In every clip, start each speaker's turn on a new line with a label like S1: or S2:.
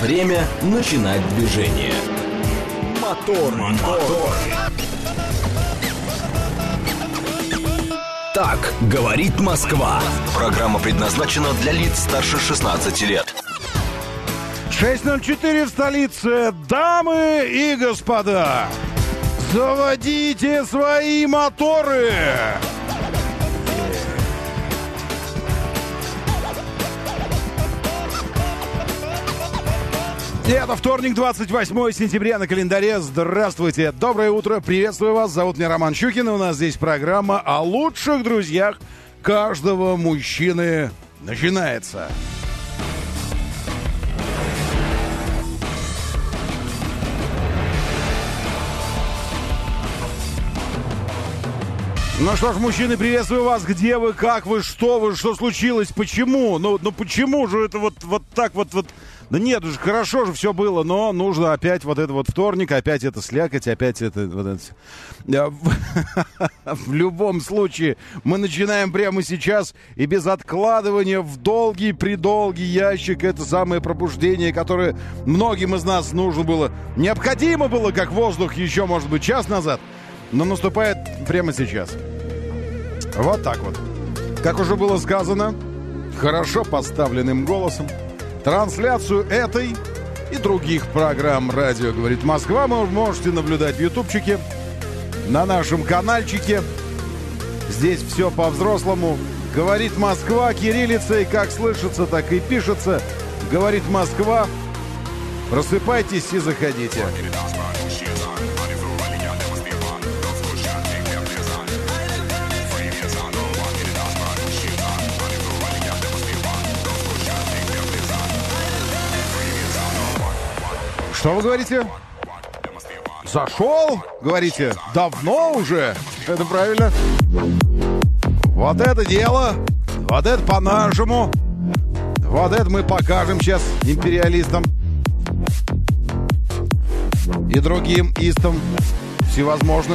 S1: Время начинать движение. Мотор. Так говорит Москва. Программа предназначена для лиц старше 16 лет.
S2: 6:04 в столице. Дамы и господа, заводите свои моторы. Это вторник, 28 сентября на календаре. Здравствуйте, доброе утро, приветствую вас. Зовут меня Роман Щукин, и у нас здесь программа о лучших друзьях каждого мужчины начинается. Ну что ж, мужчины, приветствую вас. Где вы, как вы, что случилось, почему? Ну почему же это вот так вот? Да нет, уже хорошо же все было, но нужно опять вот это вот вторник, опять это слякоть, опять это вот это. В любом случае, мы начинаем прямо сейчас и без откладывания в долгий-предолгий ящик. Это самое пробуждение, которое многим из нас нужно было, необходимо было, как воздух еще, может быть, час назад, но наступает прямо сейчас. Вот так вот. Как уже было сказано, хорошо поставленным голосом, трансляцию этой и других программ «Радио говорит Москва» вы можете наблюдать в ютубчике, на нашем канальчике. Здесь все по-взрослому. «Говорит Москва» кириллицей, как слышится, так и пишется. «Говорит Москва». Просыпайтесь и заходите. Что вы говорите? Зашел? Говорите, давно уже? Это правильно. Вот это дело. Вот это по-нашему. Вот это мы покажем сейчас империалистам. И другим истам. Всевозможным.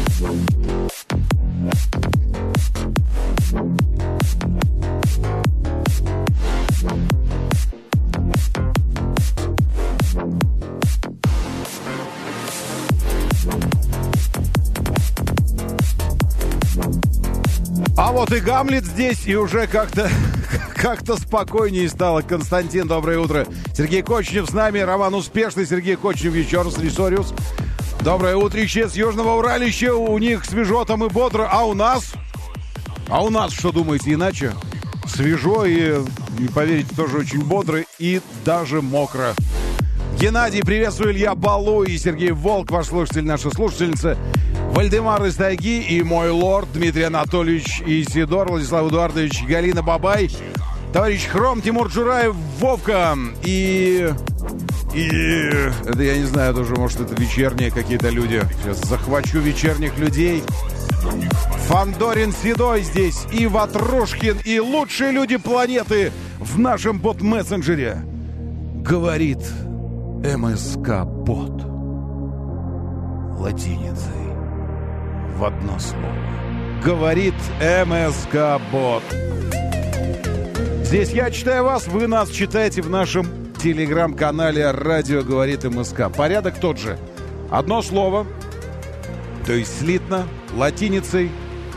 S2: А вот и Гамлет здесь, и уже как-то спокойнее стало. Константин, доброе утро. Сергей Кочнев с нами. Роман Успешный, Сергей Кочнев еще раз. Ресориус. Доброе утрище с Южного Уралища. У них свежо там и бодро. А у нас? Что думаете, иначе? Свежо и, не поверите, тоже очень бодро и даже мокро. Геннадий, приветствую, Илья Балу и Сергей Волк, ваш слушатель, наша слушательница. Вальдемар из тайги и мой лорд Дмитрий Анатольевич Исидор, Владислав Эдуардович, Галина Бабай, товарищ Хром, Тимур Джураев, Вовка и это я не знаю, тоже, может, это вечерние какие-то люди. Сейчас захвачу вечерних людей. Фандорин Седой здесь, и Ватрушкин, и лучшие люди планеты в нашем бот-мессенджере. Говорит МСК-бот латиницей. В одно слово. Говорит МСК-бот. Здесь я читаю вас, вы нас читаете в нашем телеграм-канале «Радио говорит МСК». Порядок тот же. Одно слово, то есть слитно, латиницей.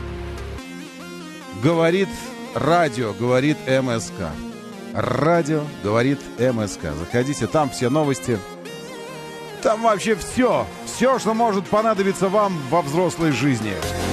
S2: Говорит радио, говорит МСК. Радио говорит МСК. Заходите, там все новости. Там вообще все, что может понадобиться вам во взрослой жизни.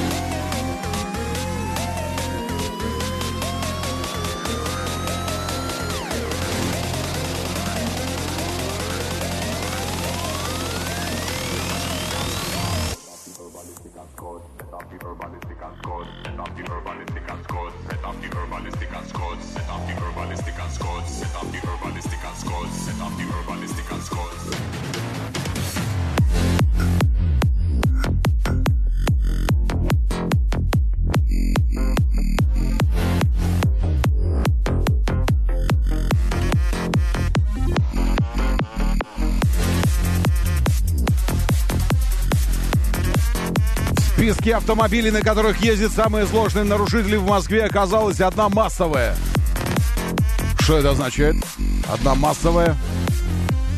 S2: В списке автомобилей, на которых ездят самые злостные нарушители в Москве, оказалась одна массовая. Что это означает? Одна массовая.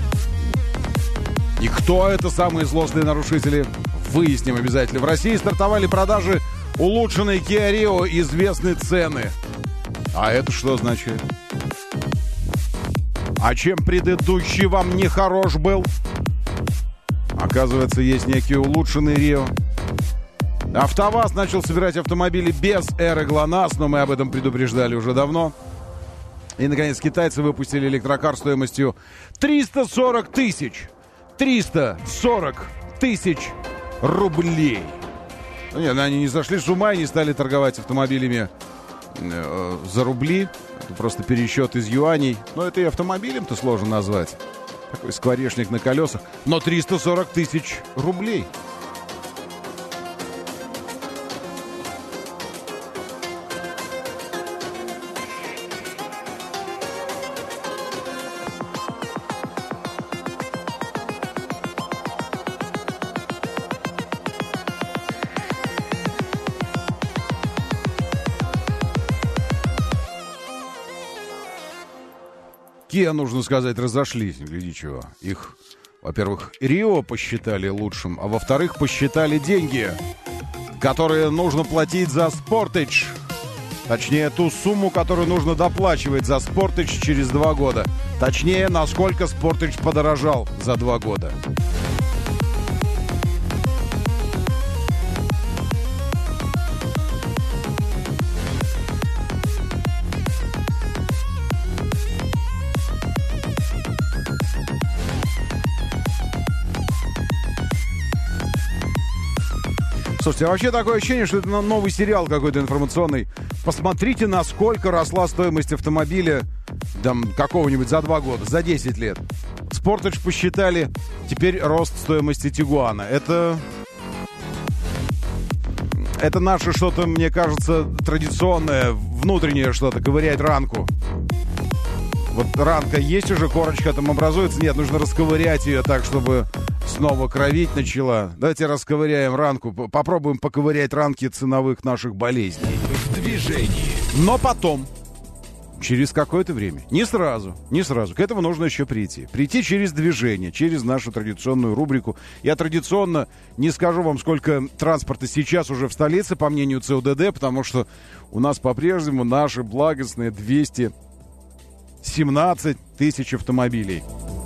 S2: И кто это самые злостные нарушители? Выясним обязательно. В России стартовали продажи улучшенной Kia Rio, известны цены. А это что значит? А чем предыдущий вам не хорош был? Оказывается, есть некий улучшенный Rio. АвтоВАЗ начал собирать автомобили без эры ГЛОНАСС, но мы об этом предупреждали уже давно. И, наконец, китайцы выпустили электрокар стоимостью 340 тысяч. 340 тысяч рублей. Ну, нет, они не сошли с ума и не стали торговать автомобилями за рубли. Это просто пересчет из юаней. Но это и автомобилем-то сложно назвать. Такой скворечник на колесах. Но 340 тысяч рублей. Kia, нужно сказать, разошлись. Гляди чего. Их, во-первых, Рио посчитали лучшим, а во-вторых, посчитали деньги, которые нужно платить за Sportage. Точнее, ту сумму, которую нужно доплачивать за Sportage через 2 года. Точнее, насколько Sportage подорожал за 2 года. Слушайте, а вообще такое ощущение, что это новый сериал какой-то информационный. Посмотрите, насколько росла стоимость автомобиля там, какого-нибудь за 2 года, за 10 лет. Sportage посчитали, теперь рост стоимости Тигуана. Это наше что-то, мне кажется, традиционное, внутреннее что-то, ковырять ранку. Вот ранка есть уже, корочка там образуется. Нет, нужно расковырять ее так, чтобы снова кровить начала. Давайте расковыряем ранку. Попробуем поковырять ранки ценовых наших болезней.
S1: В движении.
S2: Но потом, через какое-то время, не сразу. К этому нужно еще прийти. Прийти через движение, через нашу традиционную рубрику. Я традиционно не скажу вам, сколько транспорта сейчас уже в столице, по мнению ЦУДД, потому что у нас по-прежнему наши благостные 217 тысяч автомобилей.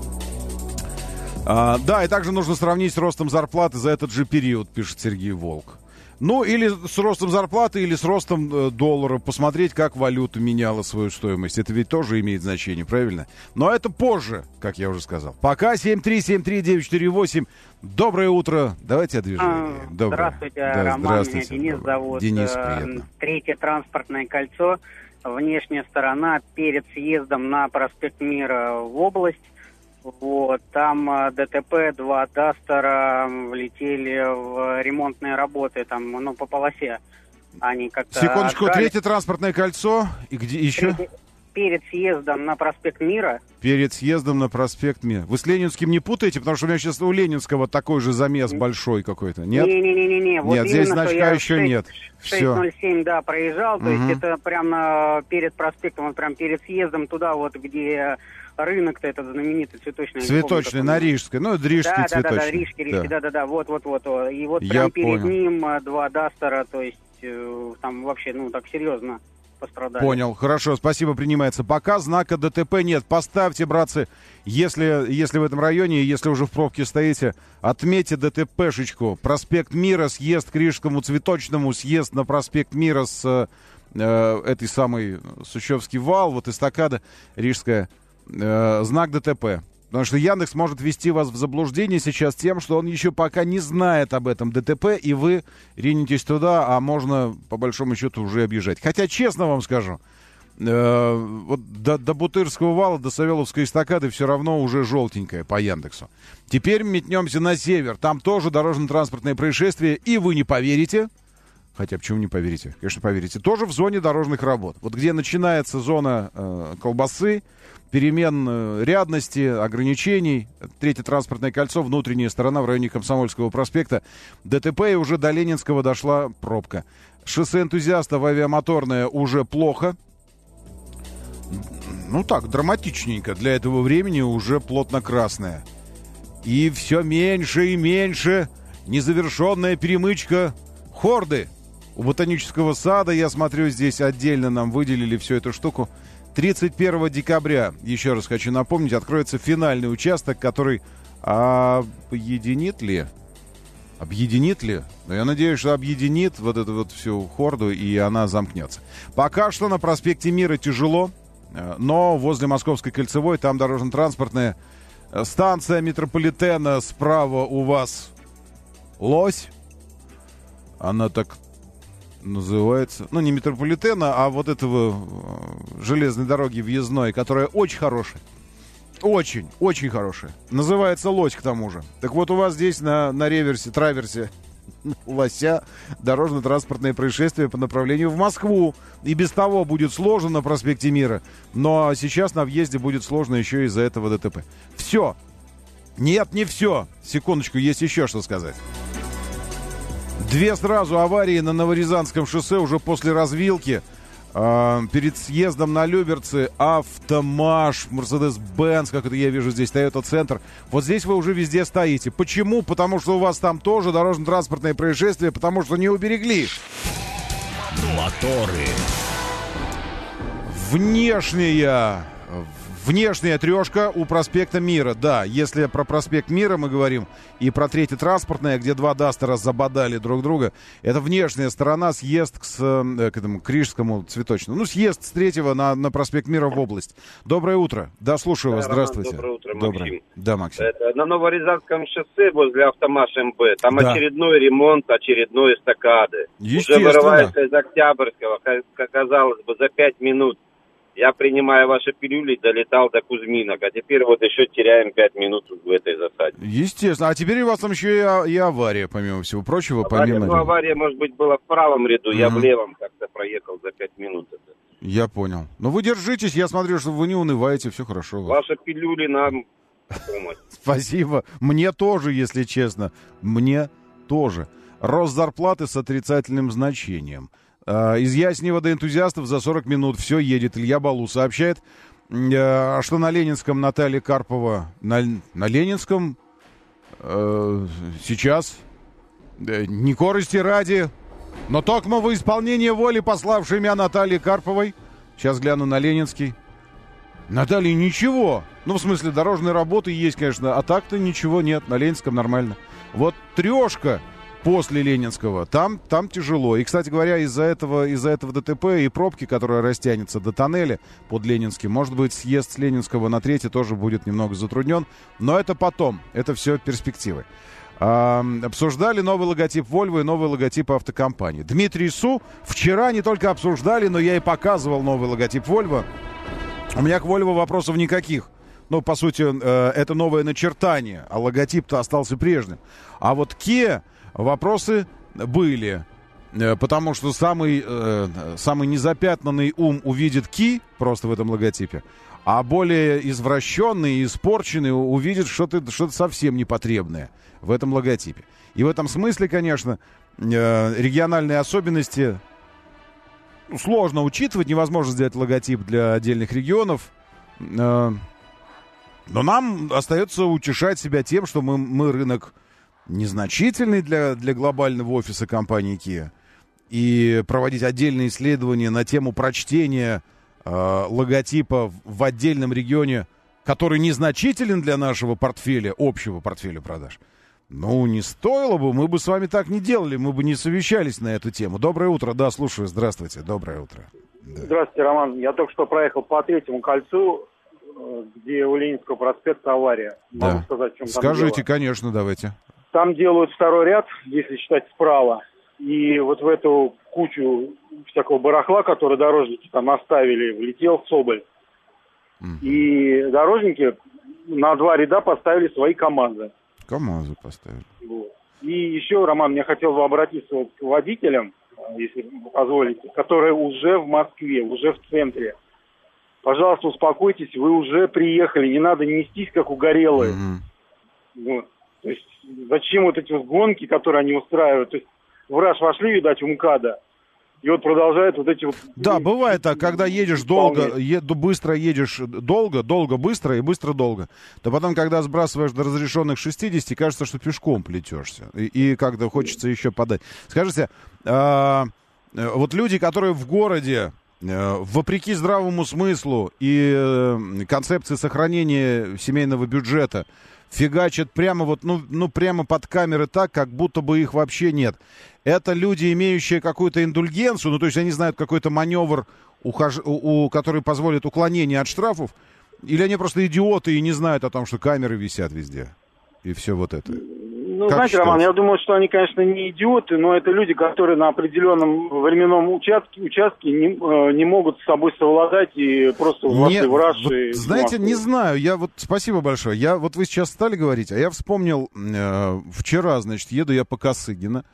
S2: Да, и также нужно сравнить с ростом зарплаты за этот же период, пишет Сергей Волк. Ну, или с ростом зарплаты, или с ростом доллара. Посмотреть, как валюта меняла свою стоимость. Это ведь тоже имеет значение, правильно? Но это позже, как я уже сказал. Пока 7373948. Доброе утро. Давайте о движении.
S3: Здравствуйте,
S2: да,
S3: Роман.
S2: Здравствуйте.
S3: Меня Денис зовут.
S2: Денис, приятно.
S3: Третье транспортное кольцо. Внешняя сторона перед съездом на проспект Мира в область. Вот, там ДТП, 2 Дастера влетели в ремонтные работы, там, ну, по полосе. Они как-то...
S2: Секундочку, третье транспортное кольцо. И где еще?
S3: Перед съездом на проспект Мира.
S2: Перед съездом на проспект Мира. Вы с Ленинским не путаете? Потому что у меня сейчас у Ленинского такой же замес большой какой-то. Нет?
S3: Не-не-не. Вот
S2: нет, здесь значка еще нет.
S3: 607, да, проезжал. То есть это прямо перед проспектом, вот прям перед съездом туда, вот где... Рынок-то этот знаменитый, цветочный.
S2: Цветочный, на Рижской. Ну, это Рижский цветочный.
S3: Да, Рижский, да, вот. И вот прям перед ним 2 Дастера, то есть там вообще, ну, так серьезно пострадали. Понял,
S2: хорошо, спасибо, принимается. Пока знака ДТП нет. Поставьте, братцы, если в этом районе, если уже в пробке стоите, отметьте ДТПшечку. Проспект Мира, съезд к Рижскому цветочному, съезд на проспект Мира с этой самой Сущевский вал, вот эстакада Рижская. Знак ДТП. Потому что Яндекс может ввести вас в заблуждение сейчас тем, что он еще пока не знает об этом ДТП, и вы ринетесь туда, а можно, по большому счету, уже объезжать. Хотя, честно вам скажу, вот до Бутырского вала, до Савеловской эстакады все равно уже желтенькое по Яндексу. Теперь метнемся на север. Там тоже дорожно-транспортное происшествие, и вы не поверите. Хотя, почему не поверите? Конечно, поверите. Тоже в зоне дорожных работ. Вот где начинается зона колбасы, перемен рядности, ограничений. Третье транспортное кольцо, внутренняя сторона в районе Комсомольского проспекта. ДТП, и уже до Ленинского дошла пробка. Шоссе Энтузиастов, авиамоторное, уже плохо. Ну так, драматичненько. Для этого времени уже плотно красное. И все меньше и меньше незавершенная перемычка хорды. У ботанического сада, я смотрю, здесь отдельно нам выделили всю эту штуку. 31 декабря, еще раз хочу напомнить, откроется финальный участок, который объединит ли? Но я надеюсь, что объединит вот эту вот всю хорду, и она замкнется. Пока что на проспекте Мира тяжело, но возле Московской кольцевой, там дорожно-транспортная станция метрополитена, справа у вас Лось. Она так называется. Ну, не метрополитена, а вот этого железной дороги въездной, которая очень хорошая. Очень, очень хорошая. Называется Лось, к тому же. Так вот, у вас здесь на траверсе Лося дорожно-транспортное происшествие по направлению в Москву. И без того будет сложно на проспекте Мира. Но сейчас на въезде будет сложно еще из-за этого ДТП. Все. Нет, не все. Секундочку, есть еще что сказать. 2 сразу аварии на Новорязанском шоссе уже после развилки. Перед съездом на Люберцы Автомаш, Мерседес-Бенц, как это я вижу здесь, Тойота-центр. Вот здесь вы уже везде стоите. Почему? Потому что у вас там тоже дорожно-транспортное происшествие, потому что не уберегли.
S1: Моторы.
S2: Внешняя трешка у проспекта Мира. Да, если про проспект Мира мы говорим и про третье транспортное, где 2 Дастера забодали друг друга, это внешняя сторона, съезд к этому Рижскому цветочному. Ну, съезд с 3-го на проспект Мира в область. Доброе утро. Да, слушаю вас. Здравствуйте.
S4: Доброе утро, Максим.
S2: Да, Максим.
S4: Это на Новорязанском шоссе возле Автомаш МБ. Там
S2: да.
S4: Очередной ремонт, очередной эстакады. Уже вырывается из Октябрьского, казалось бы, за 5 минут. Я, принимая ваши пилюли, долетал до Кузьминок, а теперь вот еще теряем 5 минут в этой засаде.
S2: Естественно. А теперь у вас там еще и авария, помимо всего прочего.
S4: Авария, может быть, была в правом ряду, я в левом как-то проехал за 5 минут.
S2: Я понял. Но вы держитесь, я смотрю, что вы не унываете, все хорошо.
S4: Ваши пилюли нам помощь.
S2: Спасибо. Мне тоже, если честно. Мне тоже. Рост зарплаты с отрицательным значением. Из Яснева до энтузиастов за 40 минут все едет. Илья Балу сообщает, что на Ленинском Наталья Карпова... На Ленинском сейчас не корости ради, но токмо во исполнение воли, пославшей меня Натальи Карповой. Сейчас гляну на Ленинский. Наталья, ничего. Ну, в смысле, дорожные работы есть, конечно, а так-то ничего нет. На Ленинском нормально. Вот трешка после Ленинского, там тяжело. И, кстати говоря, из-за этого ДТП и пробки, которая растянется до тоннеля под Ленинским, может быть, съезд с Ленинского на 3-й тоже будет немного затруднен. Но это потом. Это все перспективы. Обсуждали новый логотип Volvo и новый логотип автокомпании. Дмитрий Су вчера не только обсуждали, но я и показывал новый логотип Volvo. У меня к Volvo вопросов никаких. Ну, по сути, это новое начертание, а логотип-то остался прежним. А вот Kia вопросы были, потому что самый незапятнанный ум увидит Ки просто в этом логотипе, а более извращенный и испорченный увидит что-то совсем непотребное в этом логотипе. И в этом смысле, конечно, региональные особенности сложно учитывать, невозможно сделать логотип для отдельных регионов. Но нам остается утешать себя тем, что мы рынок незначительный для глобального офиса компании Kia, и проводить отдельные исследования на тему прочтения логотипа в отдельном регионе, который незначителен для нашего портфеля, общего портфеля продаж. Ну, не стоило бы, мы бы с вами так не делали, мы бы не совещались на эту тему. Доброе утро, да, слушаю, здравствуйте, доброе утро. Да.
S5: Здравствуйте, Роман, я только что проехал по 3-му кольцу, где у Ленинского проспекта авария.
S2: Да.
S5: Могу сказать, в чем там
S2: Скажите,
S5: дело.
S2: конечно, давайте.
S5: Там делают второй ряд, если считать справа. И вот в эту кучу всякого барахла, который дорожники там оставили, влетел Соболь. И дорожники на 2 ряда поставили свои КАМАЗы.
S2: КАМАЗы поставили.
S5: Вот. И еще, Роман, я хотел бы обратиться к водителям, если позволите, которые уже в Москве, уже в центре. Пожалуйста, успокойтесь, вы уже приехали, не надо нестись, как угорелые. Вот. То есть зачем вот эти вот гонки, которые они устраивают? То есть в раж вошли, видать, в МКАДа, И вот продолжают вот эти вот...
S2: Да, бывает так, когда едешь долго, быстро едешь долго, быстро и быстро долго, то потом, когда сбрасываешь до разрешенных 60, кажется, что пешком плетешься. И как-то хочется еще подать. Скажите, вот люди, которые в городе, вопреки здравому смыслу и концепции сохранения семейного бюджета, фигачат прямо вот, прямо под камеры так, как будто бы их вообще нет. Это люди, имеющие какую-то индульгенцию, то есть они знают какой-то маневр, который позволит уклонение от штрафов, или они просто идиоты и не знают о том, что камеры висят везде, и все вот это.
S5: Знаете, Роман, я думаю, что они, конечно, не идиоты, но это люди, которые на определенном временном участке не могут с собой совладать и просто вошли в раж.
S2: Знаете, не знаю, спасибо большое. Вы сейчас стали говорить, а я вспомнил, вчера, еду я по Косыгина,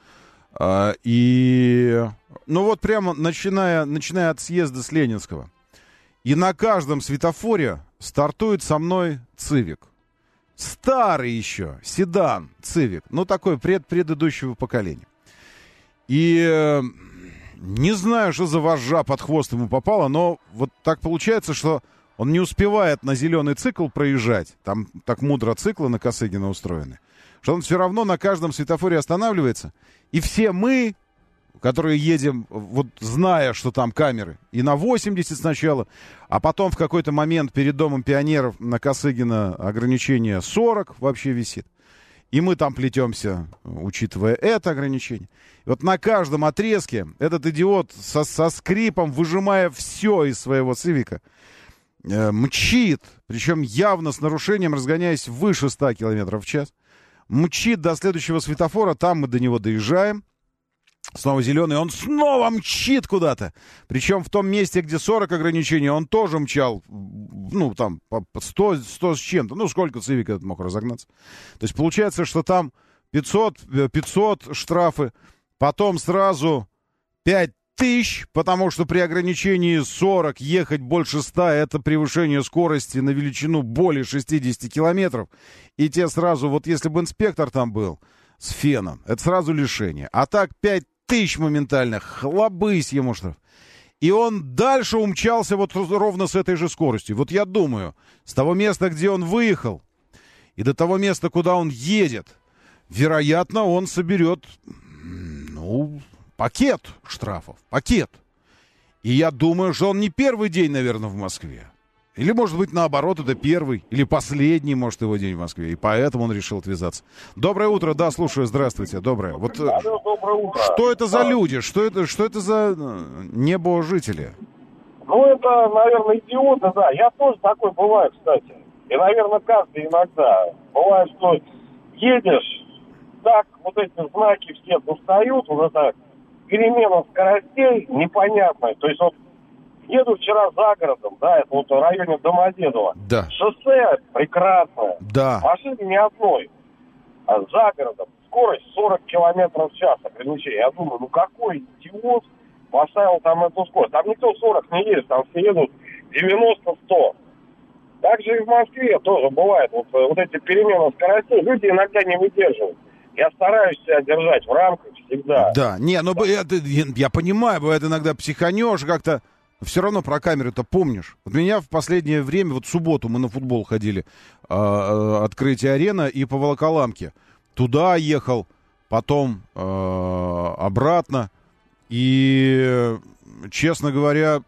S2: и, прямо начиная от съезда с Ленинского, и на каждом светофоре стартует со мной Цивик. Старый еще, седан, Цивик, такой предыдущего поколения. И не знаю, что за вожжа под хвост ему попало, но вот так получается, что он не успевает на зеленый цикл проезжать, там так мудро циклы на Косыгина устроены, что он все равно на каждом светофоре останавливается, и все мы, которые едем, зная, что там камеры, и на 80 сначала, а потом в какой-то момент перед Домом пионеров на Косыгина ограничение 40 вообще висит. И мы там плетемся, учитывая это ограничение. И вот на каждом отрезке этот идиот со скрипом, выжимая все из своего Цивика, мчит, причем явно с нарушением, разгоняясь выше 100 км в час, мчит до следующего светофора, там мы до него доезжаем, снова зеленый, он снова мчит куда-то. Причем в том месте, где 40 ограничений, он тоже мчал, там, по 100 с чем-то. Сколько Цивик этот мог разогнаться. То есть получается, что там 500 штрафы, потом сразу 5000, потому что при ограничении 40 ехать больше 100 это превышение скорости на величину более 60 километров. И те сразу, если бы инспектор там был с феном, это сразу лишение. А так 5000 моментально, хлобысь ему штраф. И он дальше умчался ровно с этой же скоростью. Я думаю, с того места, где он выехал, и до того места, куда он едет, вероятно, он соберет, пакет штрафов, пакет. И я думаю, что он не первый день, наверное, в Москве. Или, может быть, наоборот, это первый или последний, может, его день в Москве. И поэтому он решил отвязаться. Доброе утро, да, слушаю, здравствуйте, доброе.
S6: Доброе утро.
S2: Что это за люди? Что это за небожители?
S6: Это, наверное, идиоты, да. Я тоже такой бываю, кстати. И, наверное, каждый иногда. Бывает, что едешь, так эти знаки все устают, это перемена скоростей непонятная. То есть еду вчера за городом, да, это в районе Домодедово.
S2: Да.
S6: Шоссе прекрасное.
S2: Да.
S6: Машины ни одной. А за городом скорость 40 километров в час ограничение. Я думаю, какой идиот поставил там эту скорость. Там никто 40 не едет, там все едут 90-100. Так же и в Москве тоже бывает. Эти перемены скоростей люди иногда не выдерживают. Я стараюсь себя держать в рамках всегда.
S2: Да, я понимаю, бывает иногда психанешь как-то. Все равно про камеры-то помнишь. Меня в последнее время, в субботу мы на футбол ходили, открытие арена, и по Волоколамке. Туда ехал, потом обратно. И, честно говоря,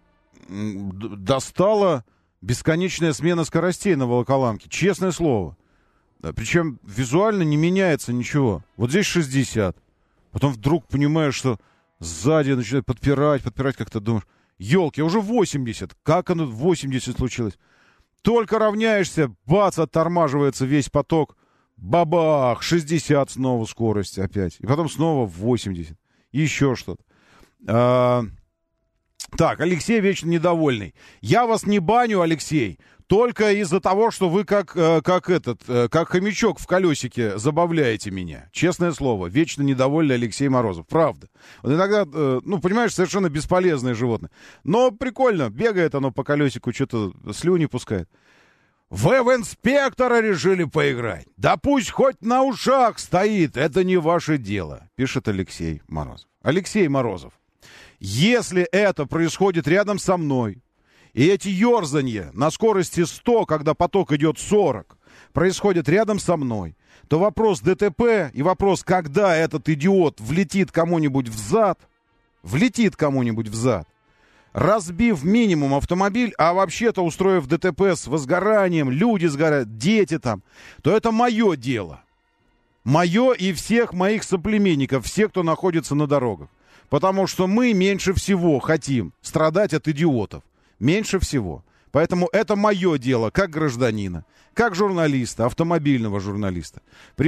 S2: достала бесконечная смена скоростей на Волоколамке. Честное слово. Да, причем визуально не меняется ничего. Здесь 60. Потом вдруг понимаешь, что сзади начинает подпирать, как-то думаешь. Ёлки, уже 80. Как оно 80 случилось? Только равняешься, бац, оттормаживается весь поток. Бабах, 60 снова скорость опять. И потом снова 80. Еще что-то. Так, Алексей вечно недовольный. Я вас не баню, Алексей, только из-за того, что вы как хомячок в колесике забавляете меня. Честное слово, вечно недовольный Алексей Морозов. Правда. Иногда, понимаешь, совершенно бесполезное животное. Но прикольно, бегает оно по колесику, что-то слюни пускает. Вы в инспектора решили поиграть? Да пусть хоть на ушах стоит, это не ваше дело, пишет Алексей Морозов. Алексей Морозов, Если это происходит рядом со мной, и эти ерзанья на скорости 100, когда поток идет 40, происходят рядом со мной, то вопрос ДТП и вопрос, когда этот идиот влетит кому-нибудь в зад, разбив минимум автомобиль, а вообще-то устроив ДТП с возгоранием, люди сгорают, дети там, то это мое дело. Мое и всех моих соплеменников, всех, кто находится на дорогах. Потому что мы меньше всего хотим страдать от идиотов. Меньше всего. Поэтому это мое дело, как гражданина, как журналиста, автомобильного журналиста.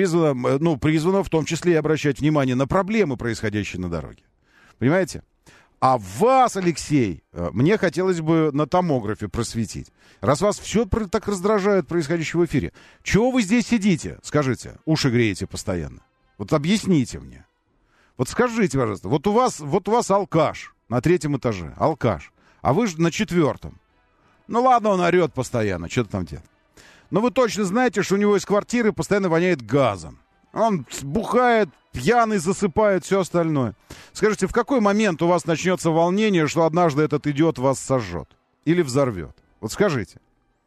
S2: Призвано в том числе и обращать внимание на проблемы, происходящие на дороге. Понимаете? А вас, Алексей, мне хотелось бы на томографе просветить. Раз вас все так раздражает происходящее в эфире, чего вы здесь сидите, скажите, уши греете постоянно? Вот объясните мне. Вот скажите, пожалуйста, вот у вас алкаш на 3-м этаже, алкаш, а вы же на 4-м. Ну ладно, он орет постоянно, что-то там делает. Но вы точно знаете, что у него из квартиры постоянно воняет газом. Он бухает, пьяный, засыпает, все остальное. Скажите, в какой момент у вас начнется волнение, что однажды этот идиот вас сожжет? Или взорвет? Вот скажите.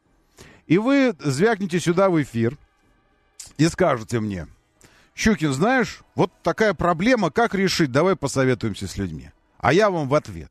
S2: И вы звякнете сюда в эфир и скажете мне: Щукин, знаешь, вот такая проблема, как решить? Давай посоветуемся с людьми. А я вам в ответ: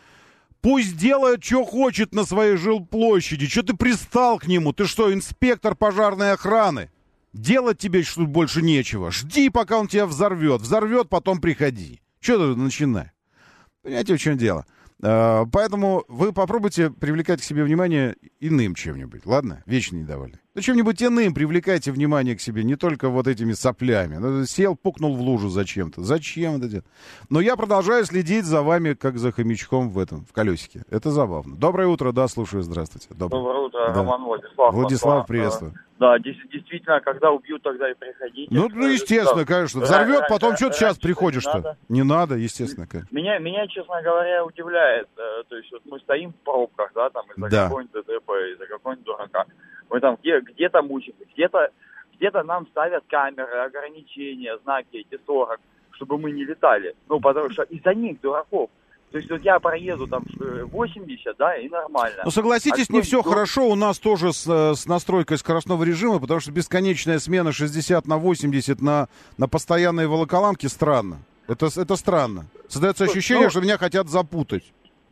S2: пусть делает, что хочет на своей жилплощади. Что ты пристал к нему? Ты что, инспектор пожарной охраны? Делать тебе что больше нечего. Жди, пока он тебя взорвет. Взорвет, потом приходи. Что ты начинаешь? Понимаете, в чем дело? Поэтому вы попробуйте привлекать к себе внимание иным чем-нибудь, ладно? Вечно недовольны. Да чем-нибудь иным привлекайте внимание к себе, не только вот этими соплями. Сел, пукнул в лужу зачем-то. Зачем это делать? Но я продолжаю следить за вами, как за хомячком в колесике. Это забавно. Доброе утро, да, слушаю, здравствуйте.
S7: Доброе утро, да. Роман
S2: Владислав. Владислав, приветствую.
S7: Да, действительно, когда убьют, тогда и приходите.
S2: Ну, естественно, конечно. Взорвет, потом что ты сейчас приходишь-то? Не надо, естественно, конечно.
S7: Меня, честно говоря, удивляет. То есть вот мы стоим в пробках, да, там из-за какой-нибудь ДТП, из-за какого-нибудь дурака. Мы там где-то мучимся, где-то нам ставят камеры, ограничения, знаки эти 40, чтобы мы не летали. Ну, потому что из-за них, дураков. То есть вот я проеду там 80, да, и нормально.
S2: Ну, согласитесь, не все хорошо. У нас тоже с настройкой скоростного режима, потому что бесконечная смена 60 на 80 на постоянной волоколамке странно. Это странно. Создается ощущение, что меня хотят запутать.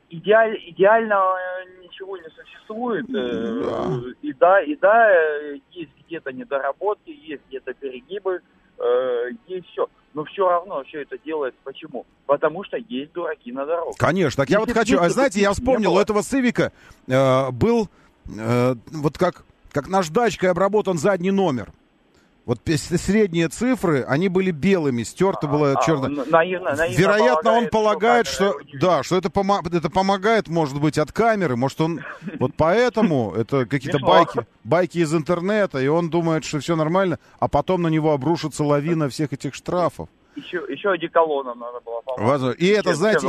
S7: Идеально ничего не существует. И да, есть где-то недоработки, есть где-то перегибы, есть все. Но все равно все это делается. Почему? Потому что есть дураки на дорогах. Конечно. Так я вот хочу...
S2: знаете, я вспомнил, у этого Цивика был вот как наждачкой обработан задний номер. Вот средние цифры, они были белыми, стерто было черно.
S7: Наивно
S2: вероятно, он полагает, что это помогает, может быть, от камеры. Может, он вот поэтому это какие-то байки из интернета, и он думает, что все нормально, а потом на него обрушится лавина всех этих штрафов.
S7: Еще одеколоном надо было помочь.
S2: И это, знаете,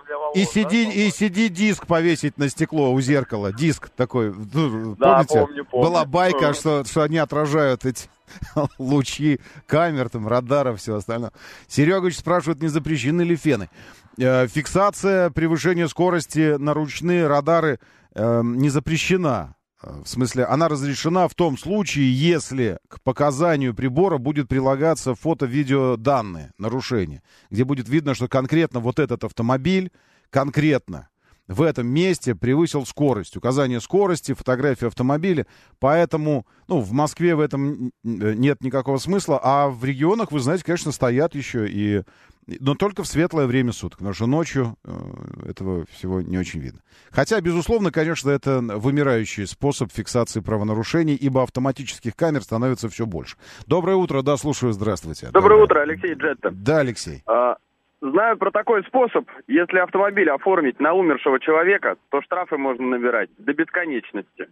S2: CD диск повесить на стекло у зеркала. Диск такой.
S7: Да,
S2: помните?
S7: Помню.
S2: Была байка, что они отражают эти лучи камер, там, радаров, все остальное. Серегович спрашивает, не запрещены ли фены. Фиксация превышения скорости на ручные радары не запрещена. В смысле, она разрешена в том случае, если к показанию прибора будет прилагаться фото-видео данные, нарушения, где будет видно, что конкретно вот этот автомобиль, конкретно в этом месте превысил скорость. Указание скорости, фотография автомобиля. Поэтому, в Москве в этом нет никакого смысла. А в регионах, вы знаете, конечно, стоят еще но только в светлое время суток. Потому что ночью этого всего не очень видно. Хотя, безусловно, конечно, это вымирающий способ фиксации правонарушений, ибо автоматических камер становится все больше. Доброе утро, да, слушаю, здравствуйте.
S8: Доброе утро, Алексей Джетта.
S2: Да, Алексей.
S8: Знаю про такой способ. Если автомобиль оформить на умершего человека, то штрафы можно набирать до бесконечности.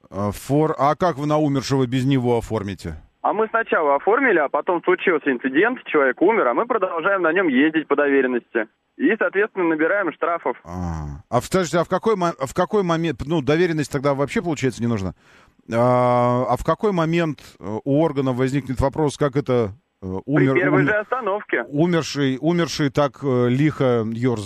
S2: А как вы на умершего без него оформите?
S8: А мы сначала оформили, а потом случился инцидент, человек умер, а мы продолжаем на нем ездить по доверенности. И, соответственно, набираем штрафов.
S2: Скажите, а в какой момент, доверенность тогда вообще, получается, не нужна? А в какой момент у органов возникнет вопрос, как это...
S8: При первой же остановке.
S2: Умерший так лихо ерзает.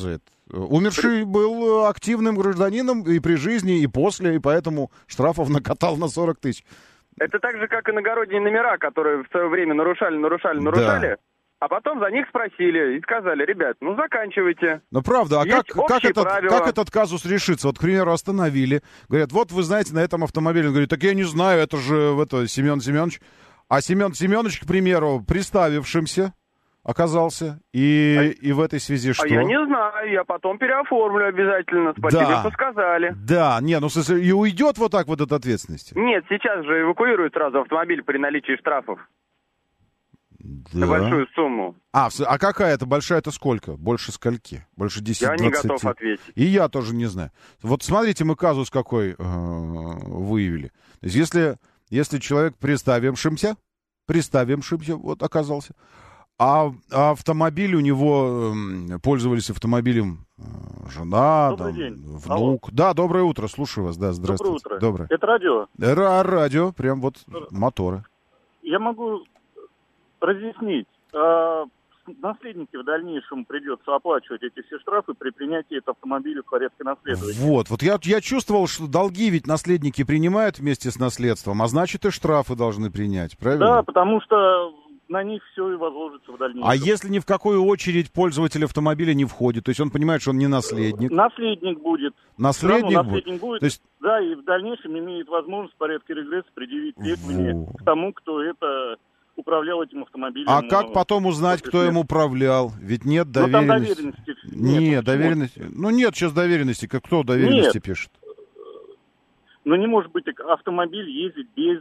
S2: Умерший был активным гражданином и при жизни, и после, и поэтому штрафов накатал на 40 тысяч.
S8: Это так же, как иногородние номера, которые в свое время нарушали,
S2: Да.
S8: а потом за них спросили и сказали: ребят, ну заканчивайте.
S2: Ну, правда, а
S8: Есть
S2: как
S8: правила.
S2: этот казус решится? Вот, к примеру, остановили. Говорят, вот, вы знаете, на этом автомобиле. Он говорит, так я не знаю, это же Семен Семенович. А Семен Семенович, к примеру, представившимся оказался. И в этой связи что?
S8: А я не знаю, я потом переоформлю обязательно. Спасибо, что сказали.
S2: Да, не, ну, в смысле, и уйдет вот так вот от ответственности?
S8: Нет, сейчас же эвакуируют сразу автомобиль при наличии штрафов.
S2: Да.
S8: На большую сумму.
S2: А какая-то большая, это сколько? Больше скольки? Больше 10-20?
S8: Я не готов ответить.
S2: И я тоже не знаю. Вот смотрите, мы казус какой выявили. То есть если человек представившимся вот оказался, а автомобиль у него, пользовались автомобилем жена, там, внук. Алло. Да, доброе утро, слушаю вас, да, здравствуйте.
S9: Доброе утро.
S2: Доброе.
S9: Это радио?
S2: Радио, прям вот моторы.
S9: Я могу разъяснить. Наследники в дальнейшем придется оплачивать эти все штрафы при принятии этого автомобиля в порядке наследования.
S2: Вот я чувствовал, что долги ведь наследники принимают вместе с наследством, а значит и штрафы должны принять, правильно?
S9: Да, потому что на них все и возложится в дальнейшем.
S2: А если ни в какую очередь пользователь автомобиля не входит, то есть он понимает, что он не наследник?
S9: Наследник будет.
S2: Наследник
S9: будет.
S2: То есть...
S9: Да, и в дальнейшем имеет возможность в порядке регресса предъявить требования к тому, кто это управлял этим автомобилем.
S2: А как потом узнать, кто им управлял? Ведь нет доверенности. Нет доверенности. Ну нет сейчас доверенности. Кто доверенности пишет?
S9: Но не может быть автомобиль ездить без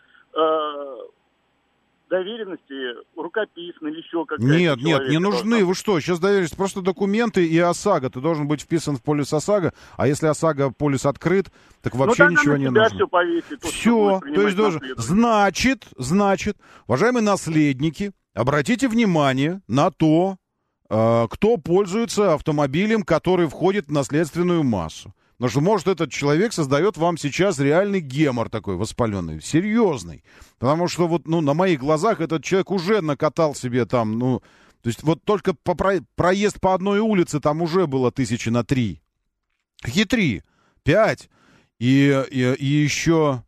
S9: доверенности, рукописно или еще как-то.
S2: Нет, не нужны. Вы что? Сейчас доверенность. Просто документы и ОСАГО. Ты должен быть вписан в полис ОСАГО. А если ОСАГО полис открыт, так вообще ничего не нужно.
S9: Все повесит.
S2: Все. То есть должен. Значит, уважаемые наследники, обратите внимание на то, кто пользуется автомобилем, который входит в наследственную массу. Потому что, может, этот человек создает вам сейчас реальный гемор такой воспаленный, серьезный. Потому что вот, на моих глазах этот человек уже накатал себе там, то есть вот только проезд по одной улице там уже было 3 000. 5. И еще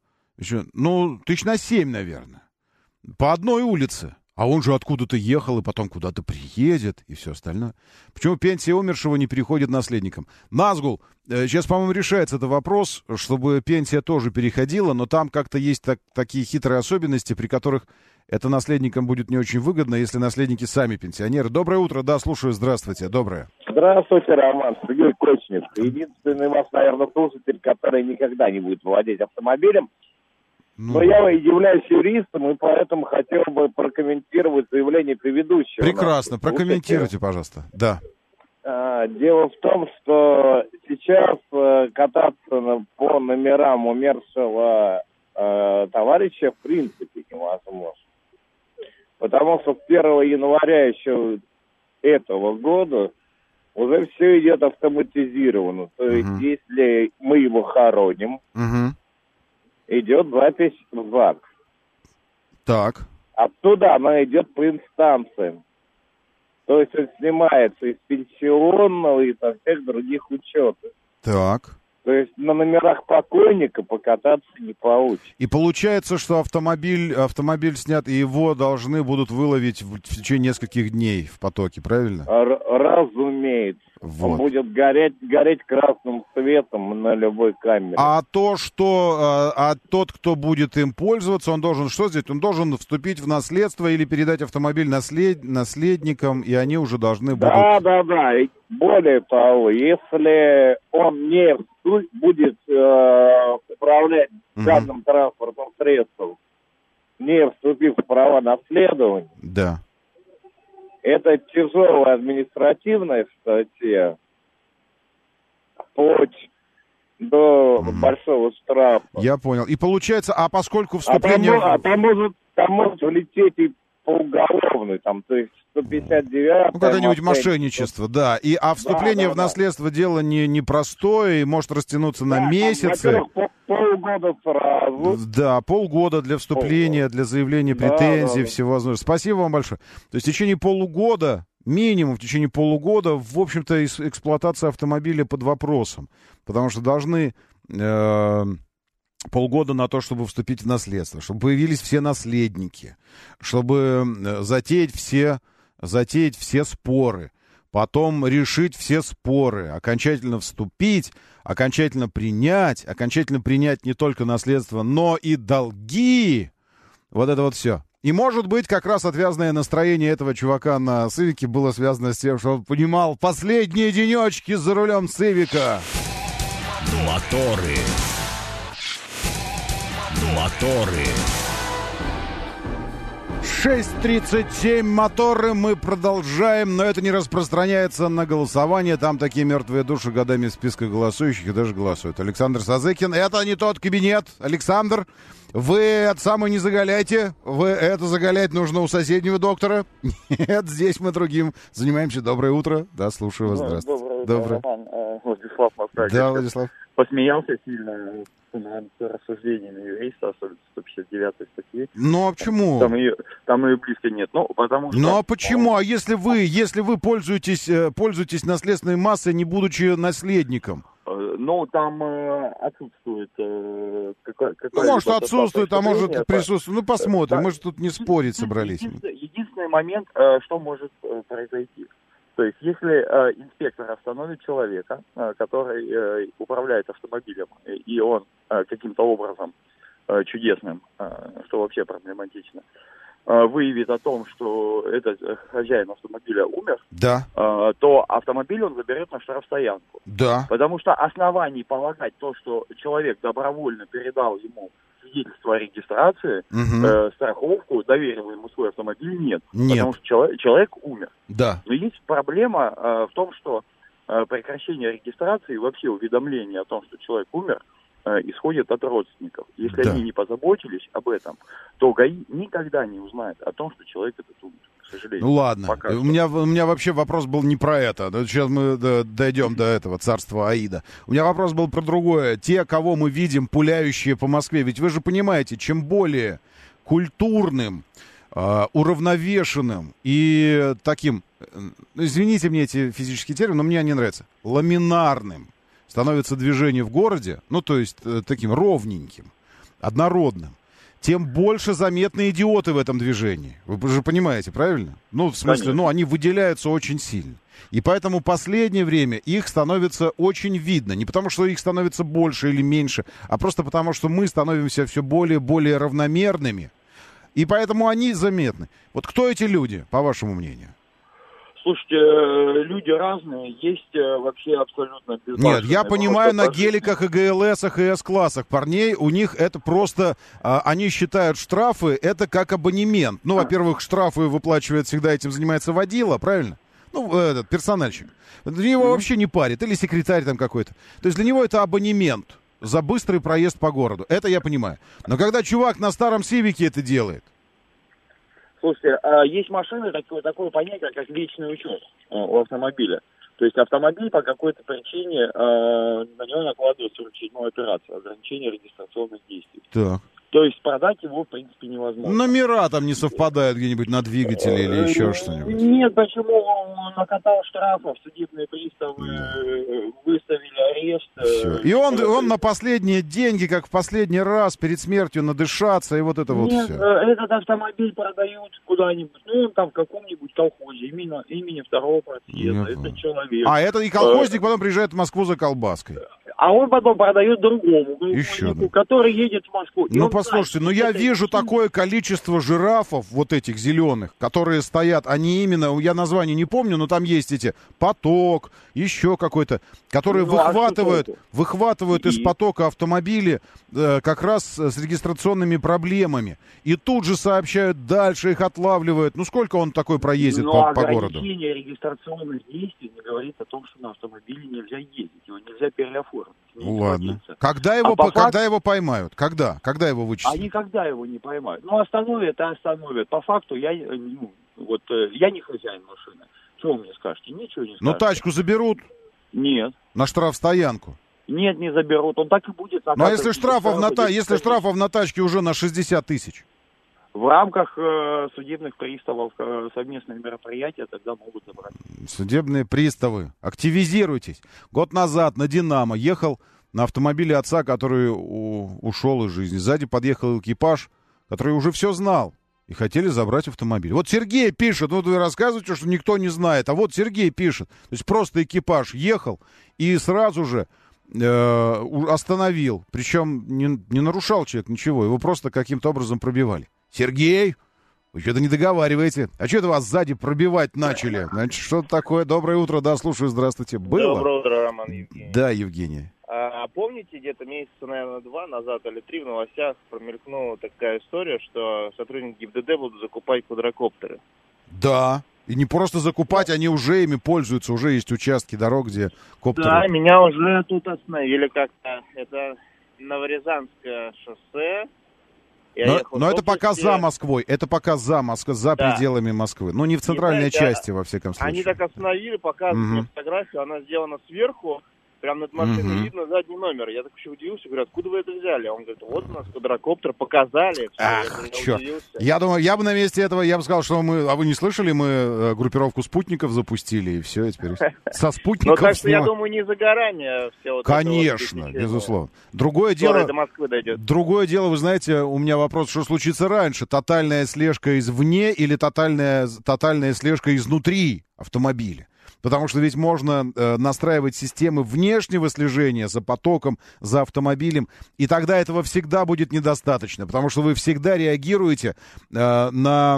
S2: 7 наверное. По одной улице. А он же откуда-то ехал и потом куда-то приедет и все остальное. Почему пенсия умершего не переходит наследникам? Назгул, сейчас, по-моему, решается этот вопрос, чтобы пенсия тоже переходила, но там как-то есть такие хитрые особенности, при которых это наследникам будет не очень выгодно, если наследники сами пенсионеры. Доброе утро, да, слушаю, здравствуйте, доброе.
S6: Здравствуйте, Роман, Сергей Кочнев. Единственный у вас, наверное, слушатель, который никогда не будет владеть автомобилем. Но я являюсь юристом, и поэтому хотел бы прокомментировать заявление предыдущего.
S2: Прекрасно, прокомментируйте, пожалуйста. Да.
S6: Дело в том, что сейчас кататься по номерам умершего товарища в принципе невозможно. Потому что с 1 января еще этого года уже все идет автоматизировано. То есть, если мы его хороним, идет запись в ЗАГС.
S2: Так.
S6: Оттуда она идет по инстанциям. То есть он снимается из пенсионного и со всех других учетов.
S2: Так.
S6: То есть на номерах покойника покататься не получится.
S2: И получается, что автомобиль снят, и его должны будут выловить в течение нескольких дней в потоке, правильно?
S6: Разумеется. Вот. Он будет гореть красным светом на любой камере.
S2: А тот, кто будет им пользоваться, он должен что сделать? Он должен вступить в наследство или передать автомобиль наследникам, и они уже должны будут...
S6: Да. И более того, если он не будет управлять данным транспортным средством, не вступив в права наследования,
S2: да.
S6: Это тяжелая административная статья, вплоть до большого штрафа.
S2: Я понял. И получается, поскольку вступление...
S6: Там может влететь и по уголовной, то есть 159.
S2: Какое-нибудь мошенничество, да. А вступление в наследство дело непростое, и может растянуться на месяцы.
S6: Полгода сразу.
S2: Да, полгода для вступления, для заявления претензий, всего возможного. Спасибо вам большое. То есть в течение полугода минимум в течение полугода, в общем-то, эксплуатация автомобиля под вопросом. Потому что должны полгода на то, чтобы вступить в наследство, чтобы появились все наследники, чтобы затеять все споры, потом решить все споры, окончательно вступить, окончательно принять не только наследство, но и долги. Вот это вот все. И, может быть, как раз отвязное настроение этого чувака на Цивике было связано с тем, что он понимал последние денечки за рулем Цивика.
S1: Моторы.
S2: 6:37, моторы, мы продолжаем, но это не распространяется на голосование. Там такие мертвые души годами в списках голосующих и даже голосуют. Александр Сазыкин, это не тот кабинет. Александр, вы это самое не заголяйте. Вы это заголять нужно у соседнего доктора. Нет, здесь мы другим занимаемся. Доброе утро. Да, слушаю вас. Здравствуйте.
S7: Доброе утро, Роман. Владислав Москва.
S2: Да, Владислав.
S7: Посмеялся сильно над рассуждениями юриста, особенно 159 статьи.
S2: Ну, а почему?
S7: Там ее близко нет. Ну, потому что...
S2: Ну, а почему? А если вы пользуетесь наследственной массой, не будучи наследником?
S7: Ну, там отсутствует...
S2: Ну, может, отсутствует, а может, присутствует. Ну, посмотрим. Мы же тут не спорить собрались.
S7: Единственный момент, что может произойти. То есть, если инспектор остановит человека, который управляет автомобилем, и он каким-то образом чудесным, что вообще проблематично, выявит о том, что этот хозяин автомобиля умер,
S2: да,
S7: то автомобиль он заберет на штрафстоянку.
S2: Да.
S7: Потому что оснований полагать то, что человек добровольно передал ему свидетельство о регистрации, страховку, доверил ему свой автомобиль, нет. Потому что человек умер.
S2: Да.
S7: Но есть проблема в том, что прекращение регистрации и вообще уведомление о том, что человек умер, исходит от родственников. Если они не позаботились об этом, то ГАИ никогда не узнает о том, что человек этот умер. К сожалению.
S2: Ну ладно. У меня вообще вопрос был не про это. Сейчас мы дойдем до этого царства Аида. У меня вопрос был про другое. Те, кого мы видим пуляющие по Москве, ведь вы же понимаете, чем более культурным, уравновешенным и таким, извините мне эти физические термины, но мне они нравятся, ламинарным становится движение в городе, ну, то есть таким ровненьким, однородным, тем больше заметны идиоты в этом движении. Вы же понимаете, правильно? Ну, в смысле,
S7: Конечно.
S2: они выделяются очень сильно. И поэтому в последнее время их становится очень видно. Не потому, что их становится больше или меньше, а просто потому, что мы становимся все более и более равномерными. И поэтому они заметны. Вот кто эти люди, по вашему мнению?
S7: Слушайте, люди разные, есть вообще абсолютно безбашенные.
S2: Нет, я понимаю, на геликах и ГЛСах и С-классах парней, у них это просто, они считают штрафы, это как абонемент. Ну, во-первых, штрафы выплачивает всегда, этим занимается водила, правильно? Ну, этот, персональщик. Для него вообще не парит, или секретарь там какой-то. То есть для него это абонемент за быстрый проезд по городу, это я понимаю. Но когда чувак на старом Сивике это делает...
S7: Слушайте, есть машины, такое понятие, как вечный учет у автомобиля. То есть автомобиль по какой-то причине, на него накладывается 47-я операция, ограничение регистрационных действий.
S2: Так.
S7: То есть продать его, в принципе, невозможно.
S2: Номера там не совпадают где-нибудь на двигателе или еще что-нибудь.
S7: Нет, почему? Накатал штрафов, судебные приставы выставили арест.
S2: Все. И он на последние деньги, как в последний раз, перед смертью надышаться, и вот это вот
S7: Нет,
S2: все.
S7: Этот автомобиль продают куда-нибудь, ну, он там в каком-нибудь колхозе, имени второго подъезда, это человек.
S2: А это и колхозник потом приезжает в Москву за колбаской.
S7: А он потом продает другому,
S2: Еще,
S7: который едет в Москву.
S2: Ну, послушайте, но я вижу такое количество жирафов, вот этих зеленых, которые стоят, они именно, я название не помню, но там есть эти поток, еще какой-то, которые выхватывают из потока автомобили как раз с регистрационными проблемами. И тут же сообщают дальше, их отлавливают. Ну, сколько он такой проездит по городу?
S7: Ограничение регистрационных действий не говорит о том, что на автомобиле нельзя ездить, его нельзя переоформить.
S2: Ну, ладно. Когда его поймают? Когда его вычислят?
S7: А никогда его не поймают. Ну, остановят. По факту я не хозяин машины. Что вы мне скажете? Ничего не скажете.
S2: Ну, тачку заберут?
S7: Нет.
S2: На штрафстоянку?
S7: Нет, не заберут. Он так и будет.
S2: Ну, а если штрафов на тачке уже на 60 тысяч?
S7: В рамках судебных приставов совместные мероприятия тогда могут забрать.
S2: Судебные приставы, активизируйтесь. Год назад на «Динамо» ехал на автомобиле отца, который ушел из жизни. Сзади подъехал экипаж, который уже все знал. И хотели забрать автомобиль. Вот Сергей пишет, вот вы рассказываете, что никто не знает, а вот Сергей пишет. То есть просто экипаж ехал и сразу же остановил. Причем не нарушал человек ничего, его просто каким-то образом пробивали. Сергей, вы что-то не договариваете. А что это вас сзади пробивать начали? Значит, что-то такое. Доброе утро, да, слушаю, здравствуйте. Было?
S10: Доброе утро, Роман, Евгений.
S2: Да, Евгений.
S10: А помните, где-то месяца, наверное, 2 назад или 3 в новостях промелькнула такая история, что сотрудники ГИБДД будут закупать квадрокоптеры?
S2: Да. И не просто закупать, они уже ими пользуются. Уже есть участки дорог, где коптеры...
S10: Да, меня уже тут остановили как-то. Это Новорязанское шоссе.
S2: Но это пока за Москвой. Это пока за пределами Москвы. Ну, не в центральной части, во всяком случае.
S10: Они так остановили, показывают мне фотографию, она сделана сверху. Прямо над машиной видно задний номер. Я так еще удивился, говорю, откуда вы это взяли? Он говорит, вот у нас квадрокоптер, показали.
S2: Ах, черт. Я думаю, я бы на месте этого, я бы сказал, что мы... А вы не слышали, мы группировку спутников запустили, и все, и теперь со спутников...
S10: Ну, так что, я думаю, не загорание все вот.
S2: Конечно, безусловно. Другое дело,
S10: до Москвы дойдет.
S2: Другое дело, вы знаете, у меня вопрос, что случится раньше? Тотальная слежка извне или тотальная слежка изнутри автомобиля? Потому что ведь можно настраивать системы внешнего слежения за потоком, за автомобилем, и тогда этого всегда будет недостаточно, потому что вы всегда реагируете на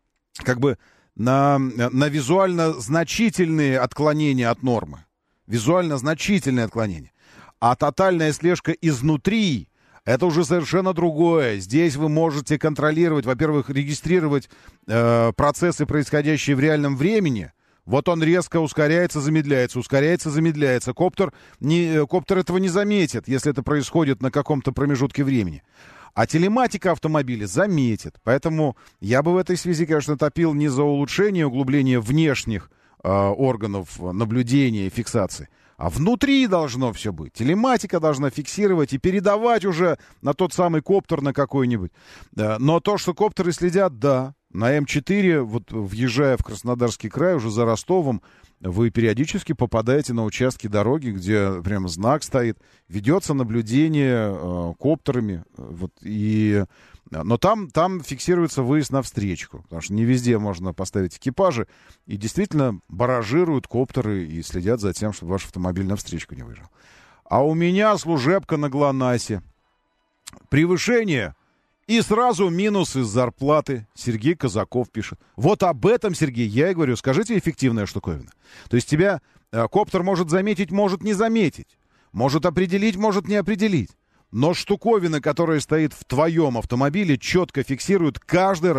S2: визуально значительные отклонения от нормы. Визуально значительные отклонения. А тотальная слежка изнутри — это уже совершенно другое. Здесь вы можете контролировать, во-первых, регистрировать процессы, происходящие в реальном времени. Вот он резко ускоряется, замедляется. Коптер этого не заметит, если это происходит на каком-то промежутке времени. А телематика автомобиля заметит. Поэтому я бы в этой связи, конечно, топил не за улучшение, углубление внешних органов наблюдения и фиксации, а внутри должно все быть. Телематика должна фиксировать и передавать уже на тот самый коптер на какой-нибудь. Но то, что коптеры следят, да. На М4, вот въезжая в Краснодарский край, уже за Ростовом, вы периодически попадаете на участки дороги, где прямо знак стоит, ведется наблюдение коптерами. Но там фиксируется выезд на встречку, потому что не везде можно поставить экипажи, и действительно баражируют коптеры и следят за тем, чтобы ваш автомобиль на встречку не выезжал. А у меня служебка на ГЛОНАССе. Превышение... И сразу минус из зарплаты. Сергей Казаков пишет. Вот об этом, Сергей, я и говорю. Скажите, эффективная штуковина. То есть тебя коптер может заметить, может не заметить. Может определить, может не определить. Но штуковина, которая стоит в твоем автомобиле, четко фиксирует каждое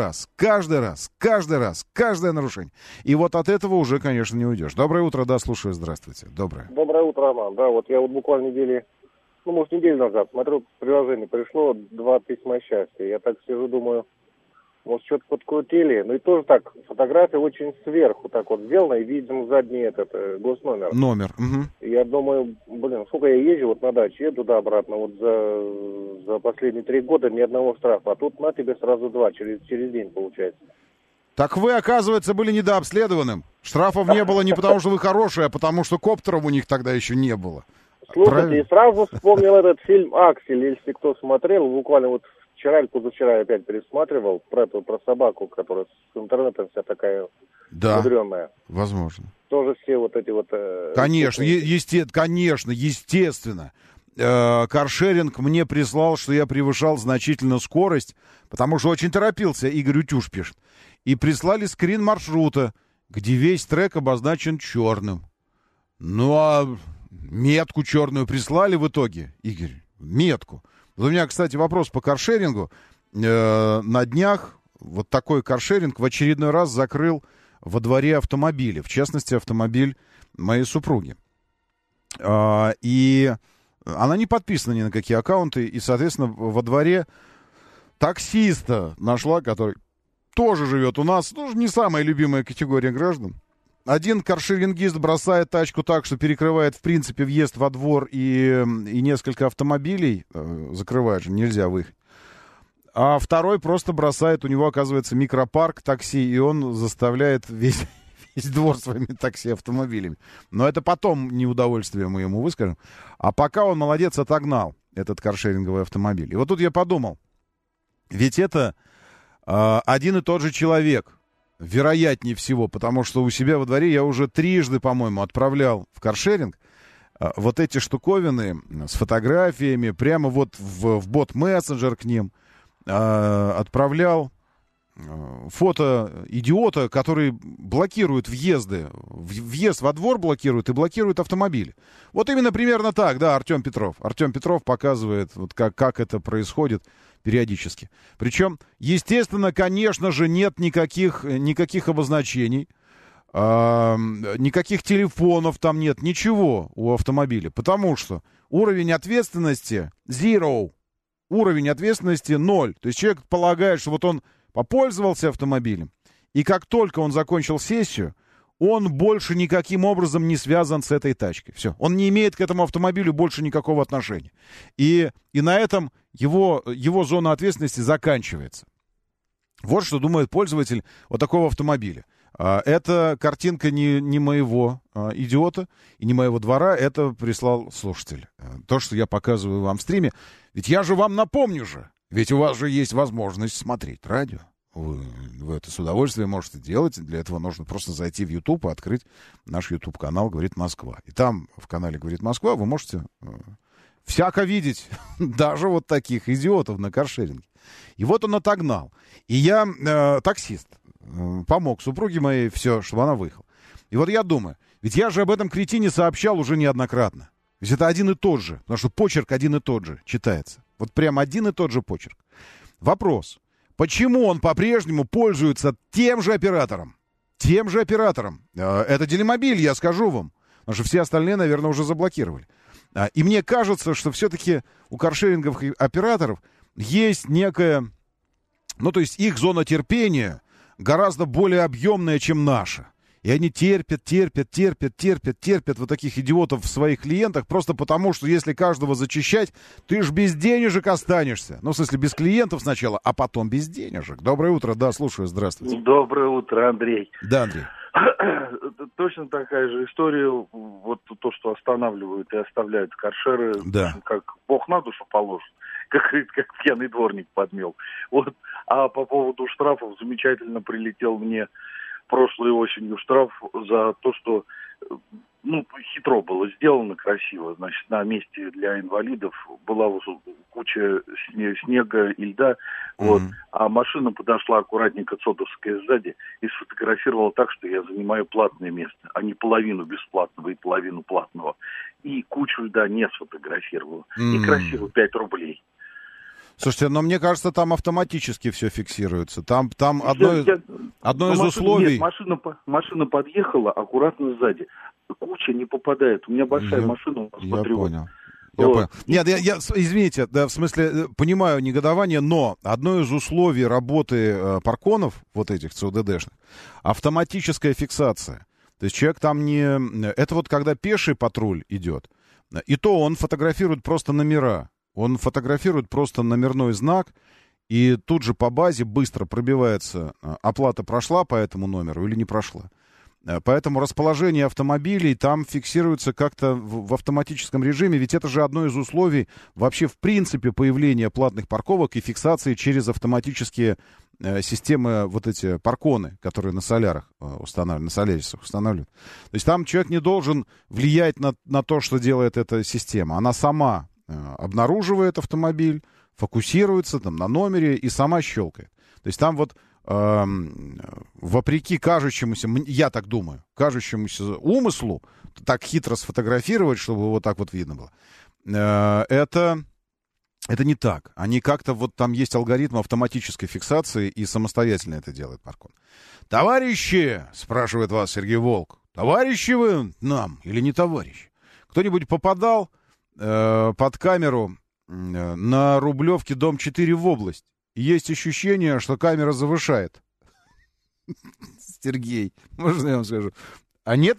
S2: нарушение. И вот от этого уже, конечно, не уйдешь. Доброе утро, да, слушаю, здравствуйте. Доброе
S6: утро, Роман. Да, вот я вот буквально неделю назад смотрю, приложение пришло 2 письма счастья. Я так сижу, думаю, может, что-то подкрутили. Ну и тоже так, фотография очень сверху так вот сделана, и видим задний госномер.
S2: Угу.
S6: И я думаю, сколько я езжу вот на даче, еду туда-обратно, вот за последние 3 года ни одного штрафа. А тут на тебе сразу 2, через день получается.
S2: Так вы, оказывается, были недообследованным. Штрафов не было не потому, что вы хорошие, а потому, что коптеров у них тогда еще не было.
S6: Слушайте, и сразу вспомнил этот фильм «Аксель», если кто смотрел, буквально вот вчера или позавчера я опять пересматривал про собаку, которая с интернетом вся такая мудреная.
S2: Возможно.
S6: Тоже все вот эти вот...
S2: Конечно, естественно. Каршеринг мне прислал, что я превышал значительно скорость, потому что очень торопился, Игорь Утюж пишет. И прислали скрин маршрута, где весь трек обозначен черным. Ну, а... Метку черную прислали в итоге, Игорь? Метку. Вот у меня, кстати, вопрос по каршерингу. На днях вот такой каршеринг в очередной раз закрыл во дворе автомобиля. В частности, автомобиль моей супруги. И она не подписана ни на какие аккаунты. И, соответственно, во дворе таксиста нашла, который тоже живет у нас. Тоже не самая любимая категория граждан. Один каршерингист бросает тачку так, что перекрывает, в принципе, въезд во двор и несколько автомобилей. Закрывает же, нельзя выехать. а второй просто бросает, у него, оказывается, микропарк такси, и он заставляет весь двор своими такси-автомобилями. Но это потом неудовольствие мы ему выскажем. А пока он, молодец, отогнал этот каршеринговый автомобиль. И вот тут я подумал, ведь это один и тот же человек, вероятнее всего, потому что у себя во дворе я уже трижды, по-моему, отправлял в каршеринг вот эти штуковины с фотографиями, прямо вот в бот-мессенджер к ним отправлял фото идиота, который блокирует въезды, въезд во двор блокирует и блокирует автомобили. Вот именно примерно так, да, Артем Петров. Артем Петров показывает, вот как это происходит периодически. Причем, естественно, конечно же, нет никаких обозначений, никаких телефонов там нет, ничего у автомобиля, потому что уровень ответственности zero, уровень ответственности 0. То есть человек полагает, что вот он попользовался автомобилем, и как только он закончил сессию, он больше никаким образом не связан с этой тачкой. Все, он не имеет к этому автомобилю больше никакого отношения. И на этом его зона ответственности заканчивается. Вот что думает пользователь вот такого автомобиля. Это картинка не моего идиота и не моего двора, это прислал слушатель. То, что я показываю вам в стриме. Ведь я же вам напомню же, ведь у вас же есть возможность смотреть радио. Вы это с удовольствием можете делать. Для этого нужно просто зайти в YouTube и открыть наш YouTube-канал «Говорит Москва». И там, в канале «Говорит Москва», вы можете всяко видеть даже вот таких идиотов на каршеринге. И вот он отогнал. И я, таксист, помог супруге моей все, чтобы она выехала. И вот я думаю, ведь я же об этом кретине сообщал уже неоднократно. Ведь это один и тот же, потому что почерк один и тот же читается. Вот прям один и тот же почерк. Вопрос. Почему он по-прежнему пользуется тем же оператором? Тем же оператором. Это Делимобиль, я скажу вам. Потому что все остальные, наверное, уже заблокировали. И мне кажется, что все-таки у каршеринговых операторов есть некая... Ну, то есть их зона терпения гораздо более объемная, чем наша. И они терпят вот таких идиотов в своих клиентах, просто потому, что если каждого зачищать, ты ж без денежек останешься. Ну, в смысле, без клиентов сначала, а потом без денежек. Доброе утро, да, слушаю, здравствуйте.
S11: Доброе утро, Андрей.
S2: Да, Андрей.
S11: Точно такая же история, вот то, что останавливают и оставляют каршеры,
S2: да.
S11: Как Бог на душу положит, как пьяный дворник подмел. Вот. А по поводу штрафов, замечательно прилетел мне прошлой осенью штраф за то, что, хитро было сделано, красиво. Значит, на месте для инвалидов была куча снега и льда, вот, а машина подошла аккуратненько цодовская сзади и сфотографировала так, что я занимаю платное место, а не половину бесплатного и половину платного. И кучу льда не сфотографировала. Некрасиво 5 рублей.
S2: Слушайте, но мне кажется, там автоматически все фиксируется. Там одно из условий...
S11: Нет, машина подъехала аккуратно сзади. Куча не попадает. У меня большая машина.
S2: Я понял. Нет, я извините, да, в смысле, понимаю негодование, но одно из условий работы парконов, вот этих ЦУДДшных, автоматическая фиксация. То есть человек там не... Это вот когда пеший патруль идет, и то он фотографирует просто номера. Он фотографирует просто номерной знак, и тут же по базе быстро пробивается, оплата прошла по этому номеру или не прошла. Поэтому расположение автомобилей там фиксируется как-то в автоматическом режиме, ведь это же одно из условий вообще в принципе появления платных парковок и фиксации через автоматические системы, вот эти парконы, которые на солярах устанавливают, на солярисах устанавливают. То есть там человек не должен влиять на то, что делает эта система. Она сама обнаруживает автомобиль, фокусируется там на номере и сама щелкает. То есть там вот вопреки кажущемуся, я так думаю, кажущемуся умыслу так хитро сфотографировать, чтобы вот так вот видно было, это не так. Они как-то вот там есть алгоритм автоматической фиксации и самостоятельно это делает паркон. Товарищи, спрашивает вас Сергей Волк, товарищи вы нам или не товарищи? Кто-нибудь попадал под камеру на Рублевке, дом 4 в область? Есть ощущение, что камера завышает. Сергей, можно я вам скажу? А нет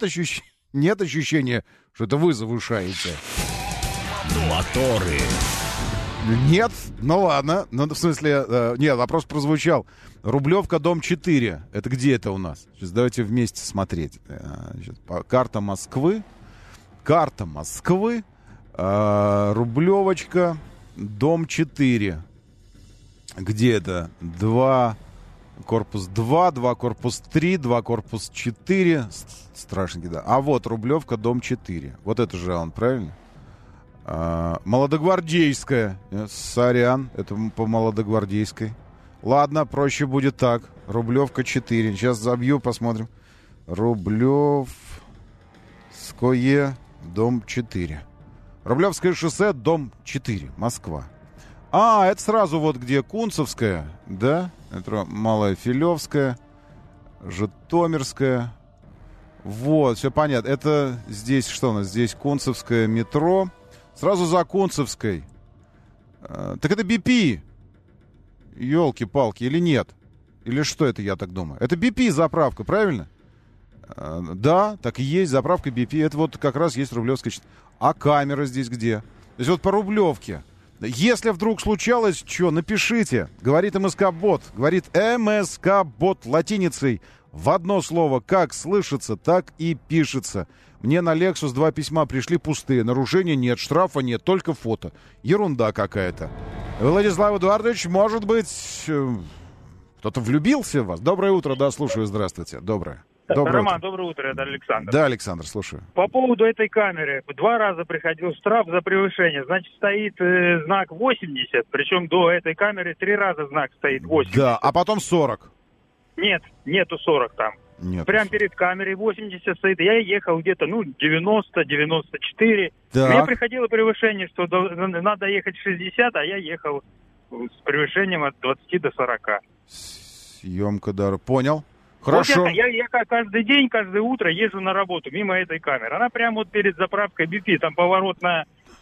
S2: ощущения, что это вы завышаете?
S1: Моторы.
S2: Нет, ну ладно. Ну, в смысле, нет, вопрос прозвучал. Рублевка, дом 4. Это где это у нас? Сейчас давайте вместе смотреть. Значит, карта Москвы. Карта Москвы. Рублевочка, дом 4. Где это? 2, корпус 2, 2, корпус 3, 2, корпус 4. Страшненький, да. А вот Рублевка, дом 4. Вот это же он, правильно? Молодогвардейская. Сорян, это по Молодогвардейской. Ладно, проще будет так. Рублевка 4. Сейчас забью, посмотрим. Рублевское, дом 4. Рублевское шоссе, дом 4, Москва. Это сразу вот где Кунцевская, да? Это Малая Филевская, Житомирская. Вот, все понятно. Это здесь что у нас? Здесь Кунцевское метро. Сразу за Кунцевской. Так это BP. Ёлки-палки, или нет? Или что это, я так думаю? Это BP заправка, правильно? Да, так и есть, заправка BP. Это вот как раз есть Рублевская. А камера здесь где? То есть вот по Рублевке. Если вдруг случалось, что, напишите. Говорит МСК-бот. Говорит МСК-бот латиницей. В одно слово, как слышится, так и пишется. Мне на Lexus 2 письма пришли пустые. Нарушения нет, штрафа нет, только фото. Ерунда какая-то. Владислав Эдуардович, может быть, кто-то влюбился в вас? Доброе утро, да, слушаю, здравствуйте. Доброе.
S12: Роман, доброе утро, это Александр.
S2: Да, Александр, слушаю.
S12: По поводу этой камеры. 2 раза приходил штраф за превышение. Значит, стоит знак 80, причем до этой камеры 3 раза знак стоит 80.
S2: Да, а потом 40.
S12: Нет, нету 40 там.
S2: Нет.
S12: Прям перед камерой 80 стоит. Я ехал где-то, 90-94.
S2: Так.
S12: Мне приходило превышение, что надо ехать 60, а я ехал с превышением от 20 до 40.
S2: Съемка дара. Понял. Хорошо.
S12: Вот я каждый день, каждое утро езжу на работу мимо этой камеры. Она прямо вот перед заправкой BP, там поворот на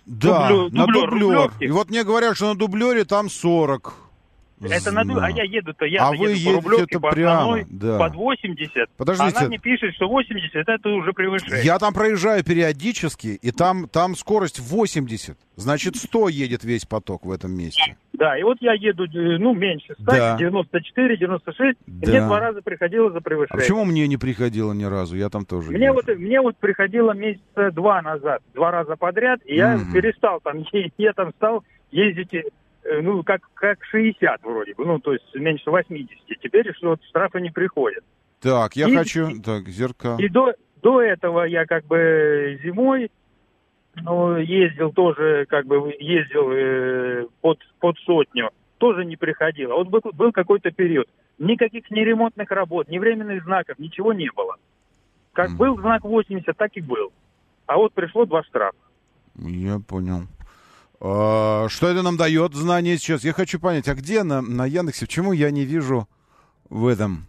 S2: дублер. И вот мне говорят, что на дублере там 40.
S12: Это а я еду-то,
S2: вы
S12: еду по Рублевке, по основной,
S2: да.
S12: под 80.
S2: Подождите.
S12: Она мне пишет, что 80 это уже превышение.
S2: Я там проезжаю периодически, и там скорость 80. Значит, 100 едет весь поток в этом месте.
S12: Да, и вот я еду, меньше 100, да. 94, 96, да. И мне 2 раза приходило за превышение.
S2: А почему мне не приходило ни разу? Я там тоже
S12: мне вот приходило месяца 2 назад, 2 раза подряд, и я перестал там, я там стал ездить, как 60 вроде бы, то есть меньше 80. Теперь что штрафы не приходят.
S2: Так, я хочу... Так, зеркало.
S12: И до этого я как бы зимой ездил тоже, под 100, тоже не приходило. Вот был какой-то период. Никаких ни ремонтных работ, ни временных знаков, ничего не было. Как был знак 80, так и был. А вот пришло 2 штрафа.
S2: Я понял. Что это нам дает, знание сейчас? Я хочу понять, а где на Яндексе, почему я не вижу в этом...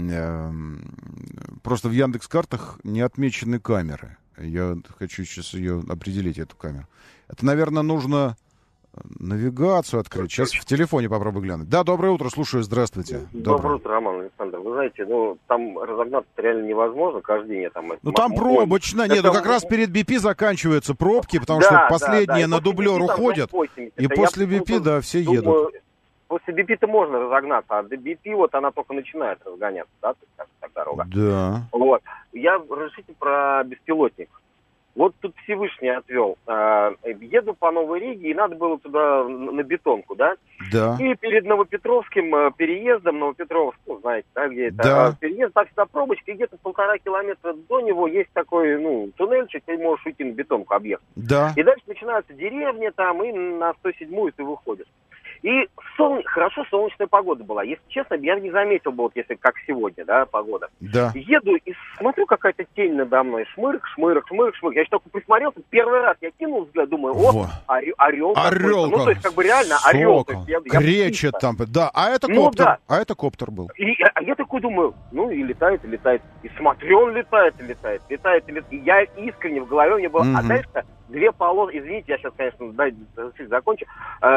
S2: Просто в Яндекс.Картах не отмечены камеры. Я хочу сейчас ее определить, эту камеру. Это, наверное, нужно навигацию открыть. Сейчас в телефоне попробую глянуть. Да, доброе утро, слушаю, здравствуйте.
S4: Доброе утро, Роман, Александр. Вы знаете, там разогнаться реально невозможно. Каждый день я там...
S2: там пробочно. Нет, как раз перед BP заканчиваются пробки, потому что последние на дублер уходят. И после BP, все едут.
S4: После BP-то можно разогнаться, а до BP она только начинает разгоняться, да, так дорога.
S2: Да.
S4: Вот. Разрешите про беспилотник. Вот тут Всевышний отвел. Еду по Новой Риге, и надо было туда на бетонку, да?
S2: Да.
S4: И перед Новопетровским переездом, Новопетровск, знаете, да, где это?
S2: Да.
S4: Переезд, так всегда пробочка, и где-то 1,5 километра до него есть такой, туннельчик, ты можешь уйти на бетонку, объехать.
S2: Да.
S4: И дальше начинаются деревни там, и на 107-ю ты выходишь. И хорошо солнечная погода была. Если честно, я не заметил бы, если как сегодня, да, погода.
S2: Да.
S4: Еду и смотрю, какая-то тень надо мной. Шмырк. Я еще только присмотрелся. Первый раз я кинул взгляд, думаю, орел.
S2: Орел.
S4: То есть, реально орел.
S2: Кречет там. Да, а это коптер.
S4: Да.
S2: А это коптер был.
S4: А я такой думаю, и летает. И смотрю, он летает. И я искренне в голове у меня было. А дальше 2 полоски. Извините, я сейчас, конечно, закончу.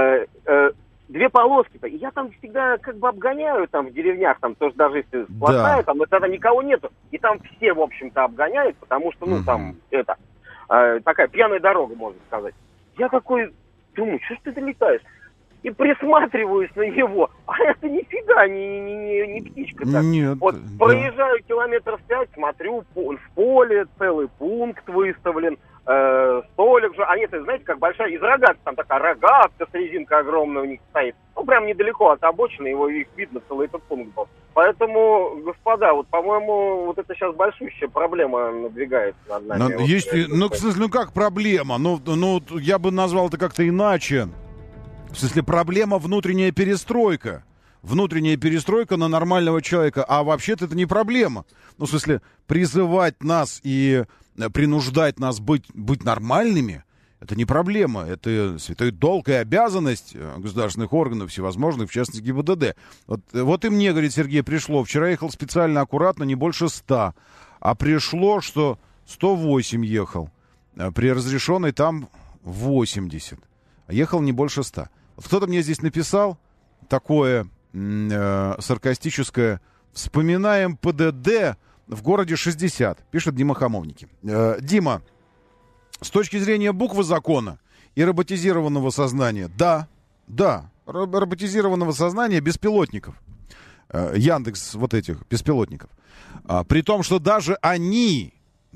S4: 2 полоски-то. И я там всегда обгоняю там в деревнях, там тоже даже если сплошная, там тогда никого нету. И там все, в общем-то, обгоняют, потому что, такая пьяная дорога, можно сказать. Я такой думаю, что ж ты летаешь?
S13: и присматриваюсь на него. А это нифига не птичка так.
S2: Нет,
S13: вот проезжаю километров 5, смотрю, в поле целый пункт выставлен, столик же. Они, знаете, как большая, из рогатки, там такая рогатка с резинкой огромная у них стоит. Ну, прям недалеко от обочины, их видно, целый этот пункт был. Поэтому, господа, вот, по-моему, вот это сейчас большущая проблема надвигается над нами.
S2: Есть, в смысле, как проблема? Ну, я бы назвал это как-то иначе. В смысле, проблема внутренняя перестройка. Внутренняя перестройка на нормального человека. А вообще-то это не проблема. Ну, в смысле, призывать нас и принуждать нас быть нормальными, это не проблема. Это святой долг и обязанность государственных органов всевозможных, в частности ГИБДД. Вот и мне, говорит Сергей, пришло. Вчера ехал специально аккуратно, не больше 100. А пришло, что 108 ехал. При разрешенной там 80. А ехал не больше 100. Вот кто-то мне здесь написал такое саркастическое: вспоминаем ПДД в городе 60, пишет Дима Хамовники. Дима, с точки зрения буквы закона и роботизированного сознания, да, роботизированного сознания беспилотников, Яндекс вот этих беспилотников, при том, что даже они,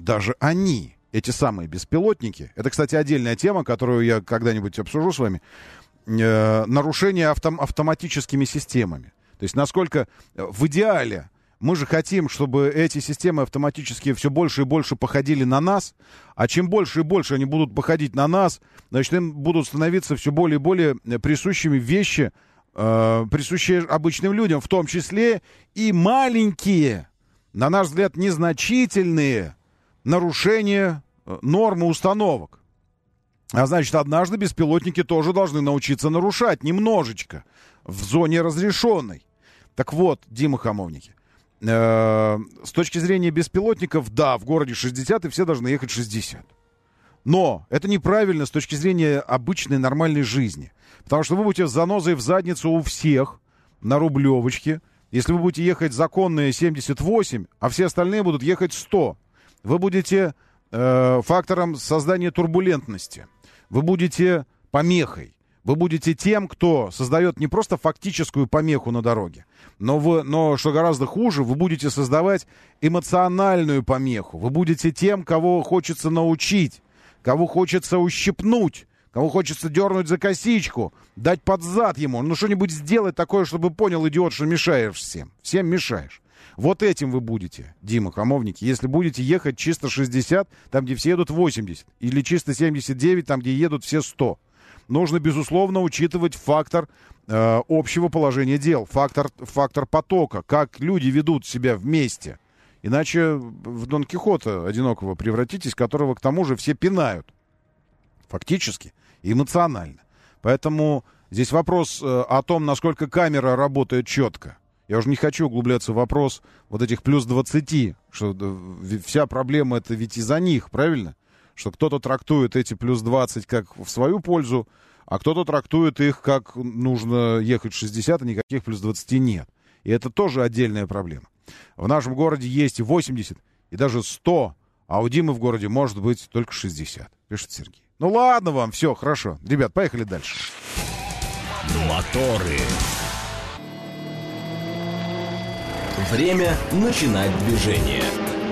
S2: эти самые беспилотники, это, кстати, отдельная тема, которую я когда-нибудь обсужу с вами, нарушение автоматическими системами. То есть насколько в идеале мы же хотим, чтобы эти системы автоматически все больше и больше походили на нас, а чем больше и больше они будут походить на нас, значит, им будут становиться все более и более присущими вещи, присущие обычным людям, в том числе и маленькие, на наш взгляд, незначительные нарушения норм и установок. А значит, однажды беспилотники тоже должны научиться нарушать немножечко в зоне разрешенной. Так вот, Дима Хамовники, с точки зрения беспилотников, да, в городе 60, и все должны ехать 60. Но это неправильно с точки зрения обычной нормальной жизни. Потому что вы будете с занозой в задницу у всех на Рублевочке. Если вы будете ехать законные 78, а все остальные будут ехать 100, вы будете фактором создания турбулентности. Вы будете помехой. Вы будете тем, кто создает не просто фактическую помеху на дороге, но что гораздо хуже, вы будете создавать эмоциональную помеху. Вы будете тем, кого хочется научить, кого хочется ущипнуть, кого хочется дернуть за косичку, дать под зад ему. Ну, что-нибудь сделать такое, чтобы понял идиот, что мешаешь всем. Всем мешаешь. Вот этим вы будете, Дима Хамовники, если будете ехать чисто 60, там, где все едут 80, или чисто 79, там, где едут все 100. Нужно, безусловно, учитывать фактор общего положения дел, фактор потока, как люди ведут себя вместе. Иначе в Дон Кихота одинокого превратитесь, которого, к тому же, все пинают. Фактически и эмоционально. Поэтому здесь вопрос о том, насколько камера работает четко. Я уже не хочу углубляться в вопрос вот этих плюс 20, что вся проблема это ведь из-за них, правильно? Что кто-то трактует эти плюс 20 как в свою пользу, а кто-то трактует их как нужно ехать 60, а никаких плюс 20 нет. И это тоже отдельная проблема. В нашем городе есть и 80, и даже 100, а у Димы в городе может быть только 60, пишет Сергей. Ну ладно вам, все, хорошо. Ребят, поехали дальше.
S1: Моторы. Время начинать движение.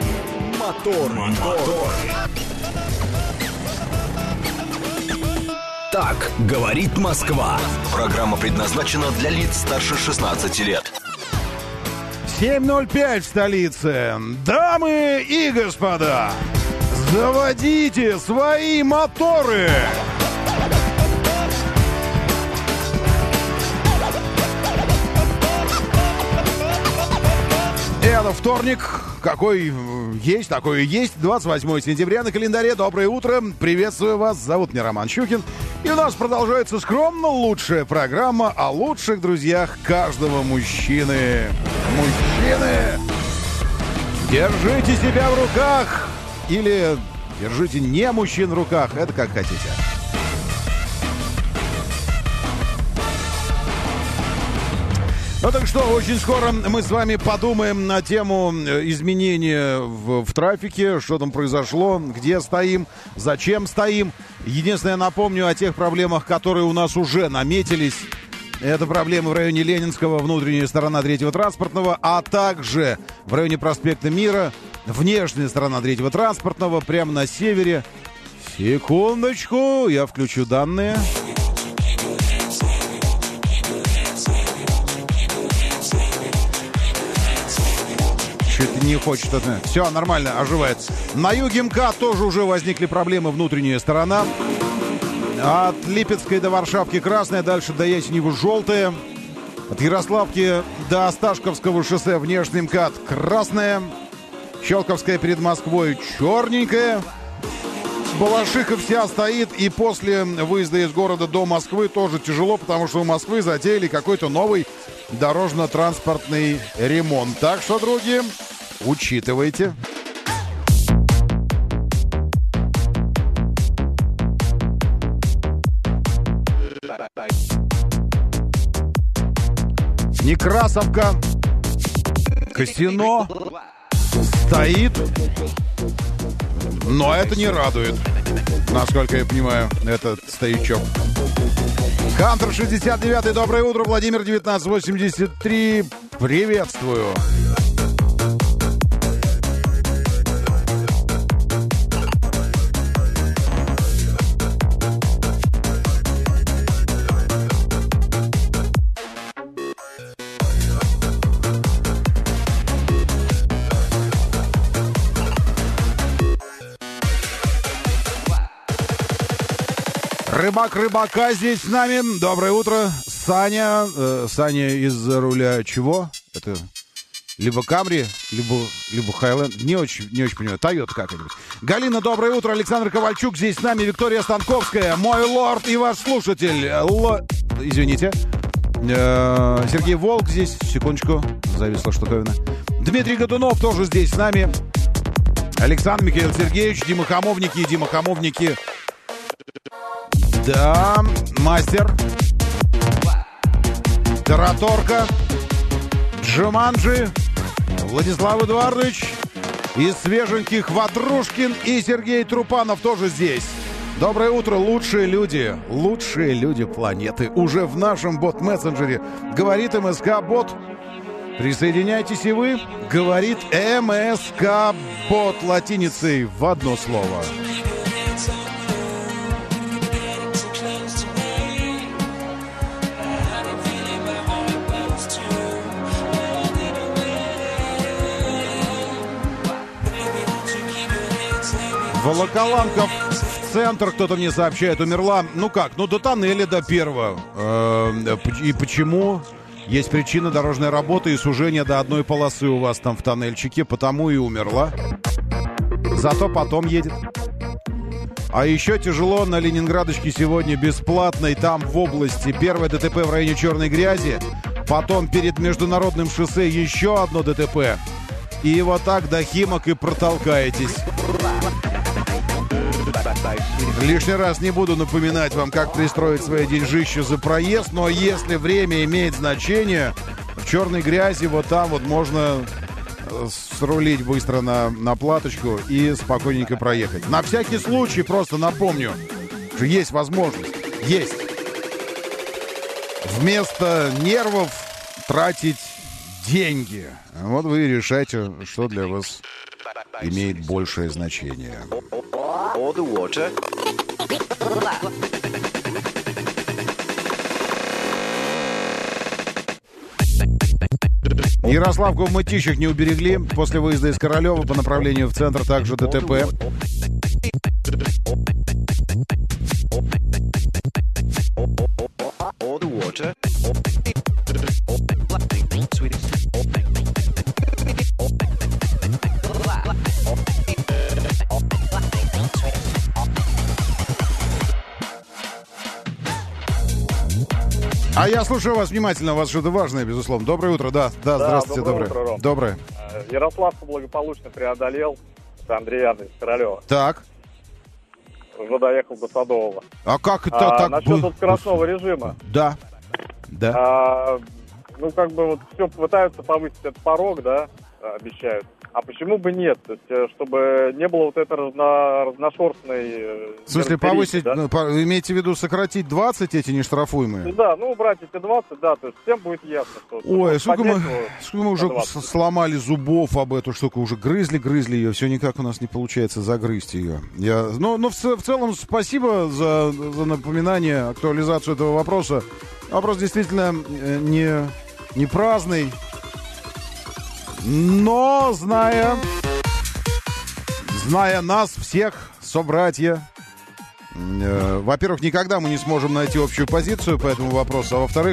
S1: Мотор. Так говорит Москва. Программа предназначена для лиц старше 16 лет.
S2: 7:05 в столице. Дамы и господа, заводите свои моторы! Это вторник, какой есть, такой и есть, 28 сентября на календаре. Доброе утро, приветствую вас, зовут меня Роман Щукин. И у нас продолжается скромно лучшая программа о лучших друзьях каждого мужчины. Мужчины, держите себя в руках или держите не мужчин в руках, это как хотите. Ну так что, очень скоро мы с вами подумаем на тему изменения в трафике, что там произошло, где стоим, зачем стоим. Единственное, напомню о тех проблемах, которые у нас уже наметились Это проблемы в районе Ленинского, внутренняя сторона Третьего транспортного, а также в районе проспекта Мира, внешняя сторона Третьего транспортного, прямо на севере. Секундочку, я включу данные. Чуть не хочет. Все, нормально, оживает. На юге МКАД тоже уже возникли проблемы, внутренняя сторона. От Липецкой до Варшавки красная, дальше до Ясенева желтая. От Ярославки до Осташковского шоссе внешний МКАД красная. Щелковская перед Москвой черненькая. Балашиха вся стоит, и после выезда из города до Москвы тоже тяжело, потому что у Москвы затеяли какой-то новый дорожно-транспортный ремонт. Так что, друзья, учитывайте. Некрасовка, Косино стоит, но это не радует, насколько я понимаю, этот стоячок. Хантер 69, доброе утро, Владимир 1983, приветствую. Рыбак рыбака здесь с нами. Доброе утро. Саня. Саня из-за руля чего? Это либо Камри, либо Хайленд. Не очень понимаю. Тойота как-нибудь. Галина, доброе утро. Александр Ковальчук здесь с нами. Виктория Станковская. Мой лорд и ваш слушатель. Извините. Сергей Волк здесь. Секундочку. Зависла штуковина. Дмитрий Годунов тоже здесь с нами. Александр Михаил Сергеевич. Дима Хамовники. Да, мастер. Тараторка. Джуманджи. Владислав Эдуардович. Из свеженьких Ватрушкин и Сергей Трупанов тоже здесь. Доброе утро, лучшие люди планеты. Уже в нашем бот-мессенджере. Говорит МСК-бот. Присоединяйтесь и вы. Говорит МСК-бот латиницей в одно слово. Волоколамка в центр, кто-то мне сообщает, умерла. Ну как? Ну до тоннеля, до первого. И почему? Есть причина дорожной работы и сужения до одной полосы у вас там в тоннельчике, потому и умерла. Зато потом едет. А еще тяжело на Ленинградочке сегодня бесплатной, там в области. Первое ДТП в районе Черной Грязи, потом перед международным шоссе еще одно ДТП. И вот так до Химок и протолкаетесь. Лишний раз не буду напоминать вам, как пристроить свои деньжища за проезд, но если время имеет значение, в Черной Грязи вот там вот можно срулить быстро на платочку и спокойненько проехать. На всякий случай просто напомню, что есть возможность, есть. Вместо нервов тратить деньги. Вот вы решайте, что для вас имеет большее значение. Ярославку в Мытищах не уберегли. После выезда из Королева по направлению в центр также ДТП. А я слушаю вас внимательно, у вас что-то важное, безусловно. Доброе утро, да, здравствуйте, доброе.
S14: Утро, Ром.
S2: Доброе.
S14: Ярославку благополучно преодолел. Это Андрей Янович Королева.
S2: Так.
S14: Уже доехал до Садового.
S2: А как это так
S14: насчет вот скоростного режима.
S2: Да.
S14: Ну, как бы вот все пытаются повысить этот порог, да. обещают. А почему бы нет? То есть, чтобы не было вот этой разношерстной...
S2: В смысле, повысить, да? Вы имеете в виду сократить 20 эти нештрафуемые?
S14: Да, убрать эти 20, да, то есть всем будет ясно, что...
S2: Ой, сколько мы уже сломали зубов об эту штуку, уже грызли ее, все никак у нас не получается загрызть ее. В целом, спасибо за напоминание, актуализацию этого вопроса. Вопрос действительно не праздный. Но, зная нас всех, собратья, во-первых, никогда мы не сможем найти общую позицию по этому вопросу, а во-вторых,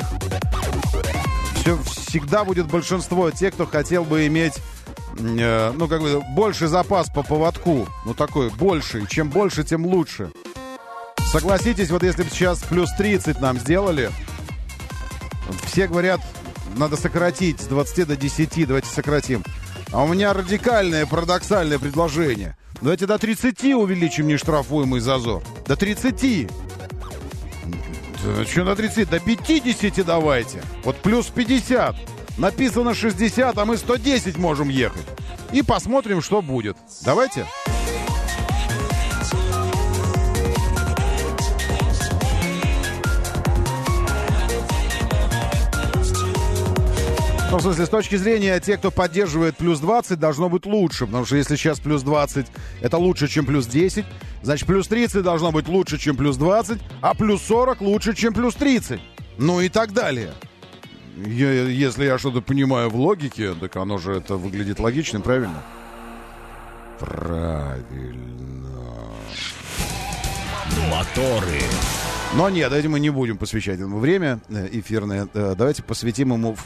S2: всегда будет большинство тех, кто хотел бы иметь, больший запас по поводку. Такой больший. Чем больше, тем лучше. Согласитесь, вот если бы сейчас плюс 30 нам сделали, все говорят... Надо сократить с 20 до 10, давайте сократим. А у меня радикальное, парадоксальное предложение. Давайте до 30 увеличим нештрафуемый зазор. До 30. Что до 30? До 50 давайте. Вот плюс 50. Написано 60, а мы 110 можем ехать. И посмотрим, что будет. Давайте. В смысле, с точки зрения тех, кто поддерживает плюс 20, должно быть лучше. Потому что если сейчас плюс 20, это лучше, чем плюс 10. Значит, плюс 30 должно быть лучше, чем плюс 20. А плюс 40 лучше, чем плюс 30. Ну и так далее. Если я что-то понимаю в логике, так оно же это выглядит логичным, правильно? Правильно.
S1: Моторы.
S2: Но нет, этим мы не будем посвящать ему время эфирное. Давайте посвятим ему,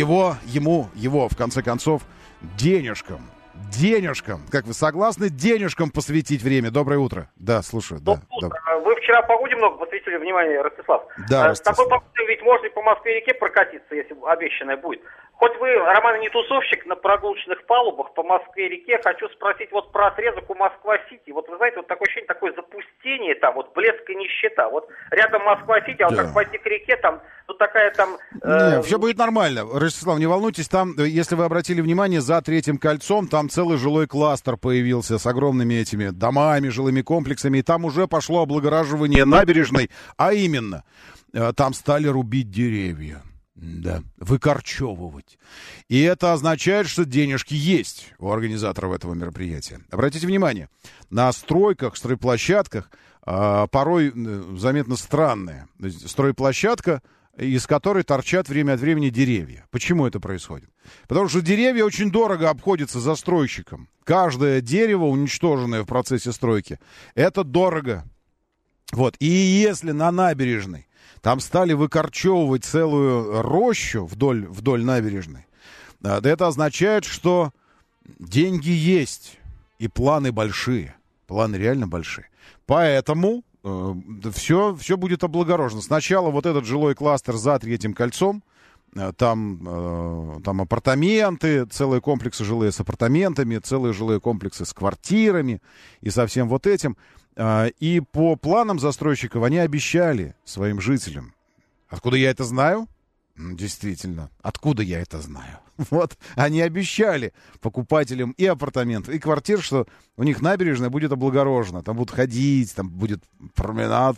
S2: в конце концов, денежкам. Как вы согласны денежкам посвятить время? Доброе утро. Да, слушаю.
S15: Доброе утро. Вы вчера погоде много посвятили внимание, Ростислав.
S2: Да,
S15: с такой погодой ведь можно и по Москве-реке прокатиться, если обещанное будет. Хоть вы, Роман, не тусовщик на прогулочных палубах по Москве-реке, хочу спросить вот про отрезок у Москва-Сити. Вот вы знаете, вот такое ощущение, такое запустение там, вот блеск и нищета. Вот рядом Москва-Сити, а вот как пойти к реке, там, такая там...
S2: Нет, все будет нормально. Ростислав, не волнуйтесь, там, если вы обратили внимание, за Третьим кольцом там целый жилой кластер появился с огромными этими домами, жилыми комплексами, и там уже пошло облагораживание набережной, а именно, там стали рубить деревья. Да, выкорчевывать. И это означает, что денежки есть у организаторов этого мероприятия. Обратите внимание, на стройках, стройплощадках порой заметно странные. Стройплощадка, из которой торчат время от времени деревья. Почему это происходит? Потому что деревья очень дорого обходятся застройщикам. Каждое дерево, уничтоженное в процессе стройки, это дорого. Вот. И если на набережной там стали выкорчевывать целую рощу вдоль набережной, да, это означает, что деньги есть и планы большие. Планы реально большие. Поэтому все будет облагорожено. Сначала вот этот жилой кластер за Третьим кольцом, там апартаменты, целые комплексы жилые с апартаментами, целые жилые комплексы с квартирами и со всем вот этим. И по планам застройщиков они обещали своим жителям. Откуда я это знаю? Действительно, откуда я это знаю? Вот, они обещали покупателям и апартаментов, и квартир, что у них набережная будет облагорожена. Там будут ходить, там будет променад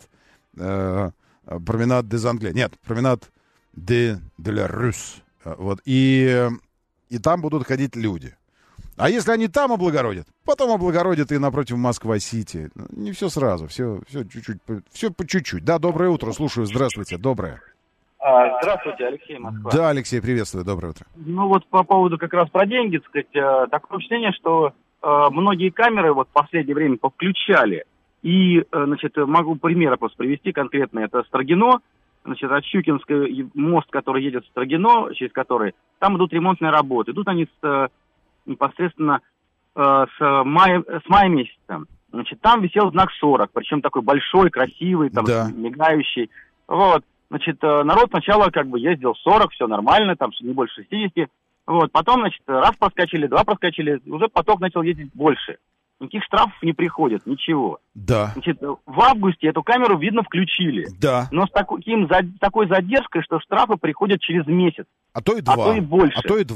S2: des Anglais. Нет, променад de la Russe. Вот, и там будут ходить люди. А если они там облагородят, потом облагородят и напротив Москва-Сити. Не все сразу, все чуть-чуть, все по чуть-чуть. Да, доброе утро, слушаю, здравствуйте, доброе.
S16: Здравствуйте, Алексей, Москва.
S2: Да, Алексей, приветствую, доброе утро.
S16: Ну вот по поводу как раз про деньги, так сказать, такое впечатление, что многие камеры вот в последнее время повключали. И, значит, могу примеры просто привести конкретно. Это Строгино, значит, от Щукинской мост, который едет в Строгино, через который, там идут ремонтные работы. Идут они непосредственно с мая месяца. Значит, там висел знак 40, причем такой большой, красивый, там, да, мигающий. Вот. Значит, народ сначала как бы ездил 40, все нормально, там не больше 60. Вот. Потом, значит, раз проскочили, два проскочили, уже поток начал ездить больше. Никаких штрафов не приходит, ничего.
S2: Да.
S16: Значит, в августе эту камеру, видно, включили.
S2: Да.
S16: Но с такой задержкой, что штрафы приходят через месяц.
S2: А то и два.
S16: А то и больше.
S2: А то и два.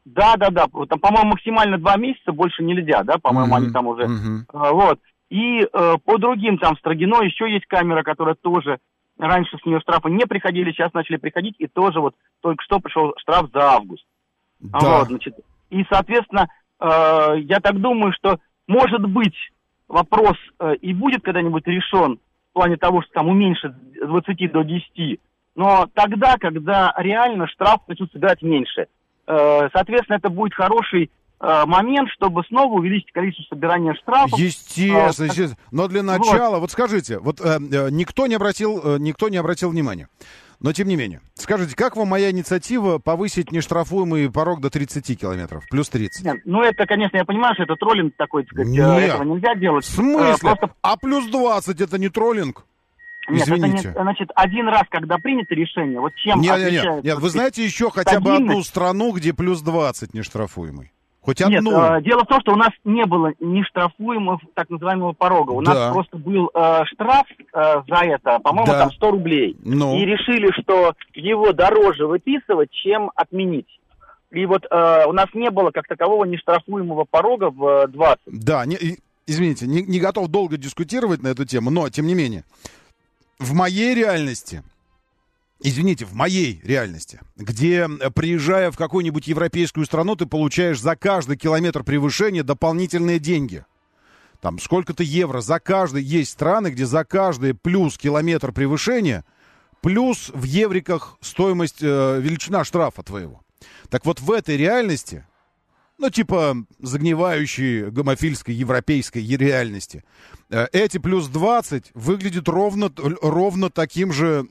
S16: Да. Там, по-моему, максимально 2 месяца, больше нельзя, да, по-моему, они там уже. Вот. И по другим там Строгино еще есть камера, которая тоже раньше с нее штрафы не приходили, сейчас начали приходить, и тоже вот только что пришел штраф за август.
S2: Да.
S16: Вот, значит, и, соответственно, я так думаю, что, может быть, вопрос и будет когда-нибудь решен в плане того, что там уменьшить с 20 до 10, но тогда, когда реально штраф начнут собирать меньше. Соответственно, это будет хороший момент, чтобы снова увеличить количество собирания штрафов.
S2: Естественно. Но для начала, вот скажите, никто не обратил внимания. Но, тем не менее, скажите, как вам моя инициатива повысить нештрафуемый порог до 30 километров, плюс 30?
S16: Нет, это, конечно, я понимаю, что это троллинг такой, так сказать, этого нельзя делать.
S2: В смысле? А плюс 20 это не троллинг? Извините.
S16: Нет, значит, один раз, когда принято решение, вот чем отличается...
S2: Нет, вы знаете еще хотя бы одну страну, где плюс 20 нештрафуемый? Хоть одну.
S16: Нет, дело в том, что у нас не было нештрафуемого так называемого порога. У нас просто был штраф за это, по-моему, там 100 рублей. И решили, что его дороже выписывать, чем отменить. И вот у нас не было как такового нештрафуемого порога в 20.
S2: Да, извините, не готов долго дискутировать на эту тему, но, тем не менее, в моей реальности... Извините, в моей реальности, где, приезжая в какую-нибудь европейскую страну, ты получаешь за каждый километр превышения дополнительные деньги. Там сколько-то евро за каждый. Есть страны, где за каждый плюс километр превышения, плюс в евриках стоимость, величина штрафа твоего. Так вот в этой реальности, типа загнивающей гомофильской европейской реальности, эти плюс 20 выглядят ровно таким же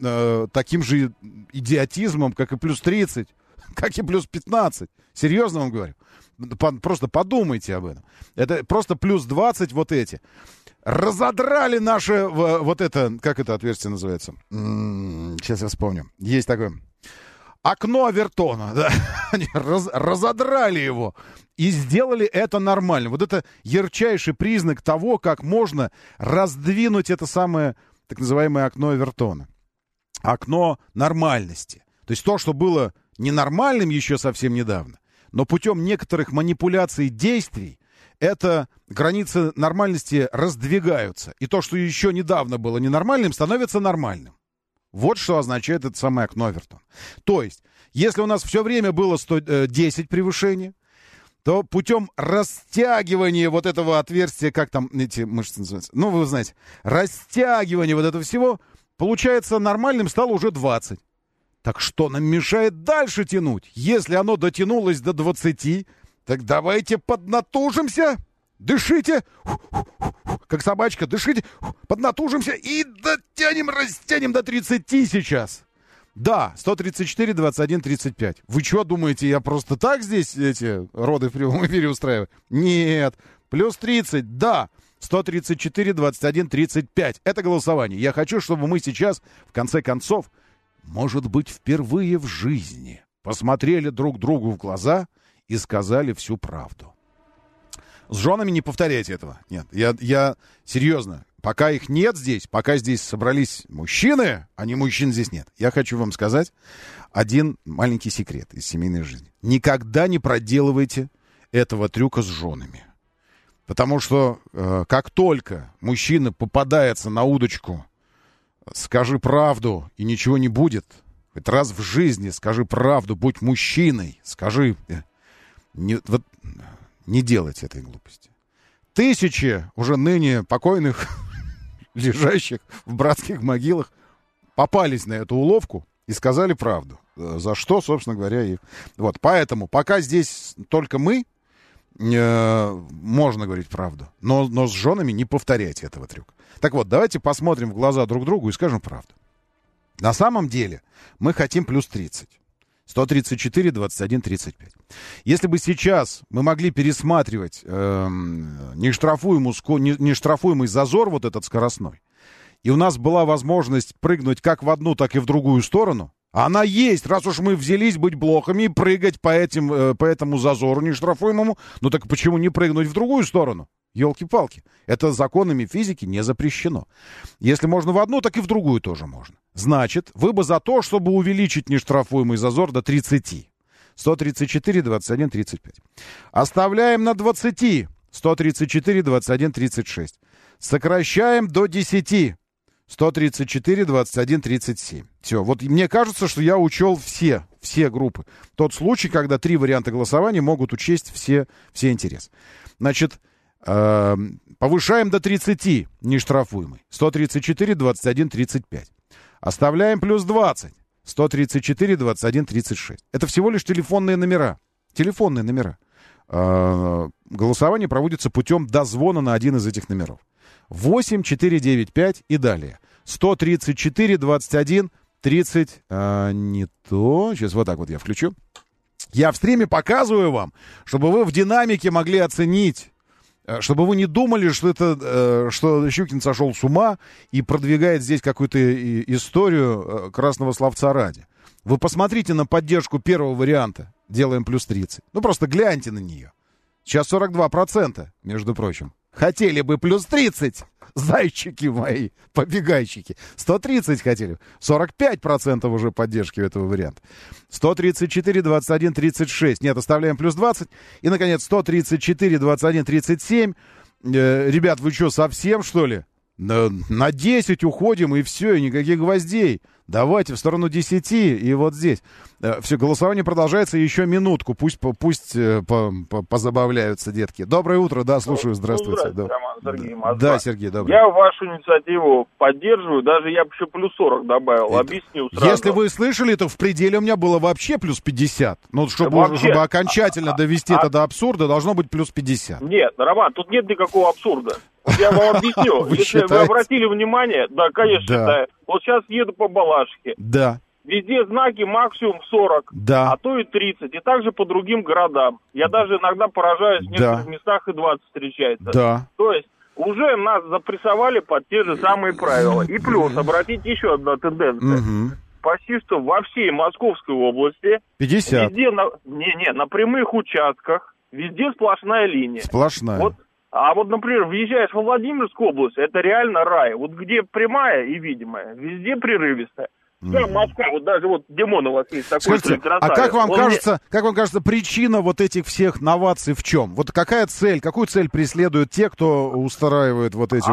S2: идиотизмом, как и плюс 30, как и плюс 15. Серьезно вам говорю. Просто подумайте об этом. Это просто плюс 20 вот эти. Разодрали наше вот это, как это отверстие называется? Сейчас я вспомню. Есть такое... Окно Авертона, да, они разодрали его и сделали это нормально. Вот это ярчайший признак того, как можно раздвинуть это самое так называемое окно Авертона. Окно нормальности. То есть то, что было ненормальным еще совсем недавно, но путем некоторых манипуляций и действий, это границы нормальности раздвигаются. И то, что еще недавно было ненормальным, становится нормальным. Вот что означает это самое окно Авертона. То есть, если у нас все время было 110 превышений, то путем растягивания вот этого отверстия, как там эти мышцы называются, вы знаете, растягивания вот этого всего, получается, нормальным стало уже 20. Так что нам мешает дальше тянуть? Если оно дотянулось до 20, так давайте поднатужимся, дышите, как собачка, дышите, поднатужимся и растянем до 30 сейчас. Да, 134, 21, 35. Вы что думаете, я просто так здесь эти роды в прямом эфире устраиваю? Нет. Плюс 30, да. 134, 21, 35. Это голосование. Я хочу, чтобы мы сейчас, в конце концов, может быть, впервые в жизни посмотрели друг другу в глаза и сказали всю правду. С женами не повторяйте этого. Нет, я серьезно. Пока их нет здесь, пока здесь собрались мужчины, а не мужчин здесь нет. Я хочу вам сказать один маленький секрет из семейной жизни. Никогда не проделывайте этого трюка с женами. Потому что как только мужчина попадается на удочку, скажи правду, и ничего не будет. Хоть раз в жизни скажи правду, будь мужчиной, скажи... Не делайте этой глупости. Тысячи уже ныне покойных, лежащих в братских могилах, попались на эту уловку и сказали правду. За что, собственно говоря, и... Вот, поэтому, пока здесь только мы, можно говорить правду. Но с женами не повторяйте этого трюка. Так вот, давайте посмотрим в глаза друг другу и скажем правду. На самом деле мы хотим плюс 30. 134, 21, 35. Если бы сейчас мы могли пересматривать нештрафуемый зазор вот этот скоростной, и у нас была возможность прыгнуть как в одну, так и в другую сторону, а она есть, раз уж мы взялись быть блохами и прыгать по этому зазору нештрафуемому, так почему не прыгнуть в другую сторону? Ёлки-палки. Это законами физики не запрещено. Если можно в одну, так и в другую тоже можно. Значит, вы бы за то, чтобы увеличить нештрафуемый зазор до 30. 134, 21, 35. Оставляем на 20. 134, 21, 36. Сокращаем до 10. 134, 21, 37. Все. Вот мне кажется, что я учел все группы. Тот случай, когда 3 варианта голосования могут учесть все интересы. Значит, повышаем до 30, нештрафуемый. 134, 21, 35. Оставляем плюс 20. 134, 21, 36. Это всего лишь телефонные номера. Телефонные номера. Голосование проводится путем дозвона на один из этих номеров. 8 495 и далее. 134 21 30. Не то. Сейчас вот так вот я включу. Я в стриме показываю вам, чтобы вы в динамике могли оценить, чтобы вы не думали, что Щукин сошел с ума и продвигает здесь какую-то историю красного словца ради. Вы посмотрите на поддержку первого варианта. Делаем плюс 30. Ну, просто гляньте на нее. Сейчас 42%, между прочим. Хотели бы плюс 30, зайчики мои, побегайчики. 130 хотели. 45% уже поддержки этого варианта. 134, 21, 36. Нет, оставляем плюс 20. И, наконец, 134, 21, 37. Ребят, вы что, совсем, что ли? На 10 уходим, и все, и никаких гвоздей. Давайте в сторону 10, и вот здесь. Все, голосование продолжается еще минутку. Пусть позабавляются детки. Доброе утро, да, слушаю, здравствуйте.
S17: Здравствуйте, Роман, Сергей, Москва.
S2: Да, Сергей, добрый.
S17: Я вашу инициативу поддерживаю, даже я бы еще плюс 40 добавил, объясню сразу.
S2: Если вы слышали, то в пределе у меня было вообще плюс 50. Ну, чтобы окончательно довести это до абсурда, должно быть плюс 50.
S17: Нет, Роман, тут нет никакого абсурда. Я вам объясню. Если вы обратили внимание, да, конечно, считаю. Вот сейчас еду по Балашихе.
S2: Да.
S17: Везде знаки максимум 40,
S2: да.
S17: А то и 30. И также по другим городам. Я даже иногда поражаюсь, в некоторых местах и 20 встречается.
S2: Да.
S17: То есть уже нас запрессовали под те же самые правила. И плюс, обратите еще одна тенденция.
S2: Угу.
S17: Почти что во всей Московской области
S2: 50.
S17: Везде на прямых участках везде сплошная линия.
S2: Сплошная.
S17: А вот, например, въезжаешь во Владимирскую область, это реально рай. Вот где прямая и видимая, везде прерывистая. Да, Москва, вот даже вот Димон у вас есть такой.
S2: Скажите, а как вам кажется, причина вот этих всех новаций в чем? Вот какую цель преследуют те, кто устраивает вот эти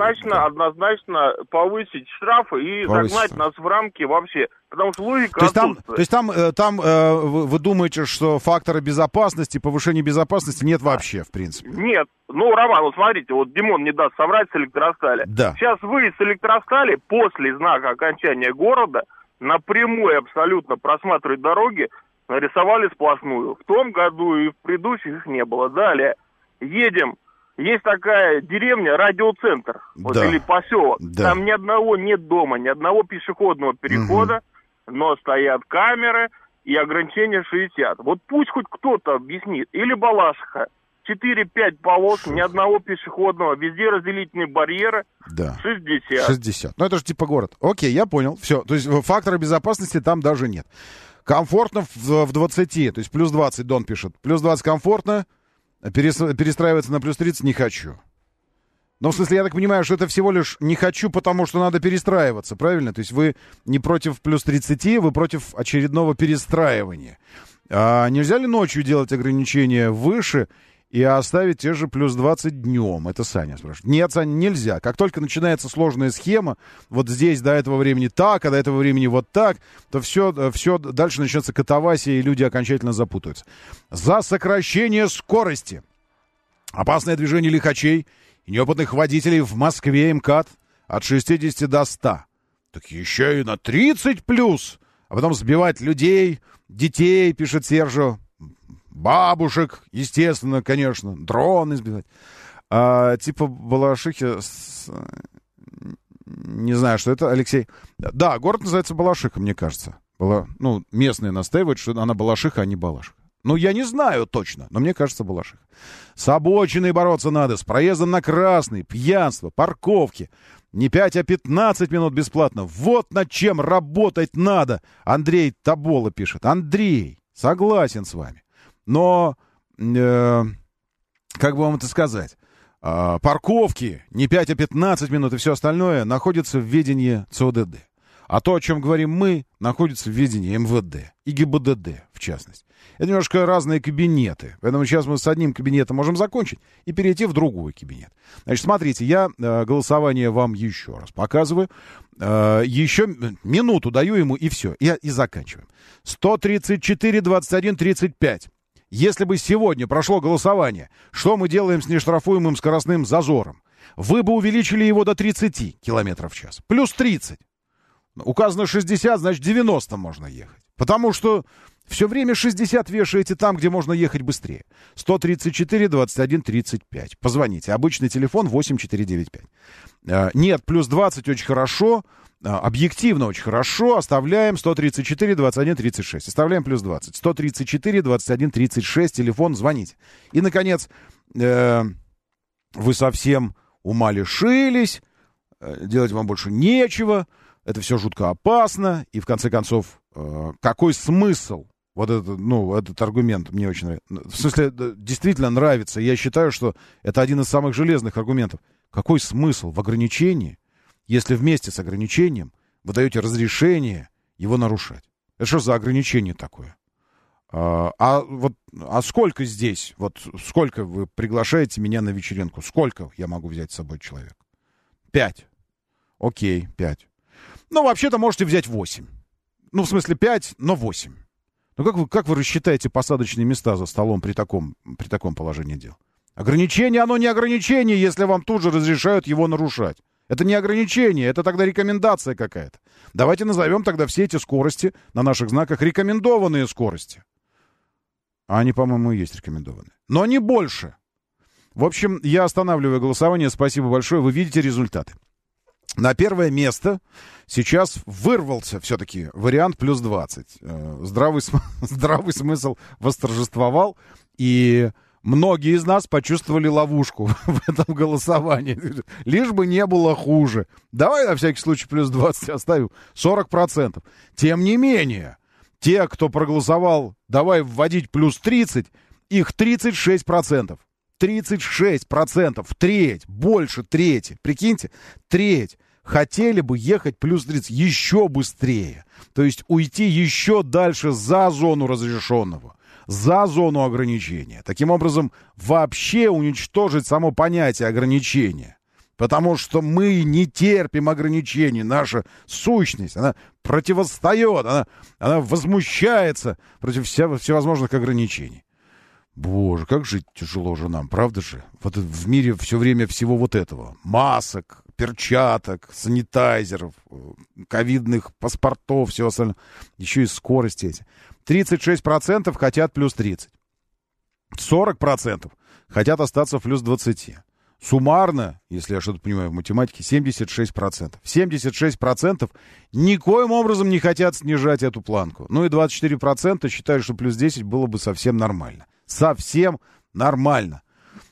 S17: Однозначно повысить штрафы и загнать нас в рамки вообще. Потому что логика отсутствует.
S2: То есть там вы думаете, что фактора безопасности, повышения безопасности нет вообще, в принципе?
S17: Нет. Ну, Роман, вот смотрите, вот Димон не даст соврать с электростали.
S2: Да.
S17: Сейчас вы с электростали после знака окончания города напрямую абсолютно просматривать дороги нарисовали сплошную. В том году и в предыдущих их не было. Далее едем. Есть такая деревня, радиоцентр, или поселок. Да. Там ни одного нет дома, ни одного пешеходного перехода, но стоят камеры и ограничение 60. Вот пусть хоть кто-то объяснит. Или Балашиха. 4-5 полос, ни одного пешеходного, везде разделительные барьеры, 60.
S2: 60. Ну, это же типа город. Окей, я понял. Все. То есть фактора безопасности там даже нет. Комфортно в 20. То есть плюс 20, Дон пишет. Плюс 20 комфортно. Перестраиваться на плюс 30 не хочу. Но, в смысле, я так понимаю, что это всего лишь не хочу, потому что надо перестраиваться, правильно? То есть вы не против плюс 30, вы против очередного перестраивания. А нельзя ли ночью делать ограничения выше и оставить те же плюс 20 днем? Это Саня спрашивает. Нет, Саня, нельзя. Как только начинается сложная схема, вот здесь до этого времени так, а до этого времени вот так, то все дальше начнется катавасия, и люди окончательно запутаются. За сокращение скорости. Опасное движение лихачей и неопытных водителей в Москве МКАД от 60 до 100. Так еще и на 30 плюс. А потом сбивать людей, детей, пишет Сержо. Бабушек, естественно, конечно. Дроны сбивать. Типа Балашихи... Не знаю, что это, Алексей. Да, город называется Балашиха, мне кажется. Местные настаивают, что она Балашиха, а не Балашиха. Ну, я не знаю точно, но мне кажется, Балашиха. С обочиной бороться надо, с проездом на красный, пьянство, парковки. Не 5, а 15 минут бесплатно. Вот над чем работать надо. Андрей Табола пишет. Андрей, согласен с вами. Но, как бы вам это сказать, парковки не 5, а 15 минут и все остальное находится в ведении ЦОДД. А то, о чем говорим мы, находится в ведении МВД и ГИБДД, в частности. Это немножко разные кабинеты. Поэтому сейчас мы с одним кабинетом можем закончить и перейти в другой кабинет. Значит, смотрите, я голосование вам еще раз показываю. Еще минуту даю ему, и все. И заканчиваем. 134-21-35. Если бы сегодня прошло голосование, что мы делаем с нештрафуемым скоростным зазором? Вы бы увеличили его до 30 км в час. Плюс 30. Указано 60, значит 90 можно ехать. Потому что все время 60 вешаете там, где можно ехать быстрее. 134-21-35. Позвоните. Обычный телефон 8495. Нет, плюс 20 очень хорошо. Объективно очень хорошо. Оставляем 134-21-36. Оставляем плюс 20. 134-21-36. Телефон, звоните. И, наконец, вы совсем ума лишились. Делать вам больше нечего. Это все жутко опасно. И, в конце концов, какой смысл? Вот этот аргумент мне очень нравится. В смысле, действительно нравится. Я считаю, что это один из самых железных аргументов. Какой смысл в ограничении, если вместе с ограничением вы даете разрешение его нарушать? Это что за ограничение такое? А сколько здесь? Вот сколько вы приглашаете меня на вечеринку? Сколько я могу взять с собой человек? 5. Окей, 5. Ну, вообще-то можете взять 8. Ну, в смысле 5, но 8. Ну, как вы рассчитаете посадочные места за столом при таком положении дел? Ограничение, оно не ограничение, если вам тут же разрешают его нарушать. Это не ограничение, это тогда рекомендация какая-то. Давайте назовем тогда все эти скорости на наших знаках рекомендованные скорости. А они, по-моему, и есть рекомендованные. Но не больше. В общем, я останавливаю голосование. Спасибо большое. Вы видите результаты. На первое место сейчас вырвался все-таки вариант плюс 20. Здравый смысл восторжествовал, и многие из нас почувствовали ловушку в этом голосовании. Лишь бы не было хуже. Давай на всякий случай плюс 20 оставим. 40%. Тем не менее, те, кто проголосовал, давай вводить плюс 30, их 36%. 36%, треть, больше трети, прикиньте, треть хотели бы ехать плюс 30 еще быстрее, то есть уйти еще дальше за зону разрешенного, за зону ограничения. Таким образом, вообще уничтожить само понятие ограничения, потому что мы не терпим ограничений, наша сущность, она противостоит, она возмущается против всевозможных ограничений. Боже, как жить тяжело же нам, правда же? Вот в мире все время всего вот этого. Масок, перчаток, санитайзеров, ковидных паспортов, всего остального. Еще и скорости эти. 36% хотят плюс 30. 40% хотят остаться в плюс 20. Суммарно, если я что-то понимаю в математике, 76%. 76% никоим образом не хотят снижать эту планку. Ну и 24% считают, что плюс 10 было бы совсем нормально. Совсем нормально.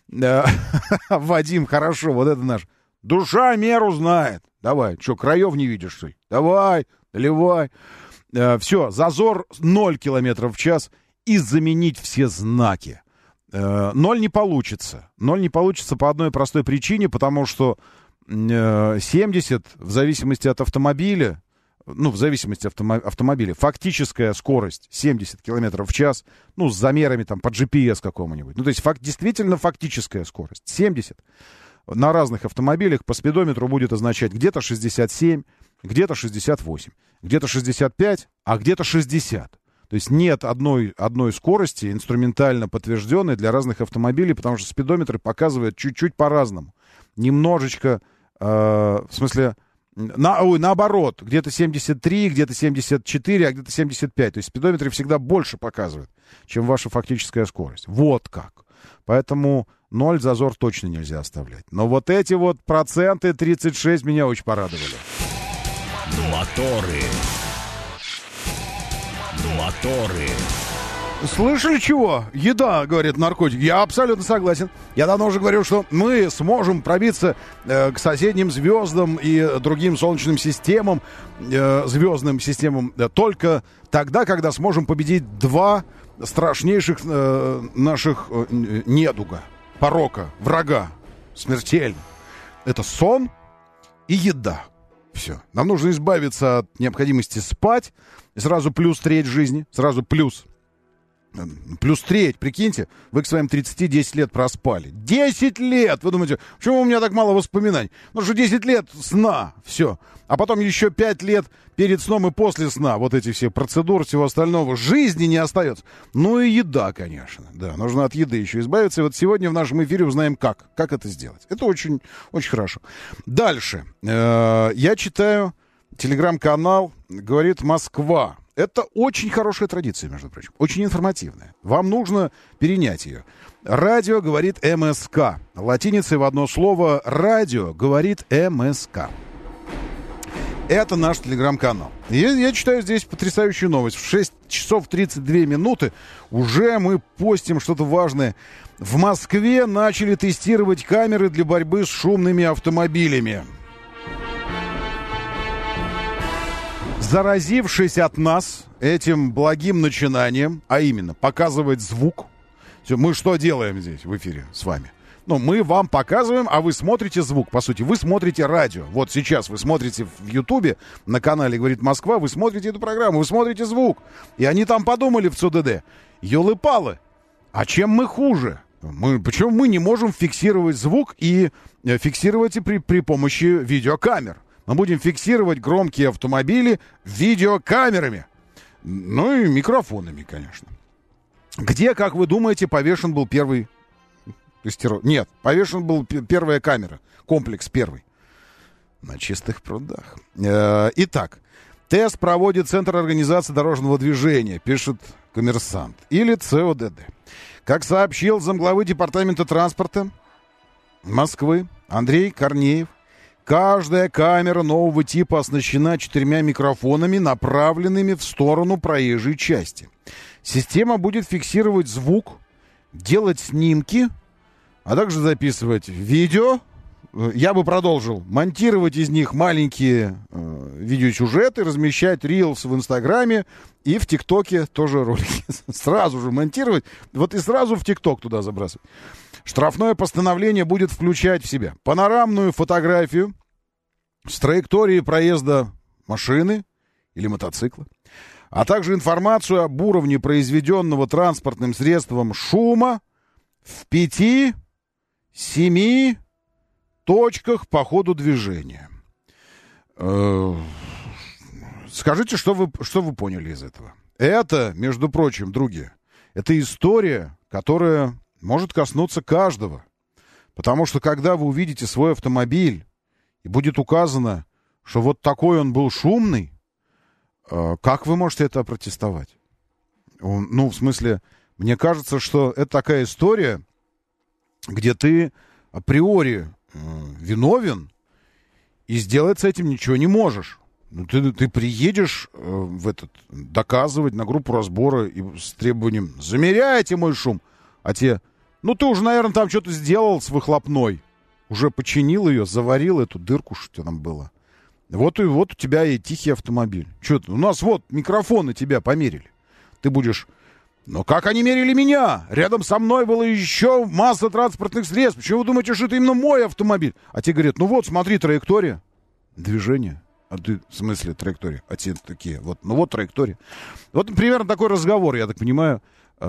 S2: Вадим, хорошо, вот это наш. Душа меру знает. Давай, что, краев не видишь, что ли? Давай, наливай. Все, зазор 0 км в час и заменить все знаки. 0 не получится. 0 не получится по одной простой причине, потому что 70, в зависимости от автомобиля, ну, в зависимости от автомобиля, фактическая скорость 70 км в час, ну, с замерами там по GPS какому-нибудь. Ну, то есть действительно фактическая скорость 70. На разных автомобилях по спидометру будет означать где-то 67, где-то 68, где-то 65, а где-то 60. То есть нет одной скорости инструментально подтвержденной для разных автомобилей, потому что спидометры показывают чуть-чуть по-разному. Немножечко, в смысле, наоборот, где-то 73, где-то 74, а где-то 75. То есть спидометры всегда больше показывают, чем ваша фактическая скорость. Вот как. Поэтому 0 зазор точно нельзя оставлять. Но вот эти вот проценты 36 меня очень порадовали.
S1: Моторы.
S2: Слышали чего? Еда, говорит наркотик. Я абсолютно согласен. Я давно уже говорил, что мы сможем пробиться к соседним звездам и другим солнечным системам, звездным системам, только тогда, когда сможем победить два страшнейших наших недуга, порока, врага, смертельно. Это сон и еда. Все. Нам нужно избавиться от необходимости спать. И сразу плюс треть жизни. Сразу плюс треть, прикиньте, вы к своим 30 10 лет проспали. 10 лет! Вы думаете, почему у меня так мало воспоминаний? Ну, что 10 лет сна, все. А потом еще 5 лет перед сном и после сна. Вот эти все процедуры, всего остального. Жизни не остается. Ну и еда, конечно. Да, нужно от еды еще избавиться. И вот сегодня в нашем эфире узнаем, как это сделать. Это очень, очень хорошо. Дальше. Я читаю телеграм-канал «Говорит Москва». Это очень хорошая традиция, между прочим, очень информативная. Вам нужно перенять ее. Радио говорит МСК. Латиницей в одно слово «радио говорит МСК». Это наш телеграм-канал. Я читаю здесь потрясающую новость. В 6 часов 32 минуты уже мы постим что-то важное. В Москве начали тестировать камеры для борьбы с шумными автомобилями. Заразившись от нас этим благим начинанием, а именно показывать звук. Все, мы что делаем здесь в эфире с вами? Ну, мы вам показываем, а вы смотрите звук. По сути, вы смотрите радио. Вот сейчас вы смотрите в Ютубе на канале «Говорит Москва», вы смотрите эту программу, вы смотрите звук. И они там подумали в ЦУДД: ёлы-палы, а чем мы хуже? Почему мы не можем фиксировать звук и фиксировать при помощи видеокамер? Мы будем фиксировать громкие автомобили видеокамерами. Ну и микрофонами, конечно. Где, как вы думаете, повешен был первый тестировщик? Нет, повешен был первая камера. Комплекс первый. На Чистых прудах. Итак, тест проводит Центр организации дорожного движения, пишет «Коммерсант». Или ЦОДД. Как сообщил замглавы Департамента транспорта Москвы Андрей Корнеев, каждая камера нового типа оснащена 4 микрофонами, направленными в сторону проезжей части. Система будет фиксировать звук, делать снимки, а также записывать видео. Я бы продолжил. Монтировать из них маленькие видеосюжеты, размещать рилс в Инстаграме и в ТикТоке тоже ролики. Сразу же монтировать, вот и сразу в ТикТок туда забрасывать. Штрафное постановление будет включать в себя панорамную фотографию с траектории проезда машины или мотоцикла, а также информацию об уровне произведенного транспортным средством шума в 5-7 точках по ходу движения. Скажите, что вы поняли из этого? Это, между прочим, други, это история, которая может коснуться каждого. Потому что когда вы увидите свой автомобиль и будет указано, что вот такой он был шумный, как вы можете это опротестовать? Ну, в смысле, мне кажется, что это такая история, где ты априори виновен и сделать с этим ничего не можешь. Ну, ты приедешь доказывать на группу разбора и с требованием «замеряйте мой шум», а те: ну ты уже, наверное, там что-то сделал с выхлопной, уже починил ее, заварил эту дырку, что там было. Вот у тебя и тихий автомобиль. Что-то у нас вот микрофоны тебя померили. Ты будешь: но как они мерили меня? Рядом со мной было еще масса транспортных средств. Почему вы думаете, что это именно мой автомобиль? А те говорят: ну вот, смотри, траектория движения. А ты, в смысле, траектория? А те такие: вот, ну вот траектория. Вот примерно такой разговор, я так понимаю,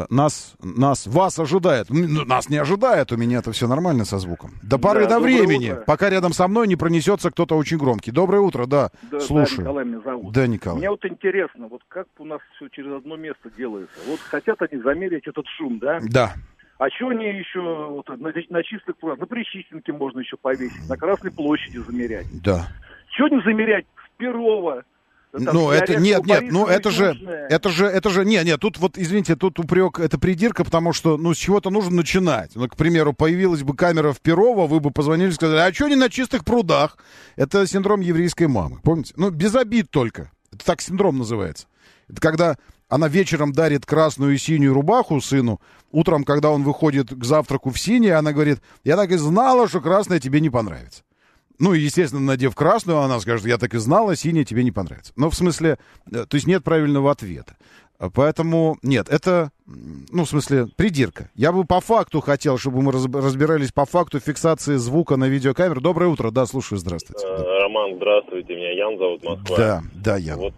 S2: вас ожидает. Нас не ожидает, у меня это все нормально со звуком. До поры до времени, утро. Пока рядом со мной не пронесется кто-то очень громкий. Доброе утро, да, слушаю.
S18: Да, Николай меня зовут.
S2: Да, Николай.
S18: Мне вот интересно, вот как у нас все через одно место делается. Вот хотят они замерить этот шум, да?
S2: Да.
S18: А что они еще вот, на чистых прудах, на Причистенке можно еще повесить, на Красной площади замерять?
S2: Да.
S18: Чего не замерять с Перова?
S2: Ну, это, нет, ну, это же, нет, тут вот, извините, тут упрек, это придирка, потому что, ну, с чего-то нужно начинать. Ну, к примеру, появилась бы камера в Перово, вы бы позвонили и сказали: а что не на Чистых прудах? Это синдром еврейской мамы, помните? Ну, без обид только. Это так синдром называется. Это когда она вечером дарит красную и синюю рубаху сыну, утром, когда он выходит к завтраку в синей, она говорит: я так и знала, что красная тебе не понравится. Ну, естественно, надев красную, она скажет: я так и знала, синяя тебе не понравится. Но в смысле, то есть нет правильного ответа. Поэтому, нет, это, ну, в смысле, придирка. Я бы по факту хотел, чтобы мы разбирались по факту фиксации звука на видеокамеру. Доброе утро, да, слушаю, здравствуйте.
S19: Роман, здравствуйте, меня Ян зовут, Москва.
S2: Да, Ян.
S19: Вот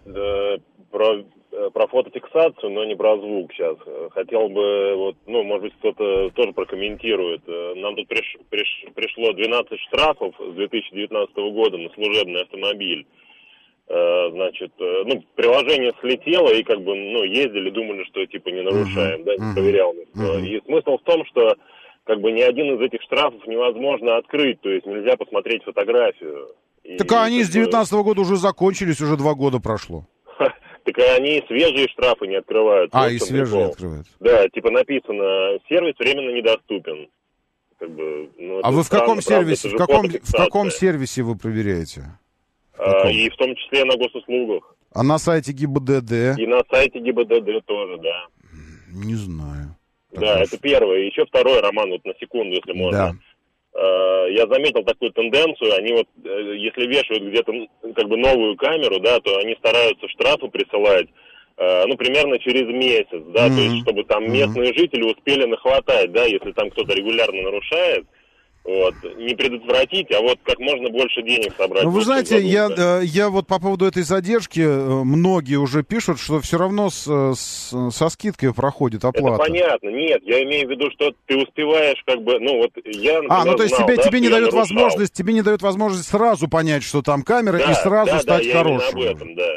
S19: про фотофиксацию, но не про звук сейчас. Хотел бы, вот, ну, может быть, кто-то тоже прокомментирует. Нам тут пришло 12 штрафов с 2019 года на служебный автомобиль. Значит, ну, приложение слетело, и как бы, ну, ездили, думали, что, типа, не нарушаем, да, не проверял никто. И смысл в том, что, как бы, ни один из этих штрафов невозможно открыть, то есть нельзя посмотреть фотографию.
S2: Так они с 19 года уже закончились, уже 2 года прошло.
S19: Так они свежие штрафы не открывают.
S2: И свежие не открывают.
S19: Да, типа написано, сервис временно недоступен. Как бы, ну,
S2: а вы в каком сервисе, в каком сервисе вы проверяете?
S19: И в том числе на госуслугах.
S2: А на сайте ГИБДД?
S19: И на сайте ГИБДД тоже, да.
S2: Не знаю.
S19: Да, это первое. Еще второе, Роман, вот на секунду, если можно.
S2: Да.
S19: Я заметил такую тенденцию, они вот, если вешают где-то, как бы, новую камеру, да, то они стараются штрафы присылать, ну, примерно через месяц, да, то есть, чтобы там местные жители успели нахватать, да, если там кто-то регулярно нарушает. Вот, не предотвратить, а вот как можно больше денег собрать.
S2: Ну, вы знаете, я вот по поводу этой задержки, многие уже пишут, что все равно со скидкой проходит оплата.
S19: Это понятно, нет, я имею в виду, что ты успеваешь, как бы, ну вот я, например,
S2: ну то есть
S19: знал,
S2: тебе не дают возможность, тебе не дают возможность сразу понять, что там камера, и сразу стать хорошим.
S19: Да, об этом, да.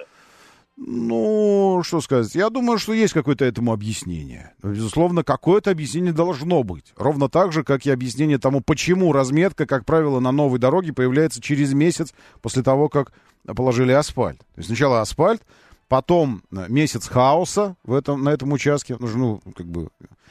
S2: Ну, что сказать, я думаю, что есть какое-то этому объяснение. Безусловно, какое-то объяснение должно быть. Ровно так же, как и объяснение тому, почему разметка, как правило, на новой дороге появляется через месяц после того, как положили асфальт. То есть сначала асфальт, потом месяц хаоса на этом участке. Ну, как бы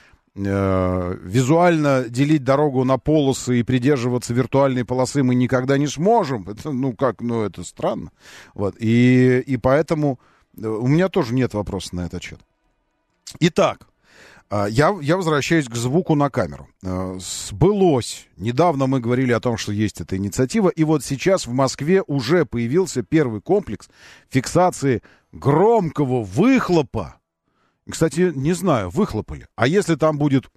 S2: визуально делить дорогу на полосы и придерживаться виртуальной полосы мы никогда не сможем. Это, это странно. Вот. И поэтому у меня тоже нет вопросов на этот счет. Итак, я возвращаюсь к звуку на камеру. Сбылось. Недавно мы говорили о том, что есть эта инициатива, и вот сейчас в Москве уже появился первый комплекс фиксации громкого выхлопа. Кстати, не знаю, выхлопали. А если там будет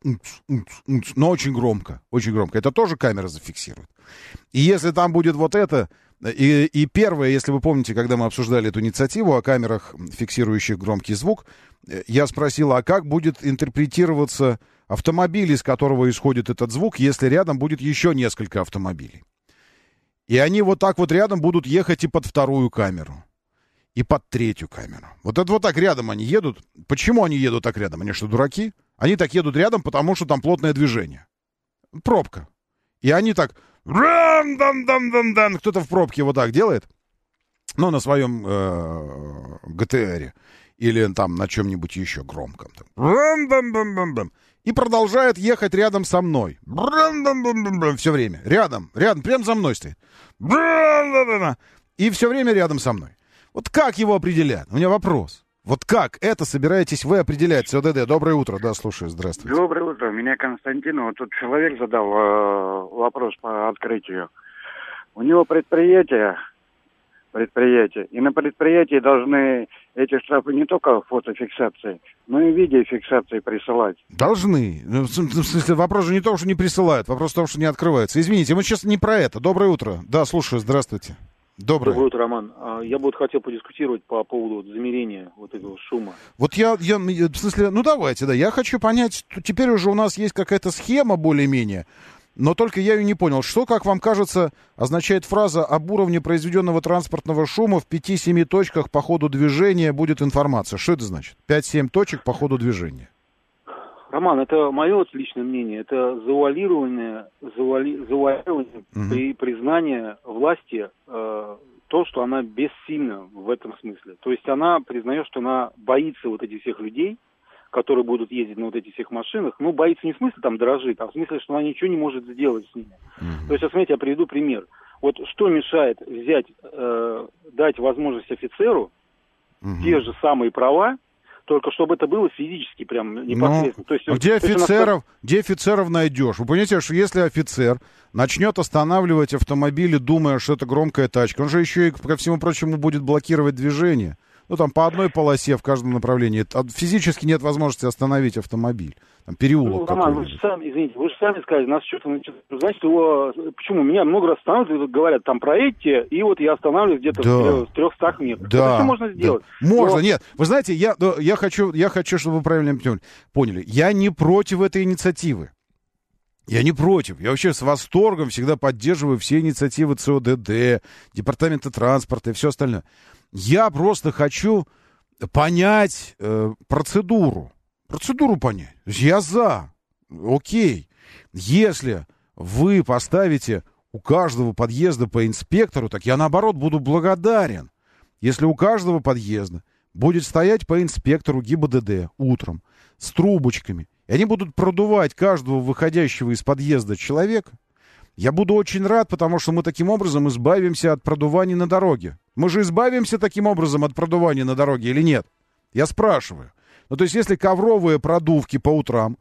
S2: но очень громко, это тоже камера зафиксирует. И если там будет вот это, и первое, если вы помните, когда мы обсуждали эту инициативу о камерах, фиксирующих громкий звук, я спросил, а как будет интерпретироваться автомобиль, из которого исходит этот звук, если рядом будет еще несколько автомобилей. И они вот так вот рядом будут ехать и под вторую камеру. И под третью камеру. Вот это вот так рядом они едут. Почему они едут так рядом? Они что, дураки? Они так едут рядом, потому что там плотное движение. Пробка. И они так... Кто-то в пробке вот так делает. Ну, на своем ГТРе. Или там на чем-нибудь еще громком. И продолжает ехать рядом со мной. Все время. Рядом, прямо за мной стоит. И все время рядом со мной. Вот как его определять? У меня вопрос. Вот как это собираетесь вы определять? СОДД, доброе утро. Да, слушаю, здравствуйте.
S20: Доброе утро. Меня Константин. Вот тут человек задал вопрос по открытию. У него предприятие, и на предприятии должны эти штрафы не только фотофиксации, но и видеофиксации присылать.
S2: Должны. В смысле, вопрос же не в том, что не присылают, вопрос в том, что не открывается. Извините, мы сейчас не про это. Доброе утро. Да, слушаю, здравствуйте. Доброе
S21: утро, Роман. Я бы хотел подискутировать по поводу замерения вот этого шума.
S2: Вот я в смысле, давайте, я хочу понять, теперь уже у нас есть какая-то схема более-менее, но только я ее не понял. Что, как вам кажется, означает фраза «об уровне произведенного транспортного шума в 5-7 точках по ходу движения будет информация»? Что это значит? 5-7 точек по ходу движения.
S21: Роман, это мое личное мнение. Это завуалирование при признании власти то, что она бессильна в этом смысле. То есть она признает, что она боится вот этих всех людей, которые будут ездить на вот этих всех машинах. Ну, боится не в смысле там дрожит, а в смысле, что она ничего не может сделать с ними. То есть, смотрите, я приведу пример. Вот что мешает взять, дать возможность офицеру те же самые права, только чтобы это было физически прям непосредственно. То есть,
S2: где офицеров найдешь? Вы понимаете, что если офицер начнет останавливать автомобили, думая, что это громкая тачка, он же еще и, ко всему прочему, будет блокировать движение. ну, там, по одной полосе в каждом направлении. Физически нет возможности остановить автомобиль. Там, переулок
S21: Роман, вы же сами сказали, нас что-то, значит, почему? Меня много раз останавливают, говорят, там, проедьте, и вот я останавливаюсь где-то в 300 метрах.
S2: Да.
S21: Это все можно сделать.
S2: Да. Можно, нет. Вы знаете, я хочу, чтобы вы правильно поняли. Я не против этой инициативы. Я не против. Я вообще с восторгом всегда поддерживаю все инициативы ЦОДД, Департамента транспорта и все остальное. Я просто хочу понять процедуру. Процедуру понять. То есть я за. Окей. Если вы поставите у каждого подъезда по инспектору, так я, наоборот, буду благодарен. Если у каждого подъезда будет стоять по инспектору ГИБДД утром с трубочками, и они будут продувать каждого выходящего из подъезда человека, я буду очень рад, потому что мы таким образом избавимся от продуваний на дороге. Мы же избавимся таким образом от продуваний на дороге или нет? Я спрашиваю. Ну, то есть, если ковровые продувки по утрам,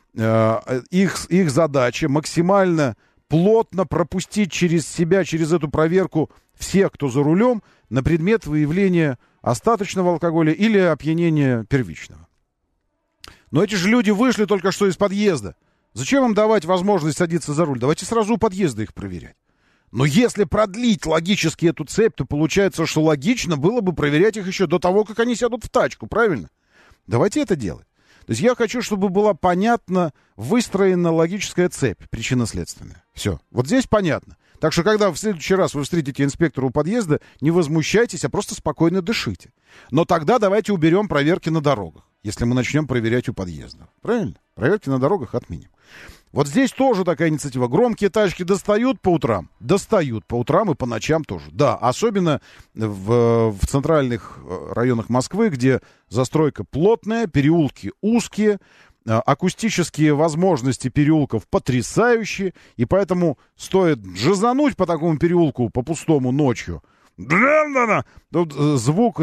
S2: их задача максимально плотно пропустить через себя, через эту проверку всех, кто за рулем, на предмет выявления остаточного алкоголя или опьянения первичного. Но эти же люди вышли только что из подъезда. Зачем им давать возможность садиться за руль? Давайте сразу у подъезда их проверять. Но если продлить логически эту цепь, то получается, что логично было бы проверять их еще до того, как они сядут в тачку, правильно? Давайте это делать. То есть я хочу, чтобы была понятна, выстроена логическая цепь, причинно-следственная. Все. Вот здесь понятно. Так что, когда в следующий раз вы встретите инспектора у подъезда, не возмущайтесь, а просто спокойно дышите. Но тогда давайте уберем проверки на дорогах, если мы начнем проверять у подъезда. Правильно? Проверки на дорогах отменим. Вот здесь тоже такая инициатива. Громкие тачки достают по утрам? Достают по утрам и по ночам тоже. Да, особенно в центральных районах Москвы, где застройка плотная, переулки узкие, акустические возможности переулков потрясающие, и поэтому стоит джазануть по такому переулку, по пустому ночью. Тут звук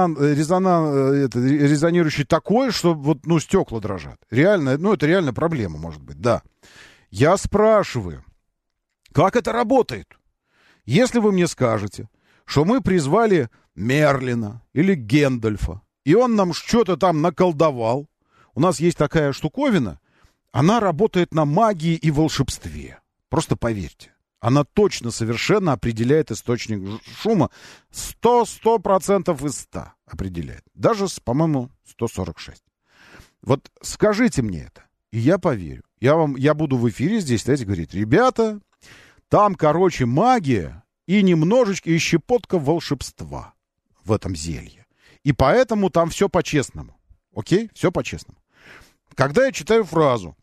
S2: резонирующий такой, что вот, ну, стекла дрожат. Реально, ну, это реально проблема, может быть, да. Я спрашиваю, как это работает? Если вы мне скажете, что мы призвали Мерлина или Гендальфа, и он нам что-то там наколдовал, у нас есть такая штуковина, она работает на магии и волшебстве. Просто поверьте. Она точно, совершенно определяет источник шума. 100% из 100 определяет. Даже, по-моему, 146. Вот скажите мне это, и я поверю. Я буду в эфире здесь, знаете, говорить, ребята, там, короче, магия и немножечко, и щепотка волшебства в этом зелье. И поэтому там все по-честному. Окей? Все по-честному. Когда я читаю фразу,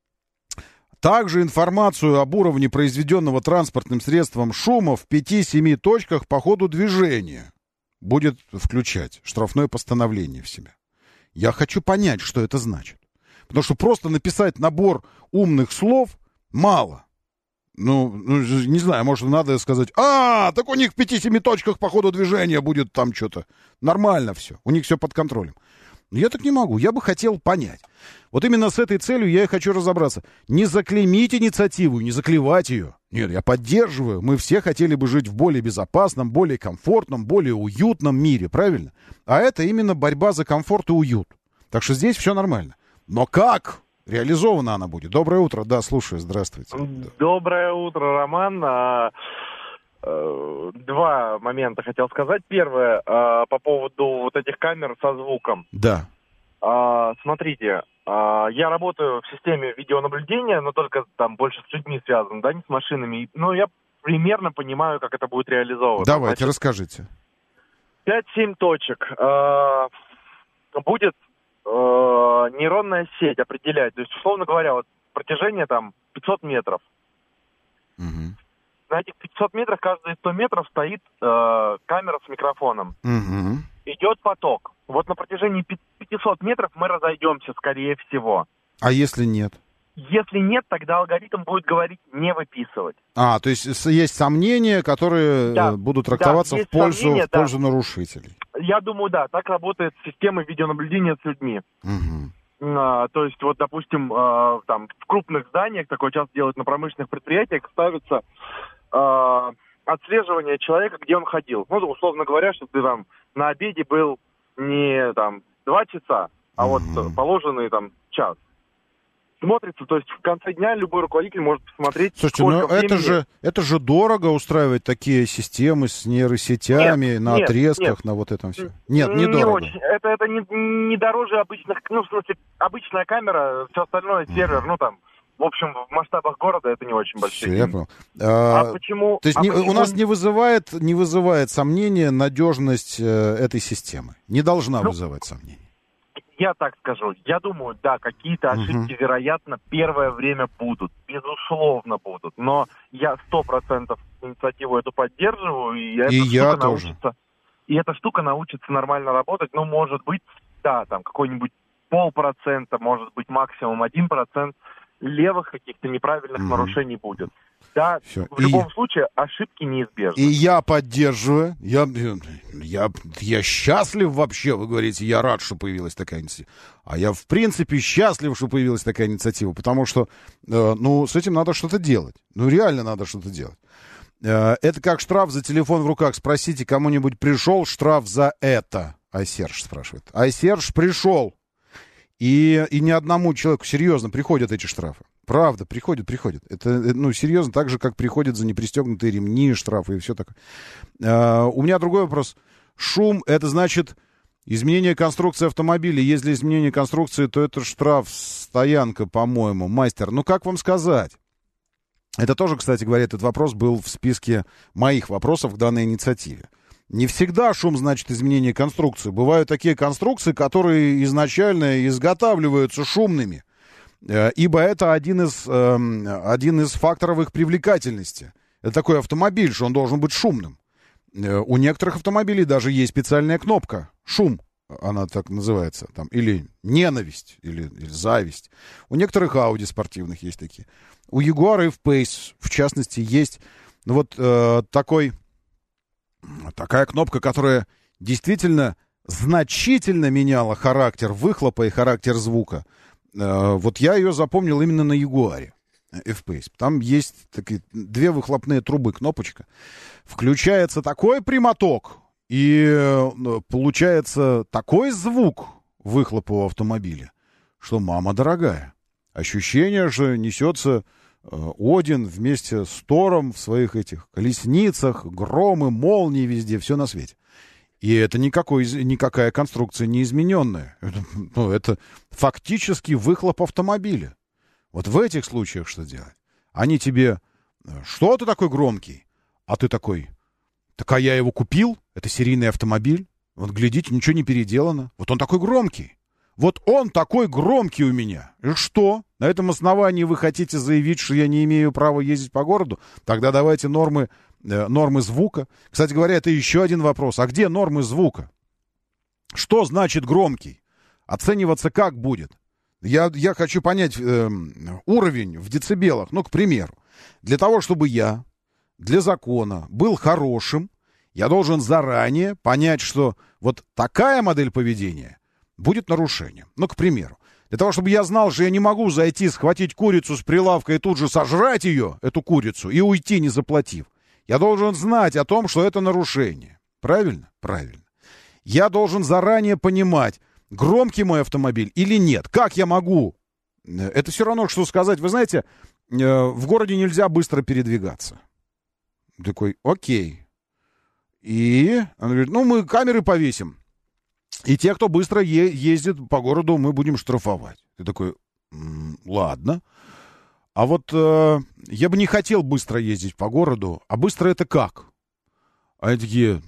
S2: также информацию об уровне произведенного транспортным средством шума в 5-7 точках по ходу движения будет включать штрафное постановление в себя. Я хочу понять, что это значит. Потому что просто написать набор умных слов мало. Ну, не знаю, может, надо сказать, так у них в 5-7 точках по ходу движения будет там что-то. Нормально все, у них все под контролем. Но я так не могу, я бы хотел понять. Вот именно с этой целью я и хочу разобраться. Не заклеймить инициативу, не заклевать ее. Нет, я поддерживаю. Мы все хотели бы жить в более безопасном, более комфортном, более уютном мире, правильно? А это именно борьба за комфорт и уют. Так что здесь все нормально. Но как реализована она будет? Доброе утро. Да, слушаю. Здравствуйте.
S17: Доброе утро, Роман. Два момента хотел сказать. Первое, по поводу вот этих камер со звуком.
S2: Да.
S17: Смотрите, я работаю в системе видеонаблюдения, но только там больше с людьми связан, да, не с машинами. Но я примерно понимаю, как это будет реализовано.
S2: Давайте, расскажите.
S17: 5-7 точек. Будет нейронная сеть определять. То есть, условно говоря, вот протяжение там 500 метров.
S2: Угу.
S17: На этих 500 метрах, каждые 100 метров стоит камера с микрофоном.
S2: Угу.
S17: Идет поток. Вот на протяжении 500 метров мы разойдемся, скорее всего.
S2: А если нет?
S17: Если нет, тогда алгоритм будет говорить не выписывать.
S2: То есть есть сомнения, которые будут трактоваться в пользу нарушителей.
S17: Я думаю, да, так работает система видеонаблюдения с людьми.
S2: Угу.
S17: То есть, вот, допустим, там в крупных зданиях, такое часто делают на промышленных предприятиях, ставится отслеживание человека, где он ходил. Ну, условно говоря, что ты там
S3: на обеде был не там 2 часа, а вот положенный там час. Смотрится, то есть в конце дня любой руководитель может посмотреть.
S2: Слушайте, ну это же дорого устраивать такие системы с нейросетями на отрезках, на вот этом все. Нет, не дорого.
S3: Очень. Это не дороже обычных, ну, в смысле, обычная камера, все остальное, сервер, ну, там, в общем, в масштабах города это не очень большие.
S2: Все, я понял.
S3: Почему?
S2: То есть у нас не вызывает сомнения надежность этой системы? Не должна вызывать сомнений?
S3: Я так скажу, я думаю, да, какие-то ошибки, вероятно, первое время будут, безусловно будут, но я 100% инициативу эту поддерживаю, и эта штука научится нормально работать, ну, может быть, да, там, какой-нибудь 0,5%, может быть, максимум 1% левых каких-то неправильных нарушений будет. Да, в любом случае ошибки неизбежны.
S2: И я поддерживаю. Я счастлив вообще, вы говорите, я рад, что появилась такая инициатива. А я, в принципе, счастлив, что появилась такая инициатива, потому что, с этим надо что-то делать. Ну, реально надо что-то делать. Это как штраф за телефон в руках. Спросите, кому-нибудь пришел штраф за это? Айсерж спрашивает. Айсерж пришел. И ни одному человеку серьезно приходят эти штрафы. Правда, приходят. Это, серьезно, так же, как приходят за непристегнутые ремни, штрафы и все такое. У меня другой вопрос. Шум, это значит изменение конструкции автомобиля. Если изменение конструкции, то это штраф, стоянка, по-моему. Мастер, как вам сказать? Это тоже, кстати говоря, этот вопрос был в списке моих вопросов к данной инициативе. Не всегда шум значит изменение конструкции. Бывают такие конструкции, которые изначально изготавливаются шумными. Ибо это один из факторов их привлекательности. Это такой автомобиль, что он должен быть шумным. У некоторых автомобилей даже есть специальная кнопка «Шум», она так называется, там, или «Ненависть», или «Зависть». У некоторых Audi спортивных есть такие. У Jaguar и F-Pace, в частности, есть такая кнопка, которая действительно значительно меняла характер выхлопа и характер звука. Вот я ее запомнил именно на Ягуаре F-Pace. Там есть такие 2 выхлопные трубы, кнопочка. Включается такой прямоток, и получается такой звук выхлопа у автомобиля, что мама дорогая. Ощущение, что несется Один вместе с Тором в своих этих колесницах, громы, молнии везде, все на свете. И это никакая конструкция не измененная. Это фактически выхлоп автомобиля. Вот в этих случаях что делать? Они тебе: что ты такой громкий? А ты такой: так а я его купил, это серийный автомобиль. Вот глядите, ничего не переделано. Вот он такой громкий. Вот он такой громкий у меня. И что? На этом основании вы хотите заявить, что я не имею права ездить по городу? Тогда давайте нормы звука. Кстати говоря, это еще один вопрос. А где нормы звука? Что значит громкий? Оцениваться как будет? Я хочу понять уровень в децибелах. К примеру, для того, чтобы я для закона был хорошим, я должен заранее понять, что вот такая модель поведения будет нарушением. К примеру, для того, чтобы я знал, что я не могу зайти, схватить курицу с прилавка и тут же сожрать ее, эту курицу, и уйти, не заплатив. Я должен знать о том, что это нарушение. Правильно? Правильно. Я должен заранее понимать, громкий мой автомобиль или нет. Как я могу? Это все равно, что сказать. Вы знаете, в городе нельзя быстро передвигаться. Такой: окей. И он говорит: мы камеры повесим. И те, кто быстро ездит по городу, мы будем штрафовать. Ты такой: ладно. А вот я бы не хотел быстро ездить по городу. А быстро это как? А они такие: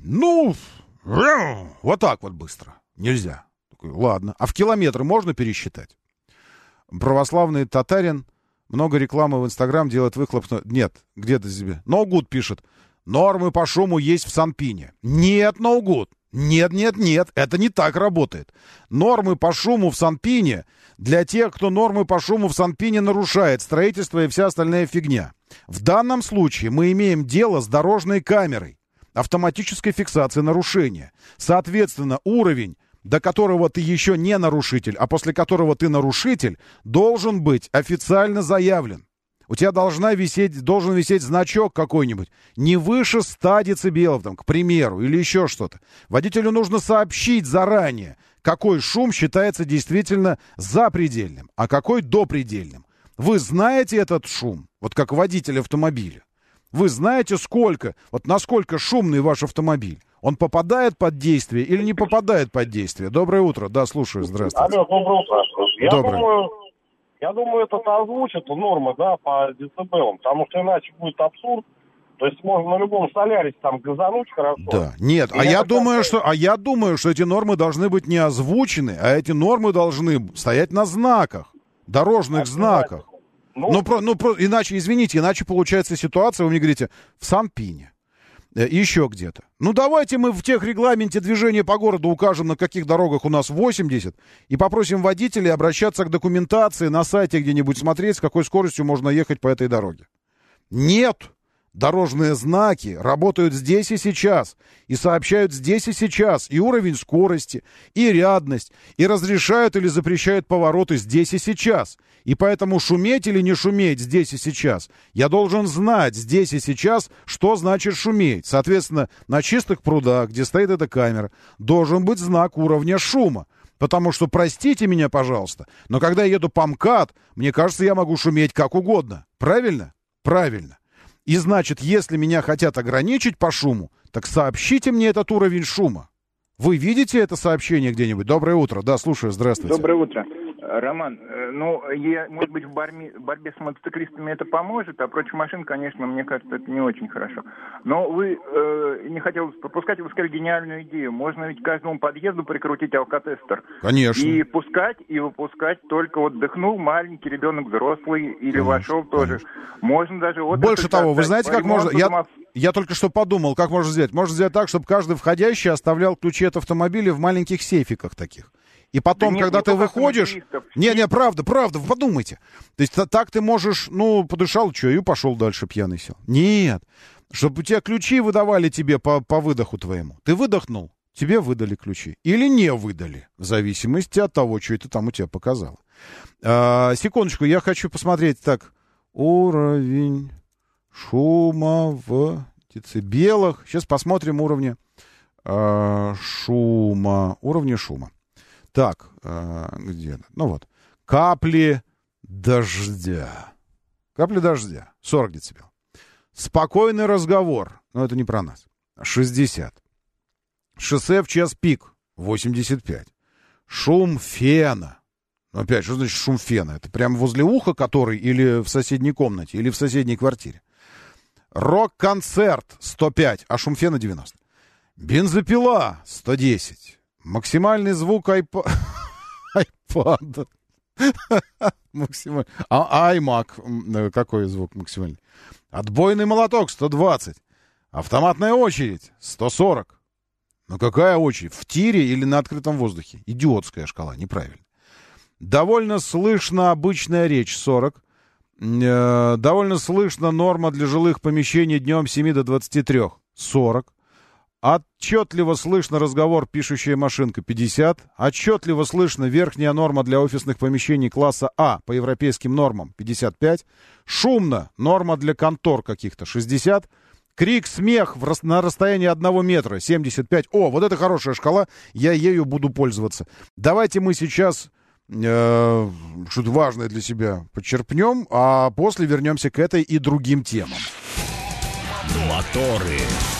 S2: вот так вот быстро. Нельзя. Такой: ладно. А в километры можно пересчитать? Православный татарин, много рекламы в Инстаграм, делает выхлоп. Нет, где-то себе. Ноугуд пишет: нормы по шуму есть в Санпине. Нет, Ноугуд. Нет, это не так работает. Нормы по шуму в Санпине для тех, кто нормы по шуму в Санпине нарушает, строительство и вся остальная фигня. В данном случае мы имеем дело с дорожной камерой автоматической фиксации нарушения. Соответственно, уровень, до которого ты еще не нарушитель, а после которого ты нарушитель, должен быть официально заявлен. у тебя должен висеть значок какой-нибудь, не выше 100 децибелов, там, к примеру, или еще что-то. Водителю нужно сообщить заранее, какой шум считается действительно запредельным, а какой допредельным. Вы знаете этот шум, вот как водитель автомобиля. Вы знаете, насколько шумный ваш автомобиль. Он попадает под действие или не попадает под действие? Доброе утро. Да, слушаю. Здравствуйте.
S6: Алло, доброе утро.
S2: Доброе.
S6: Я думаю, это озвучат нормы, да, по децибелам, потому что иначе будет абсурд. То есть можно на любом солярисе там газануть хорошо.
S2: Да. Нет, я думаю, что эти нормы должны быть не озвучены, а эти нормы должны стоять на знаках, дорожных знаках. Иначе получается ситуация, вы мне говорите, в Санпине, еще где-то. Давайте мы в техрегламенте движения по городу укажем, на каких дорогах у нас 80, и попросим водителей обращаться к документации на сайте где-нибудь, смотреть, с какой скоростью можно ехать по этой дороге. Нет! Дорожные знаки работают здесь и сейчас, и сообщают здесь и сейчас и уровень скорости, и рядность, и разрешают или запрещают повороты здесь и сейчас. И поэтому шуметь или не шуметь здесь и сейчас, я должен знать здесь и сейчас, что значит шуметь. Соответственно, на чистых прудах, где стоит эта камера, должен быть знак уровня шума. Потому что, простите меня, пожалуйста, но когда я еду по МКАД, мне кажется, я могу шуметь как угодно. Правильно? Правильно. И значит, если меня хотят ограничить по шуму, так сообщите мне этот уровень шума. Вы видите это сообщение где-нибудь? Доброе утро. Да, слушаю. Здравствуйте.
S5: Доброе утро. Роман, может быть, в борьбе с мотоциклистами это поможет, а против машин, конечно, мне кажется, это не очень хорошо. Но вы не хотел пропускать, вы сказали гениальную идею. Можно ведь каждому подъезду прикрутить алкотестер.
S2: Конечно.
S5: И пускать, и выпускать только вот вдохнул маленький ребенок, взрослый, или конечно, вошел тоже. Конечно. Можно даже... Вот
S2: больше того, вы знаете, как можно... Я только что подумал, как можно сделать. Можно сделать так, чтобы каждый входящий оставлял ключи от автомобиля в маленьких сейфиках таких. И потом, когда ты выходишь... правда, вы подумайте. То есть так ты можешь, подышал, и пошел дальше пьяный сел. Нет, чтобы у тебя ключи выдавали тебе по выдоху твоему. Ты выдохнул, тебе выдали ключи. Или не выдали, в зависимости от того, что это там у тебя показало. Секундочку, я хочу посмотреть так. Уровень шума в децибелах. Сейчас посмотрим уровни шума. Уровни шума. Так, где? Капли дождя. Капли дождя. 40 децибел. Спокойный разговор. Но это не про нас. 60. Шоссе в час пик. 85. Шум фена. Опять, что значит шум фена? Это прямо возле уха который или в соседней комнате, или в соседней квартире. Рок-концерт. 105. А шум фена 90. Бензопила. 110. Максимальный звук айпада. Максимальный. iMac. Какой звук максимальный? Отбойный молоток 120. Автоматная очередь 140. Какая очередь? В тире или на открытом воздухе? Идиотская шкала, неправильно. Довольно слышно обычная речь 40. Довольно слышно норма для жилых помещений днем с 7 до 23. 40. Отчетливо слышно разговор пишущая машинка 50. Отчетливо слышно верхняя норма для офисных помещений класса А по европейским нормам 55. Шумно норма для контор каких-то 60. Крик, смех на расстоянии 1 метра 75. Вот это хорошая шкала, я ею буду пользоваться. Давайте мы сейчас что-то важное для себя подчерпнем, а после вернемся к этой и другим темам.
S1: Моторы.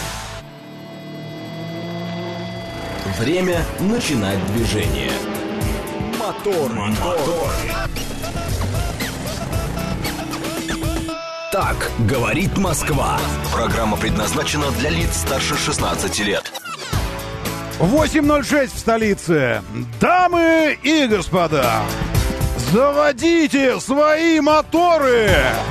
S1: Время начинать движение. Мотор. Так говорит Москва. Программа предназначена для лиц старше 16 лет.
S2: 8:06 в столице. Дамы и господа, заводите свои моторы!